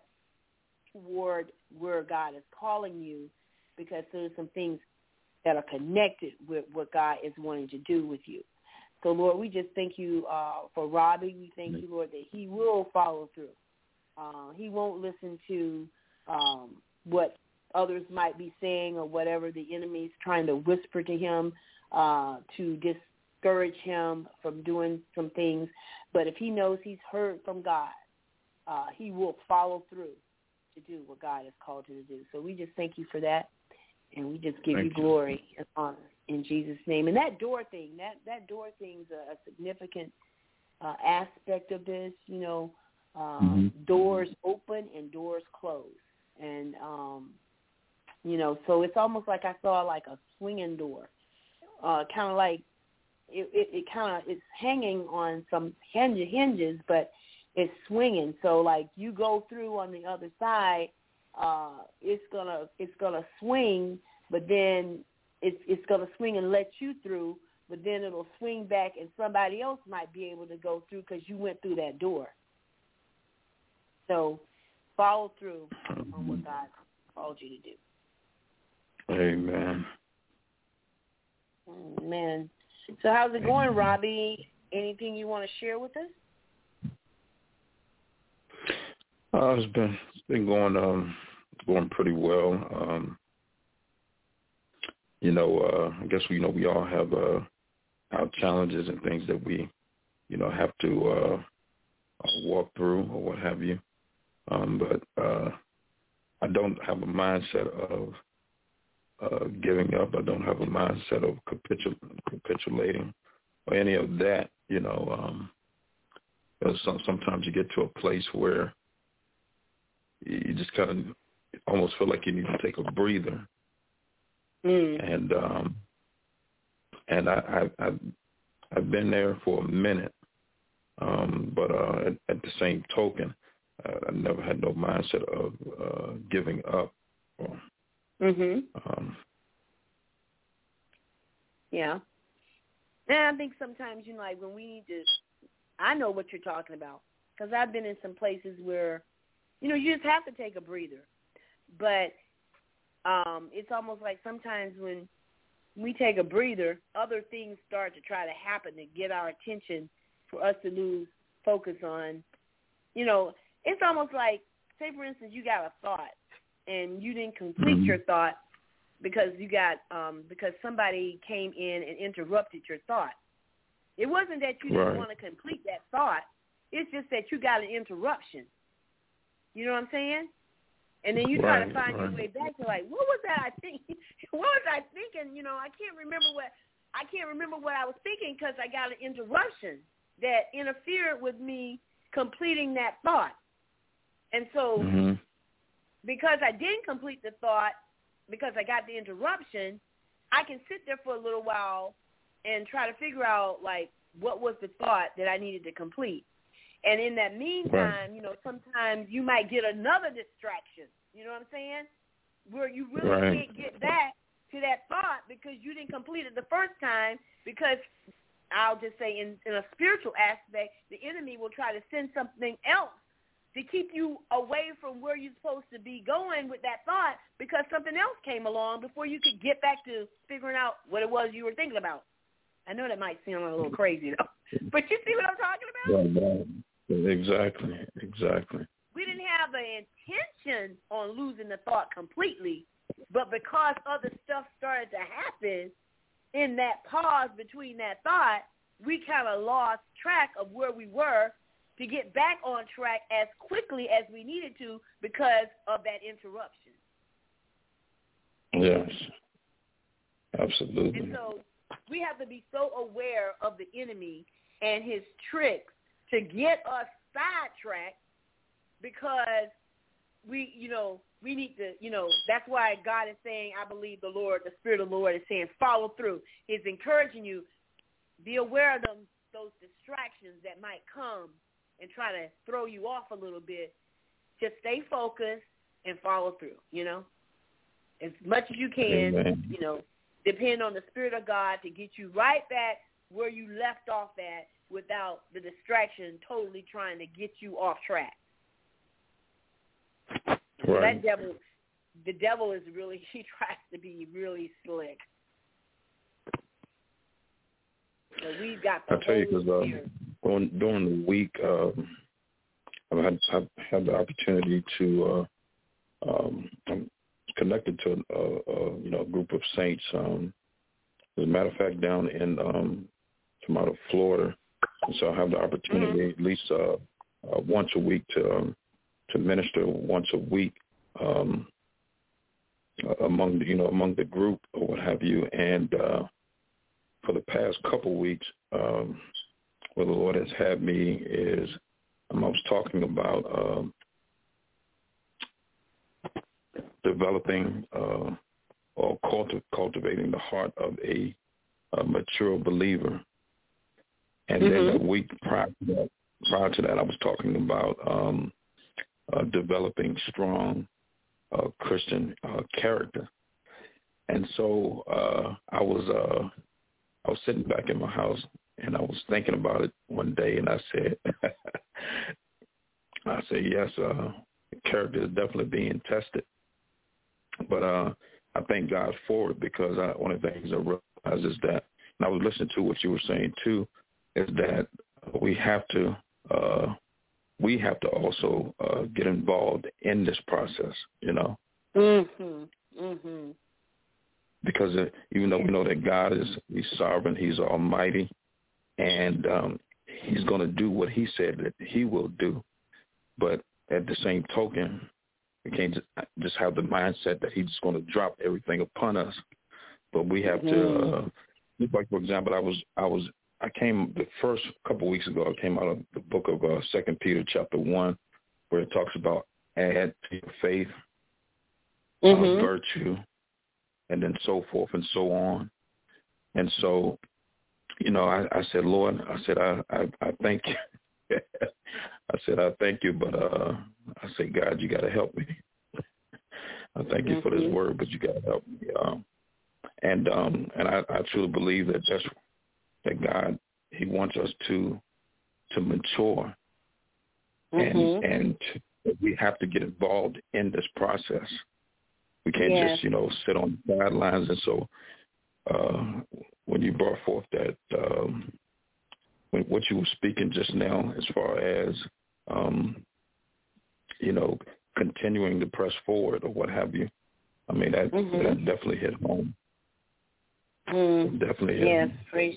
toward where God is calling you, because there's some things that are connected with what God is wanting to do with you. So, Lord, we just thank you uh, for Robbie. We thank you, Lord, that he will follow through. Uh, he won't listen to um, what others might be saying or whatever the enemy's trying to whisper to him uh, to discourage him from doing some things. But if he knows he's heard from God, uh, he will follow through to do what God has called him to do. So we just thank you for that, and we just give Thank you glory you. and honor in Jesus' name. And that door thing, that, that door thing's a, a significant uh, aspect of this, you know, um, mm-hmm. doors open and doors close. And, um, you know, so it's almost like I saw like a swinging door, uh, kind of like it, it, it kind of, it's hanging on some hinge, hinges, but it's swinging. So like you go through on the other side, uh, it's gonna it's gonna swing, but then it's it's gonna swing and let you through, but then it'll swing back and somebody else might be able to go through because you went through that door. So follow through on what God called you to do. Amen. Amen. So how's it going, Robbie? Anything you want to share with us? Uh, it's been it's been going um going pretty well. Um, you know, uh, I guess you know we all have uh, our challenges and things that we you know have to uh, walk through or what have you. Um, but uh, I don't have a mindset of uh, giving up. I don't have a mindset of capitul- capitulating or any of that. You know, um, some, sometimes you get to a place where you just kind of almost feel like you need to take a breather. Mm. And um, and I, I, I've, I've been there for a minute, um, but uh, at, at the same token, uh, I never had no mindset of uh, giving up. Or, mm-hmm. um, yeah. And I think sometimes, you know, like when we need to, I know what you're talking about, because I've been in some places where, you know, you just have to take a breather. But um, it's almost like sometimes when we take a breather, other things start to try to happen to get our attention for us to lose focus on, you know, it's almost like, say, for instance, you got a thought and you didn't complete mm-hmm. your thought because you got, um, because somebody came in and interrupted your thought. It wasn't that you didn't right. want to complete that thought. It's just that you got an interruption. You know what I'm saying? And then you try right, to find right. your way back to like, what was that I think? What was I thinking? You know, I can't remember what I can't remember what I was thinking because I got an interruption that interfered with me completing that thought. And so, mm-hmm. because I didn't complete the thought, because I got the interruption, I can sit there for a little while and try to figure out, like, what was the thought that I needed to complete. And in that meantime, right. you know, sometimes you might get another distraction. You know what I'm saying? Where you really right. can't get back to that thought because you didn't complete it the first time, because I'll just say in, in a spiritual aspect, the enemy will try to send something else to keep you away from where you're supposed to be going with that thought, because something else came along before you could get back to figuring out what it was you were thinking about. I know that might sound a little crazy, though, but you see what I'm talking about? Yeah, exactly, exactly. We didn't have the intention on losing the thought completely, but because other stuff started to happen in that pause between that thought, we kind of lost track of where we were to get back on track as quickly as we needed to because of that interruption. Yes, absolutely. And so we have to be so aware of the enemy and his tricks to get us sidetracked, because we, you know, we need to, you know, that's why God is saying, I believe the Lord, the Spirit of the Lord is saying, follow through. He's encouraging you, be aware of them, those distractions that might come and try to throw you off a little bit. Just stay focused and follow through, you know, as much as you can. Amen. You know, depend on the Spirit of God to get you right back where you left off at without the distraction totally trying to get you off track. Right. So that devil, the devil is really, he tries to be really slick. So we've got the I tell you, because uh, on, during the week, um, I've had, I've had the opportunity to, uh, um, I'm connected to, a, a, you know, a group of saints. Um, as a matter of fact, down in, um, from out of Florida. And so I have the opportunity mm-hmm. at least uh, uh, once a week to um, to minister once a week um, among the, you know, among the group or what have you. And uh, for the past couple weeks, um, what the Lord has had me is um, I was talking about um, developing uh, or culti- cultivating the heart of a, a mature believer. And mm-hmm. then a week prior to that, prior to that, I was talking about um, uh, developing strong uh, Christian uh, character. And so uh, I was uh, I was sitting back in my house, and I was thinking about it one day, and I said, I said, yes, uh, character is definitely being tested. But uh, I thank God for it, because I, one of the things I realized is that, and I was listening to what you were saying too, is that we have to uh, we have to also uh, get involved in this process, you know. Mhm. Mhm. Because uh, even though we know that God is He's sovereign, He's almighty, and um, He's going to do what He said that He will do, but at the same token, we can't just, just have the mindset that He's just going to drop everything upon us. But we have mm-hmm. to, uh, like for example, I was I was. I came the first couple of weeks ago. I came out of the book of uh, Second Peter, chapter one, where it talks about add to your faith, mm-hmm. uh, virtue, and then so forth and so on. And so, you know, I, I said, Lord, I said, I, I, I thank you. I said, I thank you, but uh, I said, God, you got to help me. I thank you mm-hmm. for this word, but you got to help me. Um, and um, and I, I truly believe that that's. that God, He wants us to to mature, and mm-hmm. and to, we have to get involved in this process. We can't yes. just, you know, sit on the sidelines. And so uh, when you brought forth that, um, when, what you were speaking just now as far as, um, you know, continuing to press forward or what have you, I mean, that, mm-hmm. that definitely hit home. Mm. Definitely hit yes, home. Praise.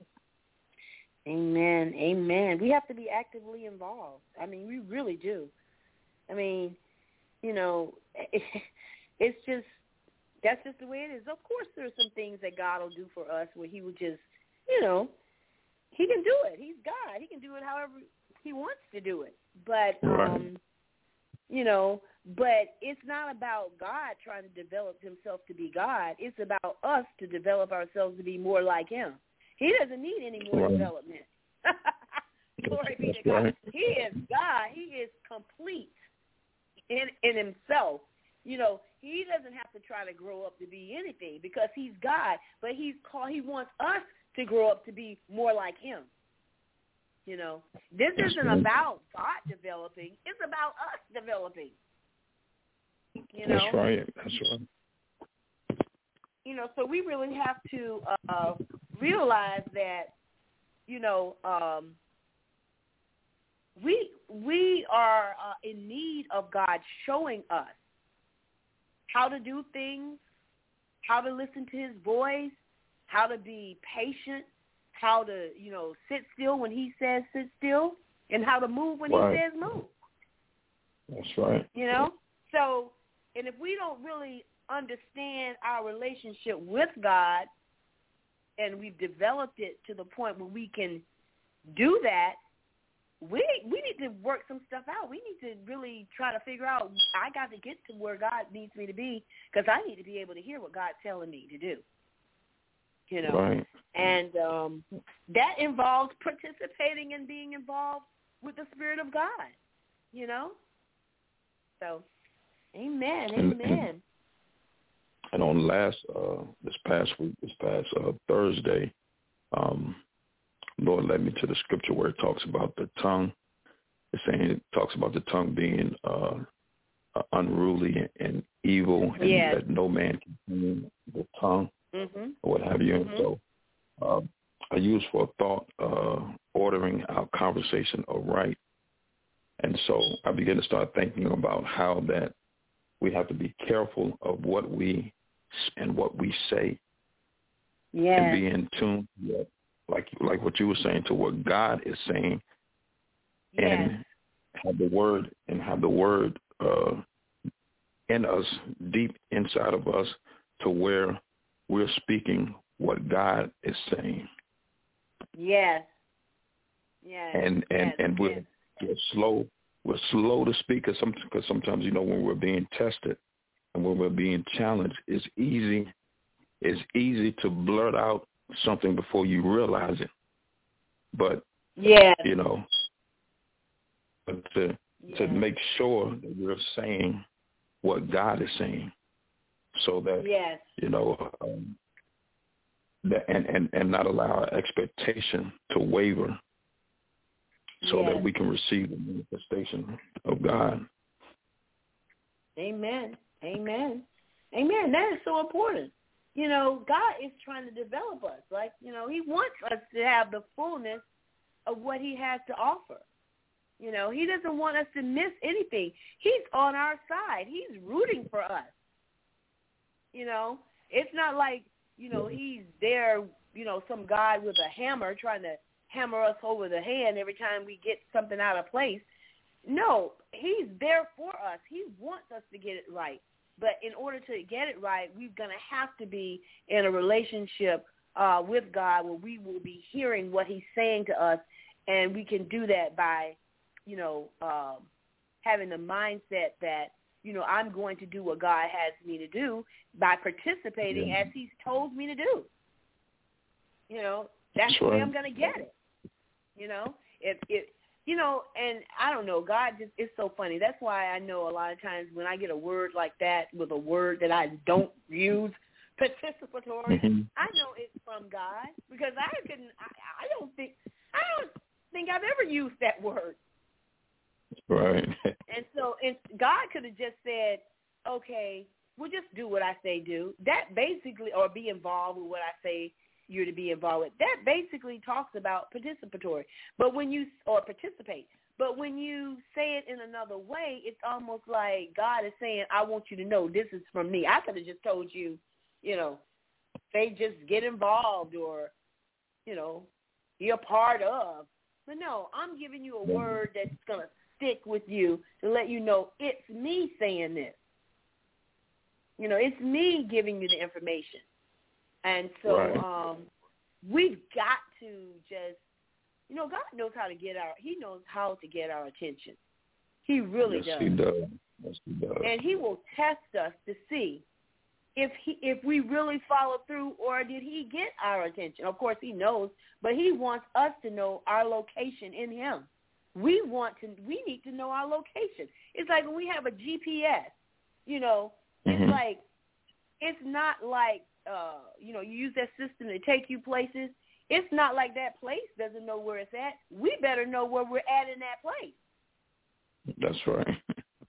Amen. Amen. We have to be actively involved. I mean, we really do. I mean, you know, it's just, that's just the way it is. Of course, there's some things that God will do for us where He will just, you know, He can do it. He's God. He can do it however He wants to do it. But, right. um, you know, but it's not about God trying to develop Himself to be God. It's about us to develop ourselves to be more like Him. He doesn't need any more right. development. Glory be That's to God. Right. He is God. He is complete in in himself. You know, he doesn't have to try to grow up to be anything because he's God. But he's called. He wants us to grow up to be more like him. You know, this That's isn't right. about God developing. It's about us developing. You know? That's right. That's right. You know, so we really have to uh, realize that, you know, um, we we are uh, in need of God showing us how to do things, how to listen to his voice, how to be patient, how to, you know, sit still when he says sit still, and how to move when Right. he says move. That's right. You know? So, and if we don't really understand our relationship with God and we've developed it to the point where we can do that, we we need to work some stuff out. We need to really try to figure out, I got to get to where God needs me to be because I need to be able to hear what God's telling me to do. You know, Right. and um, that involves participating and being involved with the Spirit of God, you know. So, amen, And, amen. And on last, uh, this past week, this past uh, Thursday, um, Lord led me to the scripture where it talks about the tongue. It's saying it talks about the tongue being uh, uh, unruly and evil, and Yes. that no man can tame the tongue, Mm-hmm. or what have you. Mm-hmm. And so uh, I use for a thought uh, ordering our conversation aright. And so I began to start thinking about how that we have to be careful of what we and what we say, Yes. and be in tune with, like like what you were saying, to what God is saying, Yes. and have the word and have the word uh, in us, deep inside of us, to where we're speaking what God is saying. Yes. Yes. And and yes. and we're, yes. we're slow. We're slow to speak because some, cause sometimes, you know, when we're being tested and when we're being challenged, it's easy. It's easy to blurt out something before you realize it. But Yes. you know, but to yes. to make sure that we're saying what God is saying, so that Yes. you know, um, that and, and, and not allow our expectation to waver, so Yes. that we can receive the manifestation of God. Amen. Amen. Amen. That is so important. You know, God is trying to develop us. Like, you know, he wants us to have the fullness of what he has to offer. You know, he doesn't want us to miss anything. He's on our side. He's rooting for us. You know, it's not like, you know, he's there, you know, some guy with a hammer trying to hammer us over the head every time we get something out of place. No, he's there for us. He wants us to get it right. But in order to get it right, we're going to have to be in a relationship uh, with God where we will be hearing what he's saying to us, and we can do that by, you know, um, having the mindset that, you know, I'm going to do what God has me to do by participating Yeah. as he's told me to do. You know, that's That's the way right. I'm going to get it. You know, if it, you know, and I don't know, God just, it's so funny. That's why I know a lot of times when I get a word like that with a word that I don't use, participatory, Mm-hmm. I know it's from God, because I couldn't, I, I don't think, I don't think I've ever used that word. Right. And so and God could have just said, okay, we'll just do what I say do. That basically, or be involved with what I say you're to be involved with. That basically talks about participatory. But when you, or participate. But when you say it in another way, it's almost like God is saying, I want you to know this is from me. I could have just told you, you know, say just get involved or, you know, be a part of. But no, I'm giving you a word that's going to stick with you to let you know it's me saying this. You know, it's me giving you the information. And so Right. um, we've got to just, you know, God knows how to get our, he knows how to get our attention. He really yes, does. He does. Yes, he does. And he will test us to see if he, if we really follow through, or did he get our attention? Of course, he knows, but he wants us to know our location in him. We want to, we need to know our location. It's like when we have a G P S, you know, it's mm-hmm. like, it's not like, uh, you know, you use that system to take you places. It's not like that place doesn't know where it's at. We better know where we're at in that place. That's right.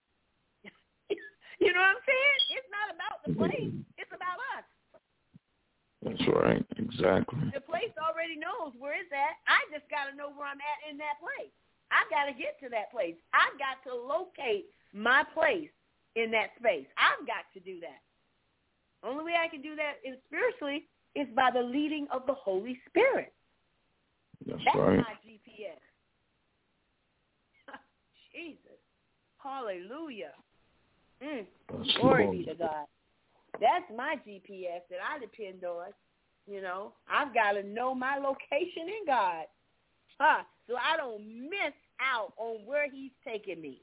You know what I'm saying? It's not about the place. It's about us. That's right. Exactly. The place already knows where it's at. I just got to know where I'm at in that place. I got to get to that place. I've got to locate my place in that space. I've got to do that. Only way I can do that is spiritually is by the leading of the Holy Spirit. That's, That's right. my G P S. Jesus. Hallelujah. Mm. Glory Lord. Be to God. That's my G P S that I depend on. You know, I've got to know my location in God, huh? So I don't miss out on where he's taking me.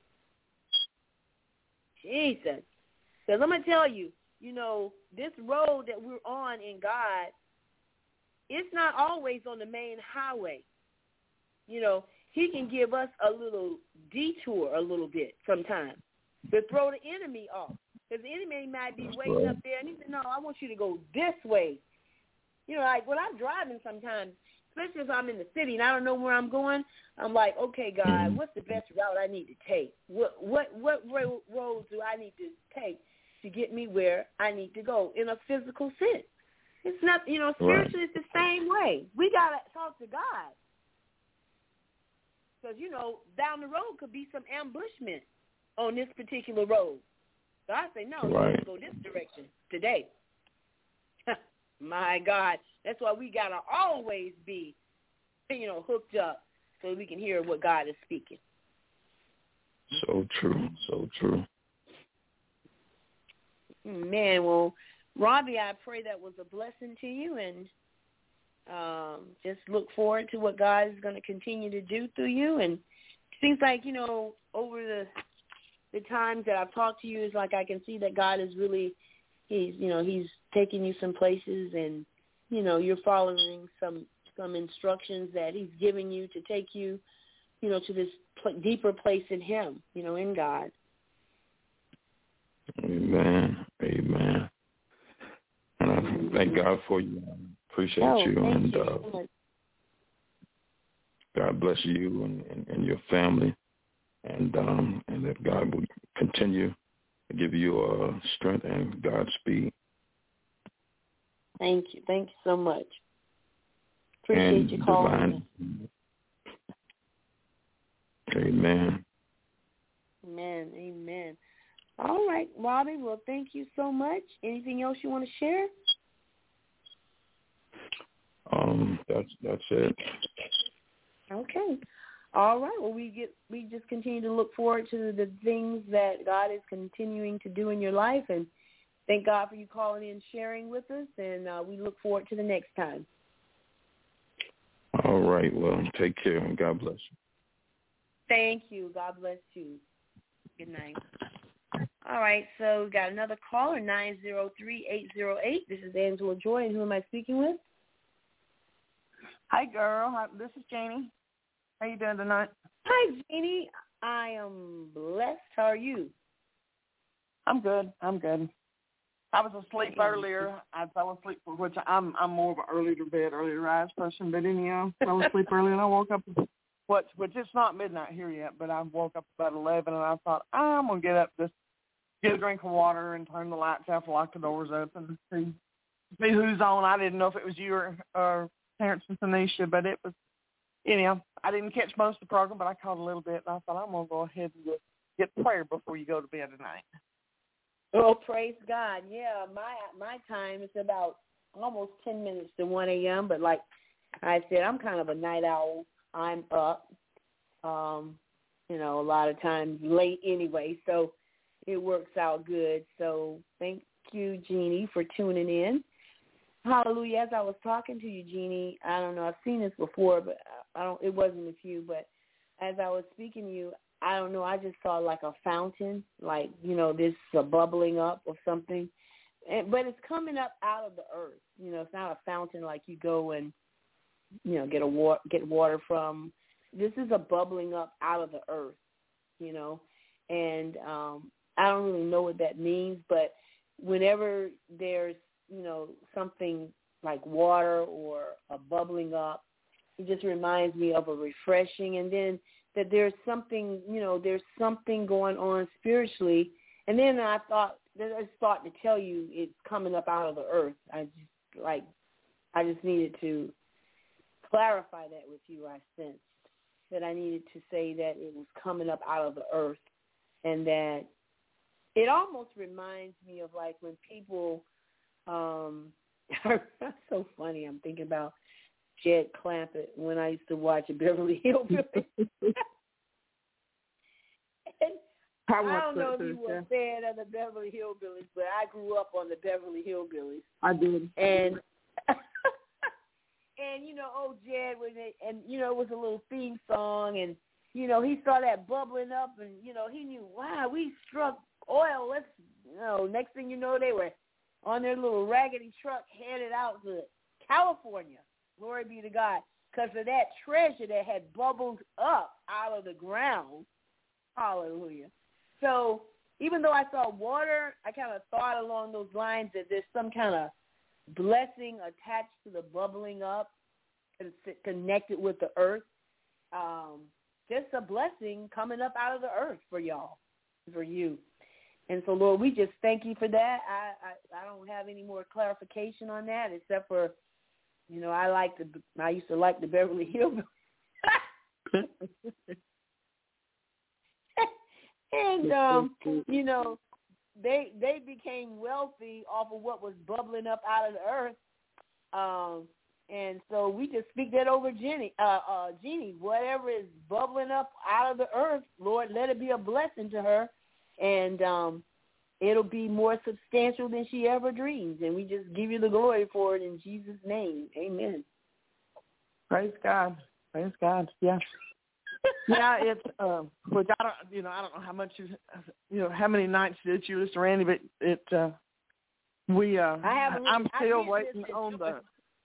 Jesus. Because I'm going to tell you, you know, this road that we're on in God, it's not always on the main highway. You know, he can give us a little detour a little bit sometimes to throw the enemy off. Because the enemy might be waiting up there, and he said, no, I want you to go this way. You know, like when I'm driving sometimes, especially if I'm in the city and I don't know where I'm going, I'm like, okay, God, what's the best route I need to take? What what what road, road do I need to take to get me where I need to go in a physical sense? It's not, you know, spiritually right. It's the same way. We got to talk to God. Because, you know, down the road could be some ambushment on this particular road. So I say, no, right. Let's go this direction today. My God. That's why we got to always be, you know, hooked up so we can hear what God is speaking. So true. So true. Man, well, Robbie, I pray that was a blessing to you, and um, just look forward to what God is going to continue to do through you. And it seems like, you know, over the the times that I've talked to you, it's like I can see that God is really, he's, you know, he's taking you some places, and, you know, you're following some some instructions that he's giving you to take you, you know, to this pl- deeper place in him, you know, in God. Amen. Amen. And I thank God for you. I appreciate oh, you. And you uh, so God bless you and, and, and your family. And um, and that God will continue to give you uh, strength and Godspeed. Thank you. Thank you so much. Appreciate and you calling. Divine. Amen. Amen. Amen. All right, Robbie. Well, thank you so much. Anything else you want to share? Um, that's that's it. Okay. All right. Well, we get we just continue to look forward to the things that God is continuing to do in your life, and thank God for you calling in, sharing with us, and uh, we look forward to the next time. All right. Well, take care, and God bless you. Thank you. God bless you. Good night. All right. So we got another caller, nine zero three, eight zero eight. This is Angela Joy, and who am I speaking with? Hi, girl. Hi, this is Janie. How you doing tonight? Hi, Jeannie. I am blessed. How are you? I'm good. I'm good. I was asleep earlier. I fell asleep, for which I'm I'm more of an early to bed, early to rise person. But anyhow, I fell asleep early and I woke up. What? Which it's not midnight here yet, but I woke up about eleven and I thought I'm gonna get up, just get a drink of water and turn the lights off, lock the doors open, see see who's on. I didn't know if it was you or, or Terrence and Tanisha, but it was. Anyhow, I didn't catch most of the program, but I caught a little bit, and I thought I'm going to go ahead and just get prayer before you go to bed tonight. Oh, praise God. Yeah, my my time is about almost ten minutes to one a.m., but like I said, I'm kind of a night owl. I'm up, um, you know, a lot of times late anyway, so it works out good. So thank you, Jeannie, for tuning in. Hallelujah. As I was talking to you, Jeannie, I don't know, I've seen this before, but I don't, it wasn't with you, but as I was speaking to you, I don't know, I just saw like a fountain, like, you know, this uh, bubbling up of something. and, but it's coming up out of the earth. You know, it's not a fountain like you go and, you know, get a wa- get water from. This is a bubbling up out of the earth, you know, and um, I don't really know what that means, but whenever there's, you know, something like water or a bubbling up, it just reminds me of a refreshing, and then that there's something, you know, there's something going on spiritually. And then I thought, I just thought to tell you it's coming up out of the earth. I just, like, I just needed to clarify that with you. I sensed that I needed to say that it was coming up out of the earth, and that it almost reminds me of like when people, um, that's so funny. I'm thinking about Jed Clampett when I used to watch Beverly Hillbillies. I don't know if you were a fan of the Beverly Hillbillies, but I grew up on the Beverly Hillbillies. I did. And and you know, old Jed was it, and you know, it was a little theme song, and you know, he saw that bubbling up, and you know, he knew, wow, we struck oil. Let's, you know, next thing you know, they were on their little raggedy truck headed out to California. Glory be to God, because of that treasure that had bubbled up out of the ground. Hallelujah. So even though I saw water, I kind of thought along those lines that there's some kind of blessing attached to the bubbling up, connected with the earth. Um, just a blessing coming up out of the earth for y'all, for you. And so, Lord, we just thank you for that. I, I, I don't have any more clarification on that except for, you know, I like the I used to like the Beverly Hillbillies. And, um, you know, they they became wealthy off of what was bubbling up out of the earth. Um, and so we just speak that over Jenny, uh, uh, Jeannie. Whatever is bubbling up out of the earth, Lord, let it be a blessing to her. And um, it'll be more substantial than she ever dreams. And we just give you the glory for it in Jesus' name. Amen. Praise God. Praise God. Yeah. Yeah, it's um, which I don't, you know, I don't know how much you, you know, how many nights did you listen to Randy, but it, uh, we, uh, I haven't. I'm still I waiting on the.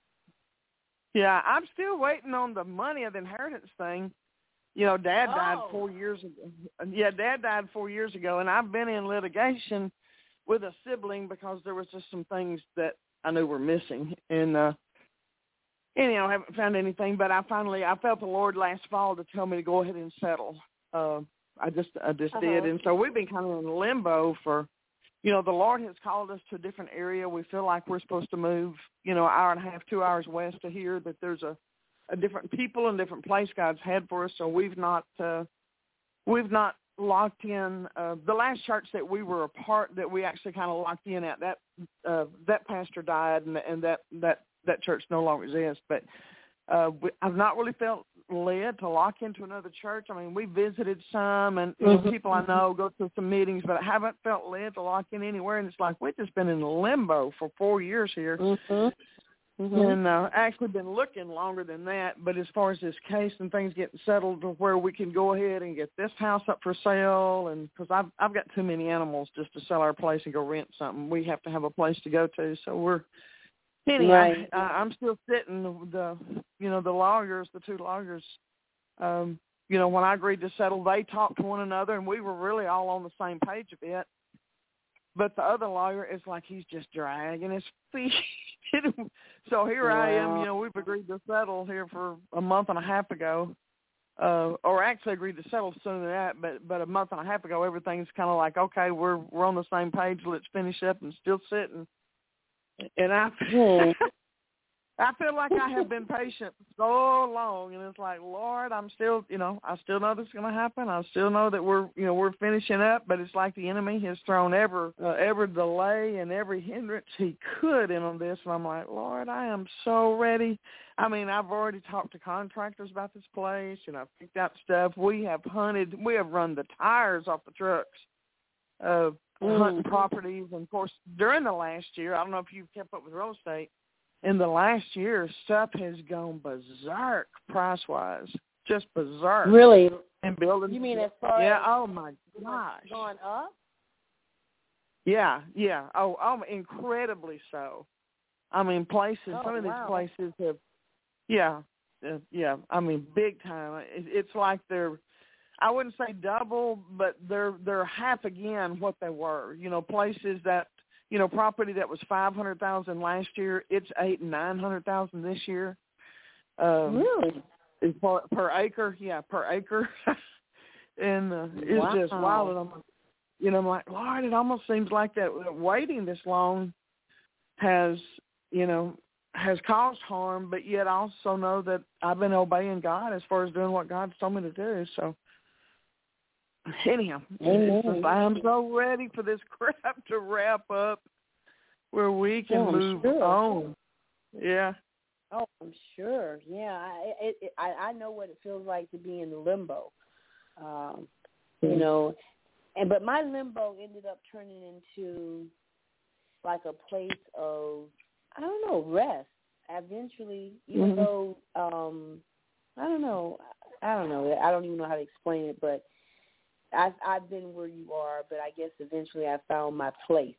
Yeah, I'm still waiting on the money of the inheritance thing. You know, Dad oh. died four years ago. Yeah, Dad died four years ago, and I've been in litigation with a sibling because there was just some things that I knew were missing, and. uh Anyhow, I haven't found anything, but I finally, I felt the Lord last fall to tell me to go ahead and settle. Uh, I just, I just uh-huh. did. And so we've been kind of in limbo for, you know, the Lord has called us to a different area. We feel like we're supposed to move, you know, an hour and a half, two hours west of here, that there's a, a different people and different place God's had for us. So we've not, uh, we've not locked in, uh, the last church that we were a part, that we actually kind of locked in at, that, uh, that pastor died, and, and that, that, that church no longer exists, but uh, we, I've not really felt led to lock into another church. I mean, we visited some, and you know, mm-hmm. people I know go to some meetings, but I haven't felt led to lock in anywhere. And it's like we've just been in limbo for four years here, mm-hmm. Mm-hmm. and uh, actually been looking longer than that. But as far as this case and things getting settled to where we can go ahead and get this house up for sale, and because I've I've got too many animals just to sell our place and go rent something. We have to have a place to go to, so we're. Anyway, right. uh, I'm still sitting. The you know the lawyers, the two lawyers. Um, you know, when I agreed to settle, they talked to one another, and we were really all on the same page a bit. But the other lawyer is like he's just dragging his feet. So here wow. I am. You know, we've agreed to settle here for a month and a half ago, uh, or actually agreed to settle sooner than that. But but a month and a half ago, everything's kind of like okay, we're we're on the same page. Let's finish up, and still sitting. And I, I feel like I have been patient so long, and it's like, Lord, I'm still, you know, I still know this is going to happen. I still know that we're, you know, we're finishing up, but it's like the enemy has thrown every, uh, every delay and every hindrance he could in on this, and I'm like, Lord, I am so ready. I mean, I've already talked to contractors about this place, and I've picked out stuff. We have hunted, we have run the tires off the trucks. Uh, Mm. hunting properties, and of course during the last year, I don't know if you've kept up with real estate, in the last year stuff has gone berserk price wise, just berserk. Really? And building. You mean as far yeah, as oh my gosh, going up? Yeah, yeah. Oh, um, incredibly so. I mean, places. Oh, some of these wow. places have. Yeah, uh, yeah. I mean, big time. It, it's like they're. I wouldn't say double, but they're they're half again what they were. You know, places that you know property that was five hundred thousand last year, it's eight and nine hundred thousand this year. Um, really? Per, per acre, yeah, per acre, and uh, it's wow. just wild. And I'm, you know, I'm like, Lord, it almost seems like that waiting this long has, you know, has caused harm, but yet I also know that I've been obeying God as far as doing what God's told me to do. So, anyhow, it's just, I'm so ready for this crap to wrap up where we can oh, move sure. on. Yeah. Oh, I'm sure. Yeah, I, it, it, I I know what it feels like to be in limbo. Um, you know, and but my limbo ended up turning into like a place of I don't know rest. Eventually, even mm-hmm. though um, I don't know, I don't know, I don't even know how to explain it, but I've I've been where you are, but I guess eventually I found my place.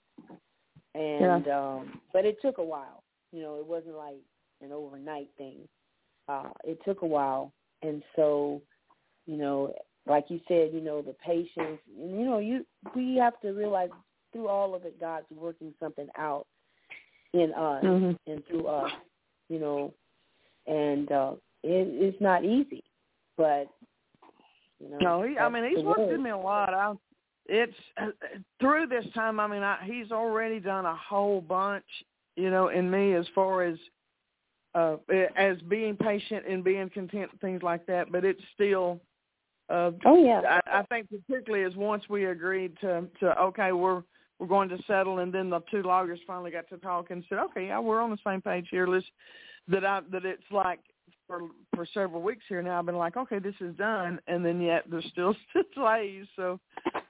And yeah. um, but it took a while. You know, it wasn't like an overnight thing. Uh, it took a while, and so, you know, like you said, you know, the patience, and, you know, you we have to realize through all of it, God's working something out in us mm-hmm. and through us, you know, and uh, it, it's not easy, but, you know. No, he, I mean, he's worked with me a lot. I, it's, uh, through this time, I mean, I, he's already done a whole bunch, you know, in me as far as, Uh, as being patient and being content, things like that, but it's still. Uh, oh yeah. I, I think particularly as once we agreed to, to okay, we're we're going to settle, and then the two lawyers finally got to talk and said, okay, yeah, we're on the same page here. Let's that I that it's like for for several weeks here now. I've been like, okay, this is done, and then yet there's still delays. So.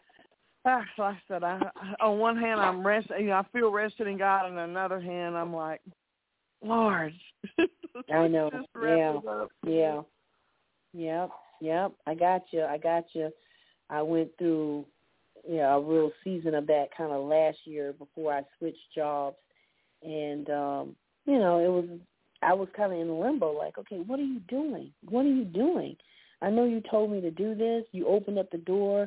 Ah, like I said, I, on one hand I'm resting. You know, I feel rested in God, and on the other hand I'm like, Lord. I know. Just yeah. it up. Yeah. Yep. Yep. I got you. I got you. I went through, you know, a real season of that kind of last year before I switched jobs, and um, you know, it was I was kind of in limbo. Like, okay, what are you doing? What are you doing? I know you told me to do this. You opened up the door,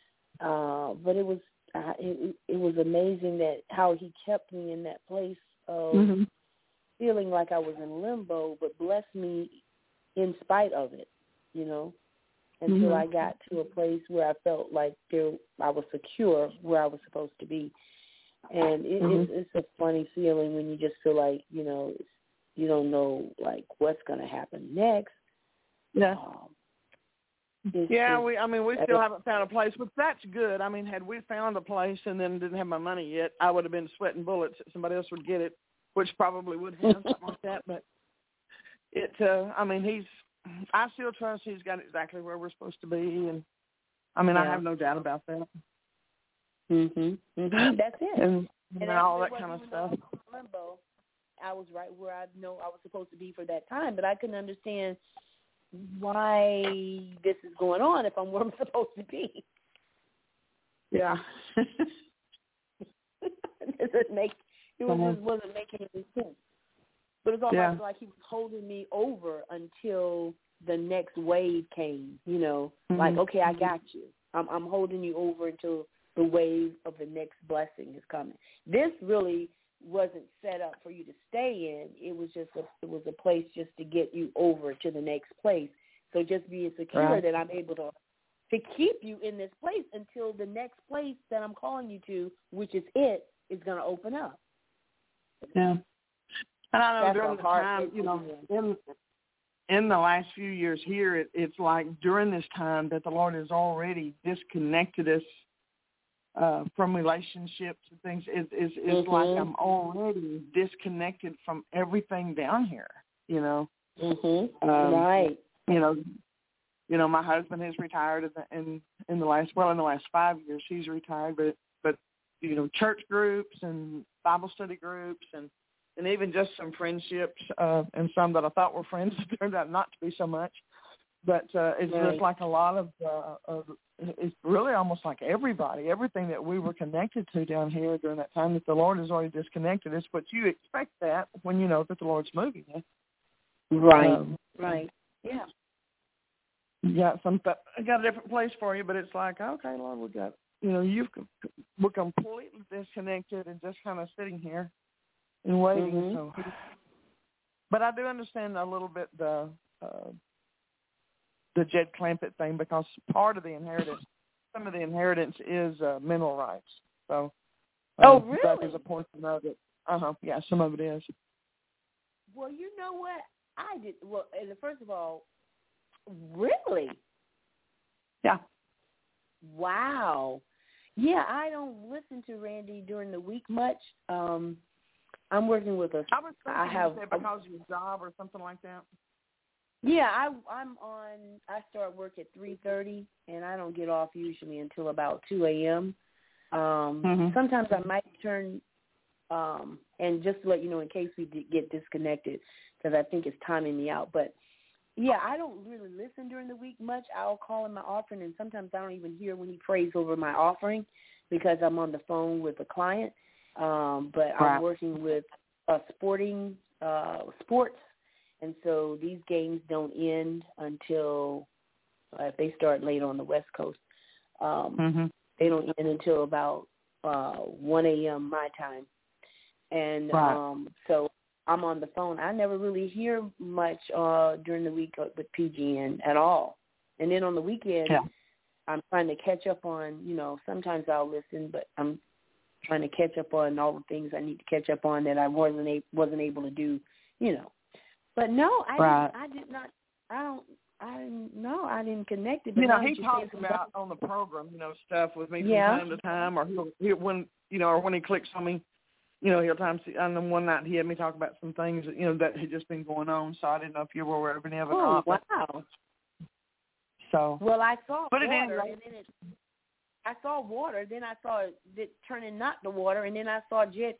uh, but it was uh, it, it was amazing that how He kept me in that place of. Mm-hmm. feeling like I was in limbo, but blessed me in spite of it, you know, until mm-hmm. I got to a place where I felt like there, I was secure where I was supposed to be. And it, mm-hmm. it's, it's a funny feeling when you just feel like, you know, you don't know, like, what's going to happen next. Yeah. Um, yeah, just, we. I mean, we still haven't found a place, but that's good. I mean, had we found a place and then didn't have my money yet, I would have been sweating bullets that somebody else would get it, which probably would have something like that. But it, uh, I mean, he's, I still trust he's got exactly where we're supposed to be. And I mean, yeah. I have no doubt about that. Mhm. Mhm. That's it. And, and, and all that kind of stuff. Limbo, I was right where I know I was supposed to be for that time, but I couldn't understand why this is going on if I'm where I'm supposed to be. Yeah. It doesn't make it was, uh-huh. wasn't making any sense. But it's almost yeah. like he was holding me over until the next wave came. You know, mm-hmm. like okay, I got you. I'm I'm holding you over until the wave of the next blessing is coming. This really wasn't set up for you to stay in. It was just a, it was a place just to get you over to the next place. So just being secure right. that I'm able to to keep you in this place until the next place that I'm calling you to, which is it, is going to open up. Yeah. And I know That's during the time, you know, in, in the last few years here, it, it's like during this time that the Lord has already disconnected us Uh, from relationships and things. It, it's it's mm-hmm. like I'm already disconnected from everything down here, you know. Mm-hmm. Um, right. You know, you know, my husband has retired in the, in, in the last, well, in the last five years he's retired, but, but you know, church groups and Bible study groups and, and even just some friendships uh, and some that I thought were friends turned out not to be so much. But uh, it's right. just like a lot of, uh, of, it's really almost like everybody, everything that we were connected to down here during that time that the Lord has already disconnected. It's what you expect that when you know that the Lord's moving you. Right, um, right, yeah. You got some, I got a different place for you, but it's like, okay, Lord, we got, you know, you've we're completely disconnected and just kind of sitting here and waiting. Mm-hmm. So, but I do understand a little bit the uh, the Jed Clampett thing, because part of the inheritance, some of the inheritance is uh, mineral rights. So, uh, oh, really? That is a portion of it. Uh huh. Yeah, some of it is. Well, you know what? I did. Well, and first of all, really? Yeah. Wow. Yeah, I don't listen to Randy during the week much. Um, I'm working with a. I was thinking I have you said because of your job or something like that. Yeah, I, I'm on. I start work at three thirty, and I don't get off usually until about two a.m. Um, mm-hmm. Sometimes I might turn. Um, and just to let you know, in case we did get disconnected, because I think it's timing me out. But yeah, I don't really listen during the week much. I'll call in my offering, and sometimes I don't even hear when he prays over my offering because I'm on the phone with a client. Um, but right. I'm working with a sporting uh, sports, and so these games don't end until uh, if they start late on the West Coast. Um, mm-hmm. They don't end until about uh, one a.m. my time. And right. um, so I'm on the phone. I never really hear much uh, during the week with P G N at all. And then on the weekend, yeah. I'm trying to catch up on, you know, sometimes I'll listen, but I'm trying to catch up on all the things I need to catch up on that I wasn't a- wasn't able to do, you know. But no, I right. didn't, I did not. I don't. I didn't. No, I didn't connect it. But you know, now he that talks saying about on the program, you know, stuff with me yeah. from time to time, or he'll, he'll when you know, or when he clicks on me, you know, he'll times. And then one night he had me talk about some things, that, you know, that had just been going on. So I didn't know if you were aware of any of it oh, or not. wow. But, so. Well, I saw but water, it and then it. I saw water, then I saw it turning not the water, and then I saw Jed.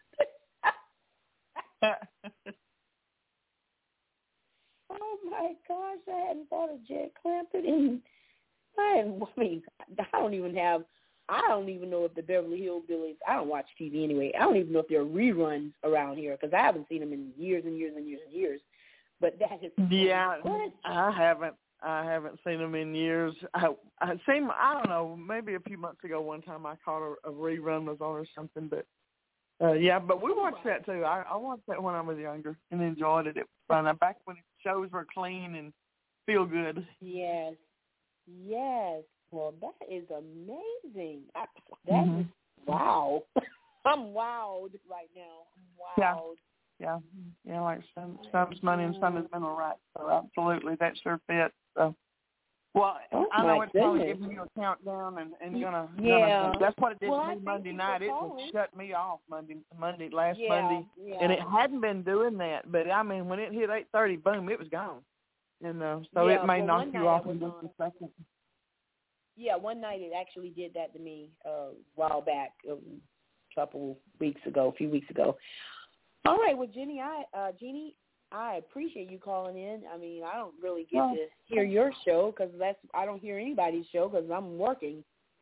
Oh my gosh, I hadn't thought of Jed Clampett, and I, I mean, I don't even have. I don't even know if the Beverly Hillbillies. I don't watch T V anyway. I don't even know if there are reruns around here because I haven't seen them in years and years and years and years. But that is yeah, what? I haven't. I haven't seen them in years. I I seen. I don't know. Maybe a few months ago, one time I caught a, a rerun was on or something. But uh, yeah, but we watched that too. I, I watched that when I was younger and enjoyed it. It was fun. Back when shows were clean and feel good. Yes, yes. Well, that is amazing. That mm-hmm. is wow. I'm wowed right now. I'm wowed. Yeah, yeah, yeah. Like some, some's money and some is mineral rights. So absolutely, that sure fits. So, well, oh, I know it's goodness. probably giving you a countdown and, and gonna. Yeah, gonna, that's what it did well, to me Monday night. It just shut me off Monday, Monday last yeah, Monday, yeah. and it hadn't been doing that. But I mean, when it hit eight thirty, boom, it was gone. And uh, so yeah, it may well, knock you off in just on, a second. Yeah, one night it actually did that to me uh, a while back, a couple weeks ago, a few weeks ago. All right, well, Jenny, I uh, Jeannie, I appreciate you calling in. I mean, I don't really get well, to hear your show because that's I don't hear anybody's show because I'm working.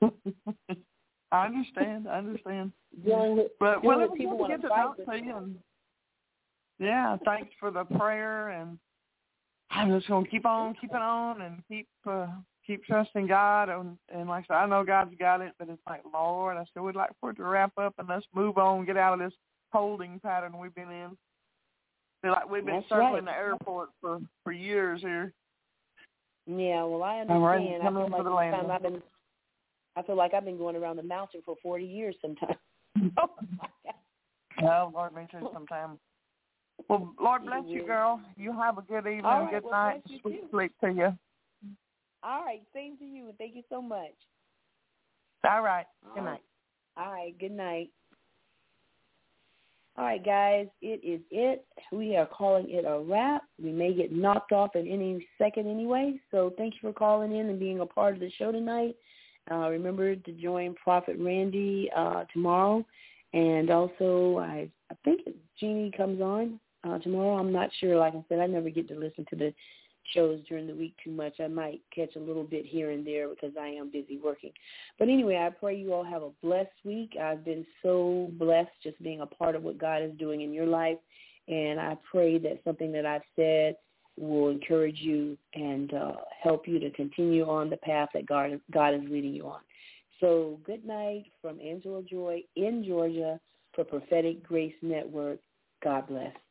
I understand. I understand. Dealing with, but dealing well, with people want to want get to to fight talk with to me. you. And, yeah, thanks for the prayer, and I'm just gonna keep on keeping on and keep uh, keep trusting God. And, and like I said, I know God's got it, but it's like, Lord, I still would like for it to wrap up and let's move on, get out of this holding pattern we've been in. Feel like we've been That's circling right. the airport for, for years here. Yeah, well, I I'm ready understand. to I come feel in like for the landing. sometimes I've been, I feel like I've been going around the mountain for forty years sometimes. Oh my God. Well, Lord, me too sometimes. Well, Lord bless you, girl. You have a good evening, All right, good well, night, bless you sweet too. sleep to you. All right, same to you, and thank you so much. All right, good All night. right. All right, good night. All right, guys, it is it. We are calling it a wrap. We may get knocked off at any second anyway, so thank you for calling in and being a part of the show tonight. Uh, remember to join Prophet Randy uh, tomorrow, and also I, I think Jeannie comes on uh, tomorrow. I'm not sure. Like I said, I never get to listen to the shows during the week too much. I might catch a little bit here and there because I am busy working. But anyway, I pray you all have a blessed week. I've been so blessed just being a part of what God is doing in your life, and I pray that something that I've said will encourage you and uh, help you to continue on the path that God, God is leading you on. So good night from Angela Joy in Georgia for Prophetic Grace Network. God bless.